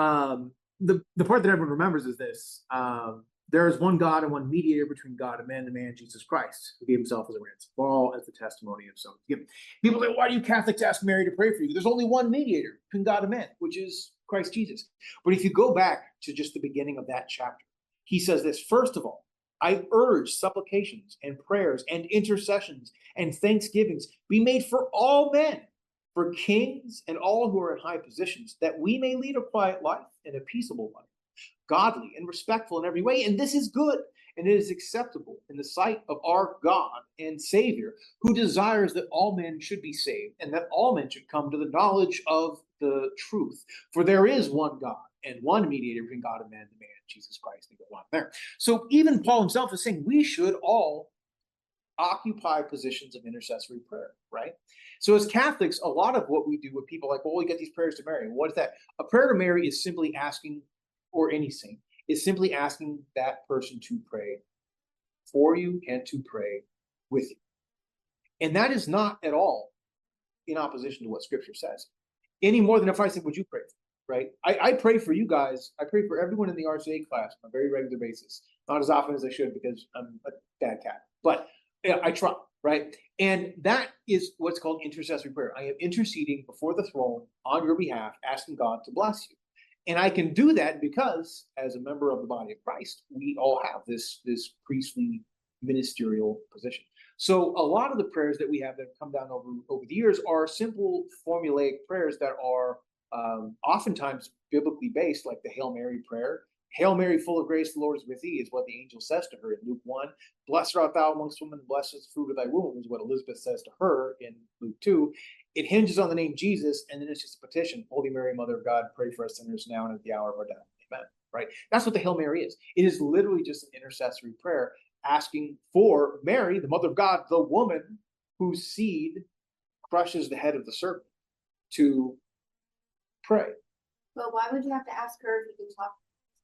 Speaker 4: The part that everyone remembers is this. There is one God and one mediator between God and man, the man Jesus Christ, who gave himself as a ransom for all, as the testimony of some. People say, why do you Catholics ask Mary to pray for you? There's only one mediator between God and man, which is Christ Jesus. But if you go back to just the beginning of that chapter, he says this: first of all, I urge supplications and prayers and intercessions and thanksgivings be made for all men, for kings and all who are in high positions, that we may lead a quiet life and a peaceable life, godly and respectful in every way. And this is good, and it is acceptable in the sight of our God and Savior, who desires that all men should be saved and that all men should come to the knowledge of the truth. For there is one God and one mediator between God and man, the man Jesus Christ. And go on there. So even Paul himself is saying we should all occupy positions of intercessory prayer, right? So as Catholics, a lot of what we do with people like, well, we get these prayers to Mary. What is that? A prayer to Mary is simply asking, or any saint, is simply asking that person to pray for you and to pray with you. And that is not at all in opposition to what Scripture says. Any more than if I said, would you pray for me, right? I pray for you guys. I pray for everyone in the RCA class on a very regular basis. Not as often as I should because I'm a bad cat. But yeah, I try, right? And that is what's called intercessory prayer. I am interceding before the throne on your behalf, asking God to bless you. And I can do that because, as a member of the body of Christ, we all have this priestly ministerial position. So a lot of the prayers that we have that have come down over the years are simple formulaic prayers that are oftentimes biblically based, like the Hail Mary prayer. Hail Mary, full of grace, the Lord is with thee, is what the angel says to her in Luke 1. Blessed art thou amongst women, blessed is the fruit of thy womb, is what Elizabeth says to her in Luke 2. It hinges on the name Jesus, and then it's just a petition. Holy Mary, Mother of God, pray for us sinners now and at the hour of our death. Amen. Right? That's what the Hail Mary is. It is literally just an intercessory prayer asking for Mary, the Mother of God, the woman whose seed crushes the head of the serpent, to pray.
Speaker 5: But why would you have to ask her if you can talk?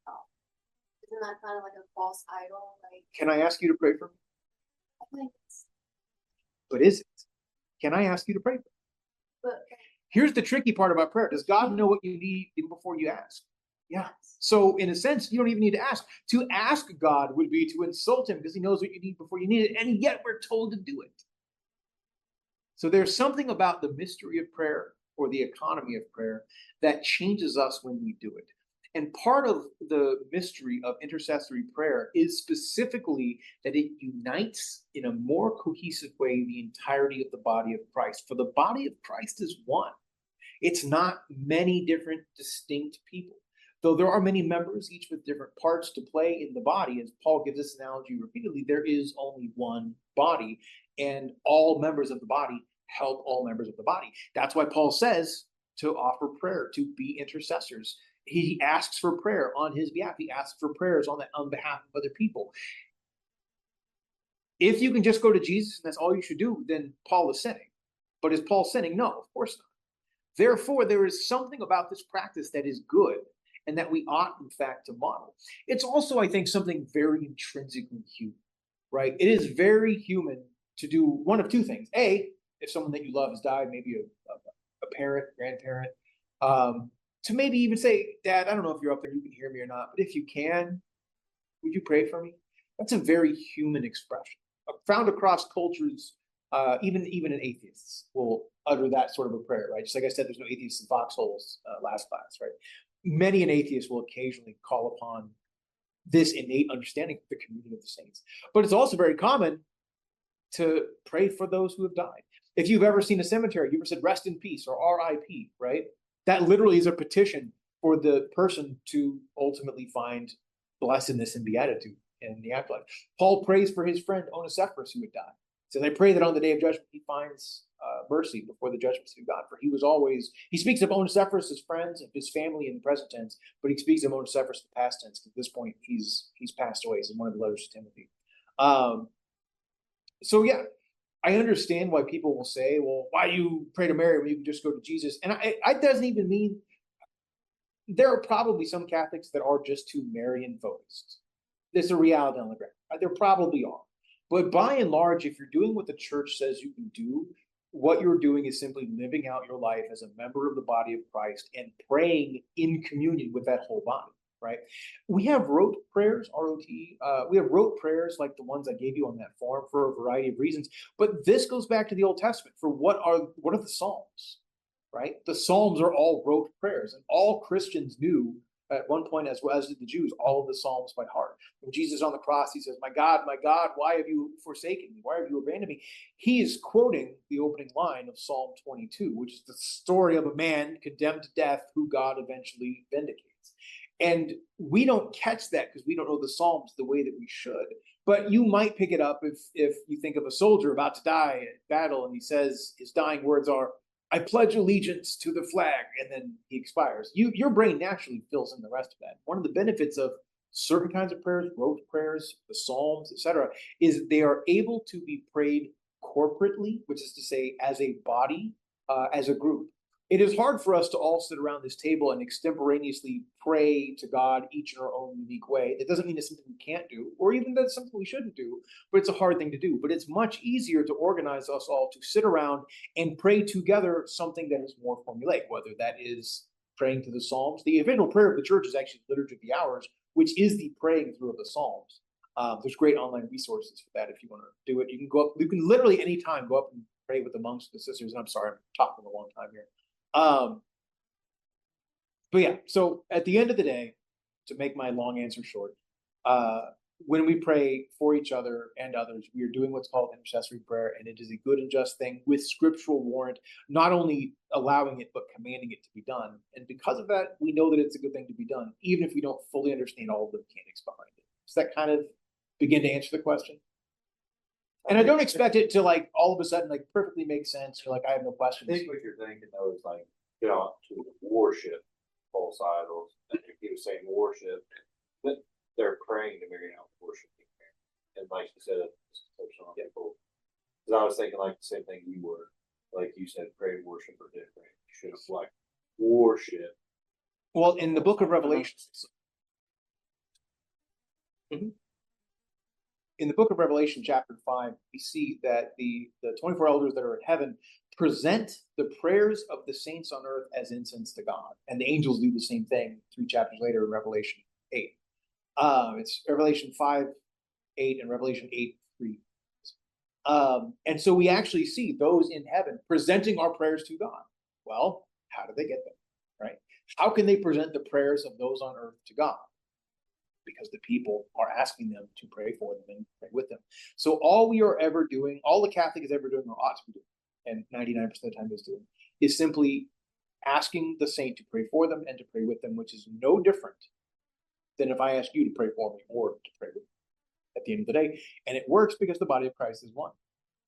Speaker 5: Isn't that kind of like a false idol? Like,
Speaker 4: can I ask you to pray for me?
Speaker 5: I think it's,
Speaker 4: But is it? Can I ask you to pray for me?
Speaker 5: but
Speaker 4: Here's the tricky part about prayer. Does God know what you need even before you ask? Yeah. So in a sense, you don't even need to ask. To ask God would be to insult him because he knows what you need before you need it, and yet we're told to do it. So there's something about the mystery of prayer or the economy of prayer that changes us when we do it. And part of the mystery of intercessory prayer is specifically that it unites in a more cohesive way the entirety of the body of Christ. For the body of Christ is one. It's not many different distinct people. Though there are many members, each with different parts to play in the body, as Paul gives this analogy repeatedly, there is only one body, and all members of the body help all members of the body. That's why Paul says to offer prayer, to be intercessors. He asks for prayer on his behalf. He asks for prayers on behalf of other people. If you can just go to Jesus and that's all you should do, then Paul is sinning. But is Paul sinning? No, of course not. Therefore, there is something about this practice that is good and that we ought, in fact, to model. It's also, I think, something very intrinsically human, right? It is very human to do one of two things. A, if someone that you love has died, maybe a parent, grandparent, to maybe even say, Dad, I don't know if you're up there, you can hear me or not, but if you can, would you pray for me? That's a very human expression. Found across cultures, even an atheists will utter that sort of a prayer, right? Just like I said, there's no atheists in foxholes last class, right? Many an atheist will occasionally call upon this innate understanding of the communion of the saints. But it's also very common to pray for those who have died. If you've ever seen a cemetery, you ever said rest in peace or RIP, right? That literally is a petition for the person to ultimately find blessedness and beatitude in the afterlife. Paul prays for his friend Onesiphorus who had died. So I pray that on the day of judgment he finds mercy before the judgment of God. For he speaks of Onesiphorus as friends, of his family in the present tense, but he speaks of Onesiphorus in the past tense. At this point, he's passed away. It's in one of the letters to Timothy. So yeah, I understand why people will say, well, why you pray to Mary when you can just go to Jesus? And I doesn't even mean, there are probably some Catholics that are just too Marian focused. There's a reality on the ground. There probably are. But by and large, if you're doing what the church says you can do, what you're doing is simply living out your life as a member of the body of Christ and praying in communion with that whole body, right? We have rote prayers, R-O-T. We have rote prayers like the ones I gave you on that form for a variety of reasons. But this goes back to the Old Testament for what are the Psalms, right? The Psalms are all rote prayers, and all Christians knew at one point, as well as did the Jews, all of the Psalms by heart. When Jesus on the cross, he says, my God, why have you forsaken me? Why have you abandoned me? He is quoting the opening line of Psalm 22, which is the story of a man condemned to death who God eventually vindicates. And we don't catch that because we don't know the Psalms the way that we should. But you might pick it up if you think of a soldier about to die at battle and he says, his dying words are, I pledge allegiance to the flag, and then he expires. Your brain naturally fills in the rest of that. One of the benefits of certain kinds of prayers, rote prayers, the Psalms, etc., is they are able to be prayed corporately, which is to say, as a body, as a group. It is hard for us to all sit around this table and extemporaneously pray to God each in our own unique way. That doesn't mean it's something we can't do, or even that it's something we shouldn't do, but it's a hard thing to do. But it's much easier to organize us all to sit around and pray together something that is more formulaic, whether that is praying to the Psalms. The official prayer of the church is actually Liturgy of the Hours, which is the praying through of the Psalms. There's great online resources for that if you want to do it. You can go up, you can literally anytime go up and pray with the monks and the sisters. And I'm sorry, I'm talking a long time here. But yeah, so at the end of the day, to make my long answer short, when we pray for each other and others, we are doing what's called intercessory prayer, and it is a good and just thing with scriptural warrant, not only allowing it, but commanding it to be done. And because of that, we know that it's a good thing to be done, even if we don't fully understand all of the mechanics behind it. Does that kind of begin to answer the question? And I don't expect it to like all of a sudden like perfectly make sense or like I have no
Speaker 6: I
Speaker 4: questions.
Speaker 6: think what you're thinking though is like, get on to worship false idols. And if he was saying worship, that they're praying to Mary, not worshiping Mary. And like you said, people. Because I was thinking like the same thing you were. Like you said, pray and worship are different. You should have like worship.
Speaker 4: Well, in the book of Revelation, in the book of Revelation, chapter 5, we see that the 24 elders that are in heaven present the prayers of the saints on earth as incense to God. And the angels do the same thing 3 chapters later in Revelation 8. It's Revelation 5:8 and Revelation 8:3. And so we actually see those in heaven presenting our prayers to God. Well, how did they get them? Right? How can they present the prayers of those on earth to God? Because the people are asking them to pray for them and pray with them. So all we are ever doing, all the Catholic is ever doing, or ought to be doing, and 99% of the time is doing, is simply asking the saint to pray for them and to pray with them, which is no different than if I ask you to pray for me or to pray with me at the end of the day. And it works because the body of Christ is one.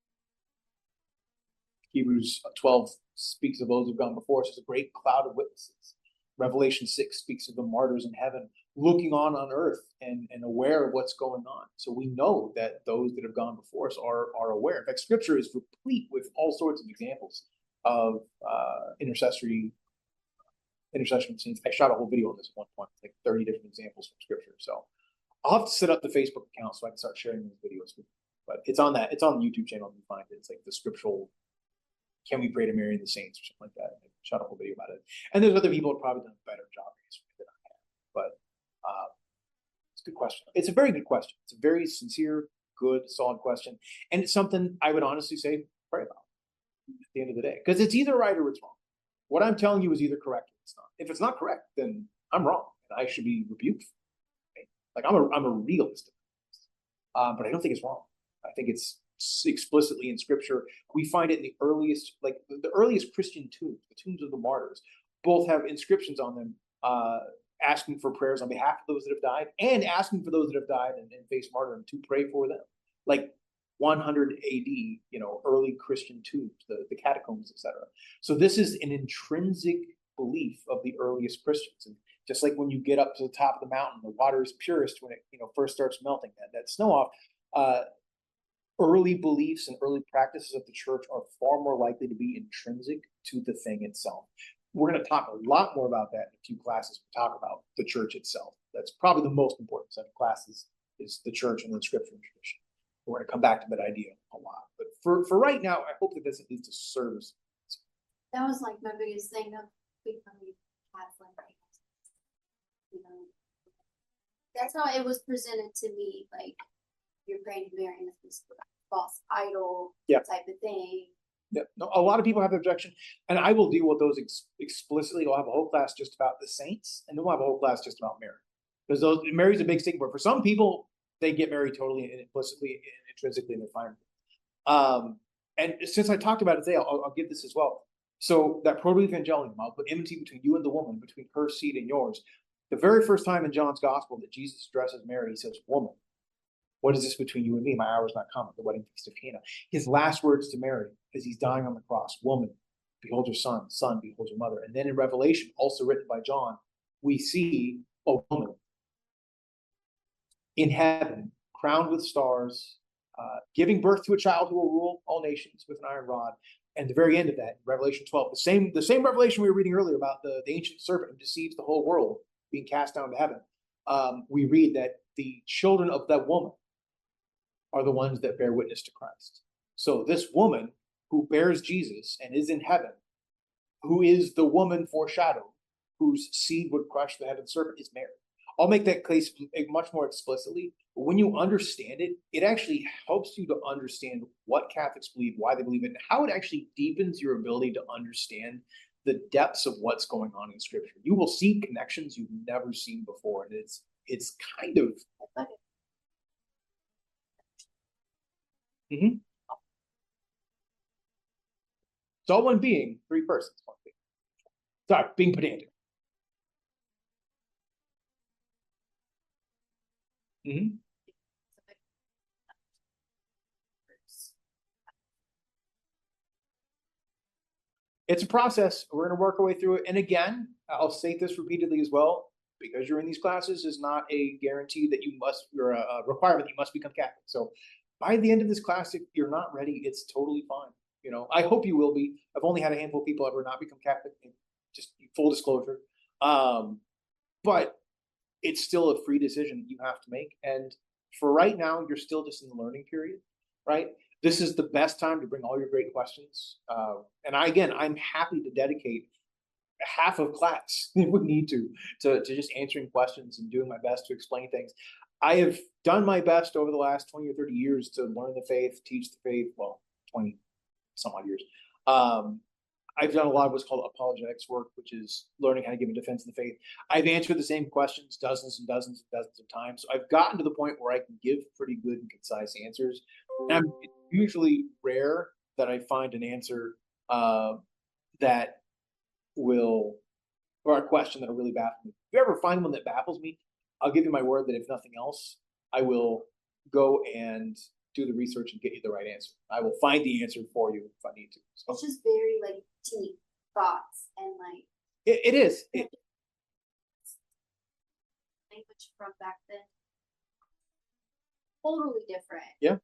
Speaker 4: Hebrews 12 speaks of those who've gone before us as a great cloud of witnesses. Revelation 6 speaks of the martyrs in heaven looking on earth and aware of what's going on. So we know that those that have gone before us are aware. In fact, Scripture is replete with all sorts of examples of intercession scenes. I shot a whole video on this at one point, like 30 different examples from Scripture. So I'll have to set up the Facebook account so I can start sharing these videos with you. But it's on the YouTube channel. You can find it. It's like the scriptural, can we pray to Mary and the saints or something like that. I shot a whole video about it. And there's other people who have probably done a better job than I have. But it's a good question. It's a very good question. It's a very sincere, good, solid question. And it's something I would honestly say pray about at the end of the day. Because it's either right or it's wrong. What I'm telling you is either correct or it's not. If it's not correct, then I'm wrong. And I should be rebuked. Right? Like I'm a realist. But I don't think it's wrong. I think it's explicitly in Scripture. We find it in the earliest, like the earliest Christian tombs, the tombs of the martyrs, both have inscriptions on them asking for prayers on behalf of those that have died and asking for those that have died and faced martyrdom to pray for them. Like 100 AD, early Christian tombs, the catacombs, etc. So this is an intrinsic belief of the earliest Christians. And just like when you get up to the top of the mountain, the water is purest when it first starts melting that snow off. Early beliefs and early practices of the church are far more likely to be intrinsic to the thing itself. We're going to talk a lot more about that in a few classes. We talk about the church itself. That's probably the most important set of classes is the church and then Scripture and tradition. We're going to come back to that idea a lot. But for right now, I hope that this at least serves.
Speaker 5: That was like my biggest thing of becoming Catholic. That's how it was presented to me. Like, you're praying to Mary as this false idol type of thing.
Speaker 4: Yeah, no, a lot of people have the objection, and I will deal with those explicitly. We'll have a whole class just about the saints, and then we'll have a whole class just about Mary, because Mary's a big stigma. For some people, they get married totally and implicitly and intrinsically, and they're fine. And since I talked about it today, I'll give this as well. So that proto-evangelium, I'll put enmity between you and the woman, between her seed and yours. The very first time in John's gospel that Jesus addresses Mary, he says, "Woman, what is this between you and me? My hour is not come at the wedding feast of Cana." His last words to Mary as he's dying on the cross, "Woman, behold your son. Son, behold your mother." And then in Revelation, also written by John, we see a woman in heaven, crowned with stars, giving birth to a child who will rule all nations with an iron rod. And the very end of that, Revelation 12, the same revelation we were reading earlier about the ancient serpent who deceives the whole world being cast down to heaven. We read that the children of that woman are the ones that bear witness to Christ. So this woman who bears Jesus and is in heaven, who is the woman foreshadowed, whose seed would crush the heaven serpent, is Mary. I'll make that case much more explicitly, but when you understand it, it actually helps you to understand what Catholics believe, why they believe it, and how it actually deepens your ability to understand the depths of what's going on in Scripture. You will see connections you've never seen before, and it's kind of it's all one being, three persons, one being. Sorry, being pedantic. It's a process. We're going to work our way through it. And again, I'll state this repeatedly as well, because you're in these classes is not a guarantee that you're a requirement that you must become Catholic. So by the end of this class, if you're not ready, it's totally fine. I hope you will be. I've only had a handful of people ever not become Catholic, just full disclosure. But it's still a free decision that you have to make. And for right now, you're still just in the learning period, right? This is the best time to bring all your great questions. And I'm happy to dedicate half of class if we need to just answering questions and doing my best to explain things. I have done my best over the last 20 or 30 years to learn the faith, teach the faith, well, 20 some odd years. I've done a lot of what's called apologetics work, which is learning how to give a defense of the faith. I've answered the same questions dozens and dozens and dozens of times. So I've gotten to the point where I can give pretty good and concise answers. And it's usually rare that I find an answer that will, or a question that'll really baffle me. If you ever find one that baffles me, I'll give you my word that if nothing else, I will go and do the research and get you the right answer. I will find the answer for you if I need to. So
Speaker 5: It's just very like deep thoughts and like
Speaker 4: it is.
Speaker 5: language from back then. Totally different.
Speaker 4: Yeah.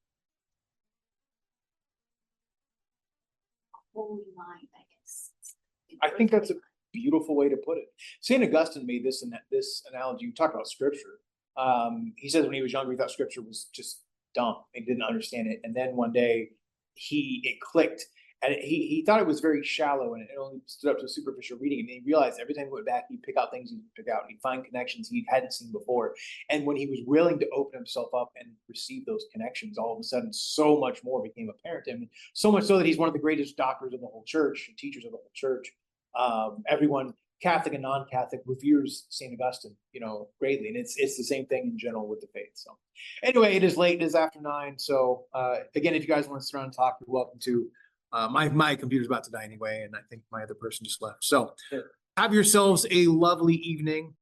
Speaker 5: Holy mind, I guess.
Speaker 4: I think that's a beautiful way to put it. St. Augustine made this analogy. You talk about scripture. He says when he was younger, he thought scripture was just dumb. He didn't understand it. And then one day it clicked, and he thought it was very shallow, and it only stood up to a superficial reading. And he realized every time he went back, he'd pick out things he'd pick out. He'd find connections he hadn't seen before. And when he was willing to open himself up and receive those connections, all of a sudden, so much more became apparent to him. So much so that he's one of the greatest doctors of the whole church, and teachers of the whole church. Everyone, Catholic and non-Catholic, reveres St. Augustine, greatly. And it's the same thing in general with the faith. So anyway, it is late. It is after 9. So again, if you guys want to sit around and talk, you're welcome to. My computer's about to die anyway, and I think my other person just left. So have yourselves a lovely evening.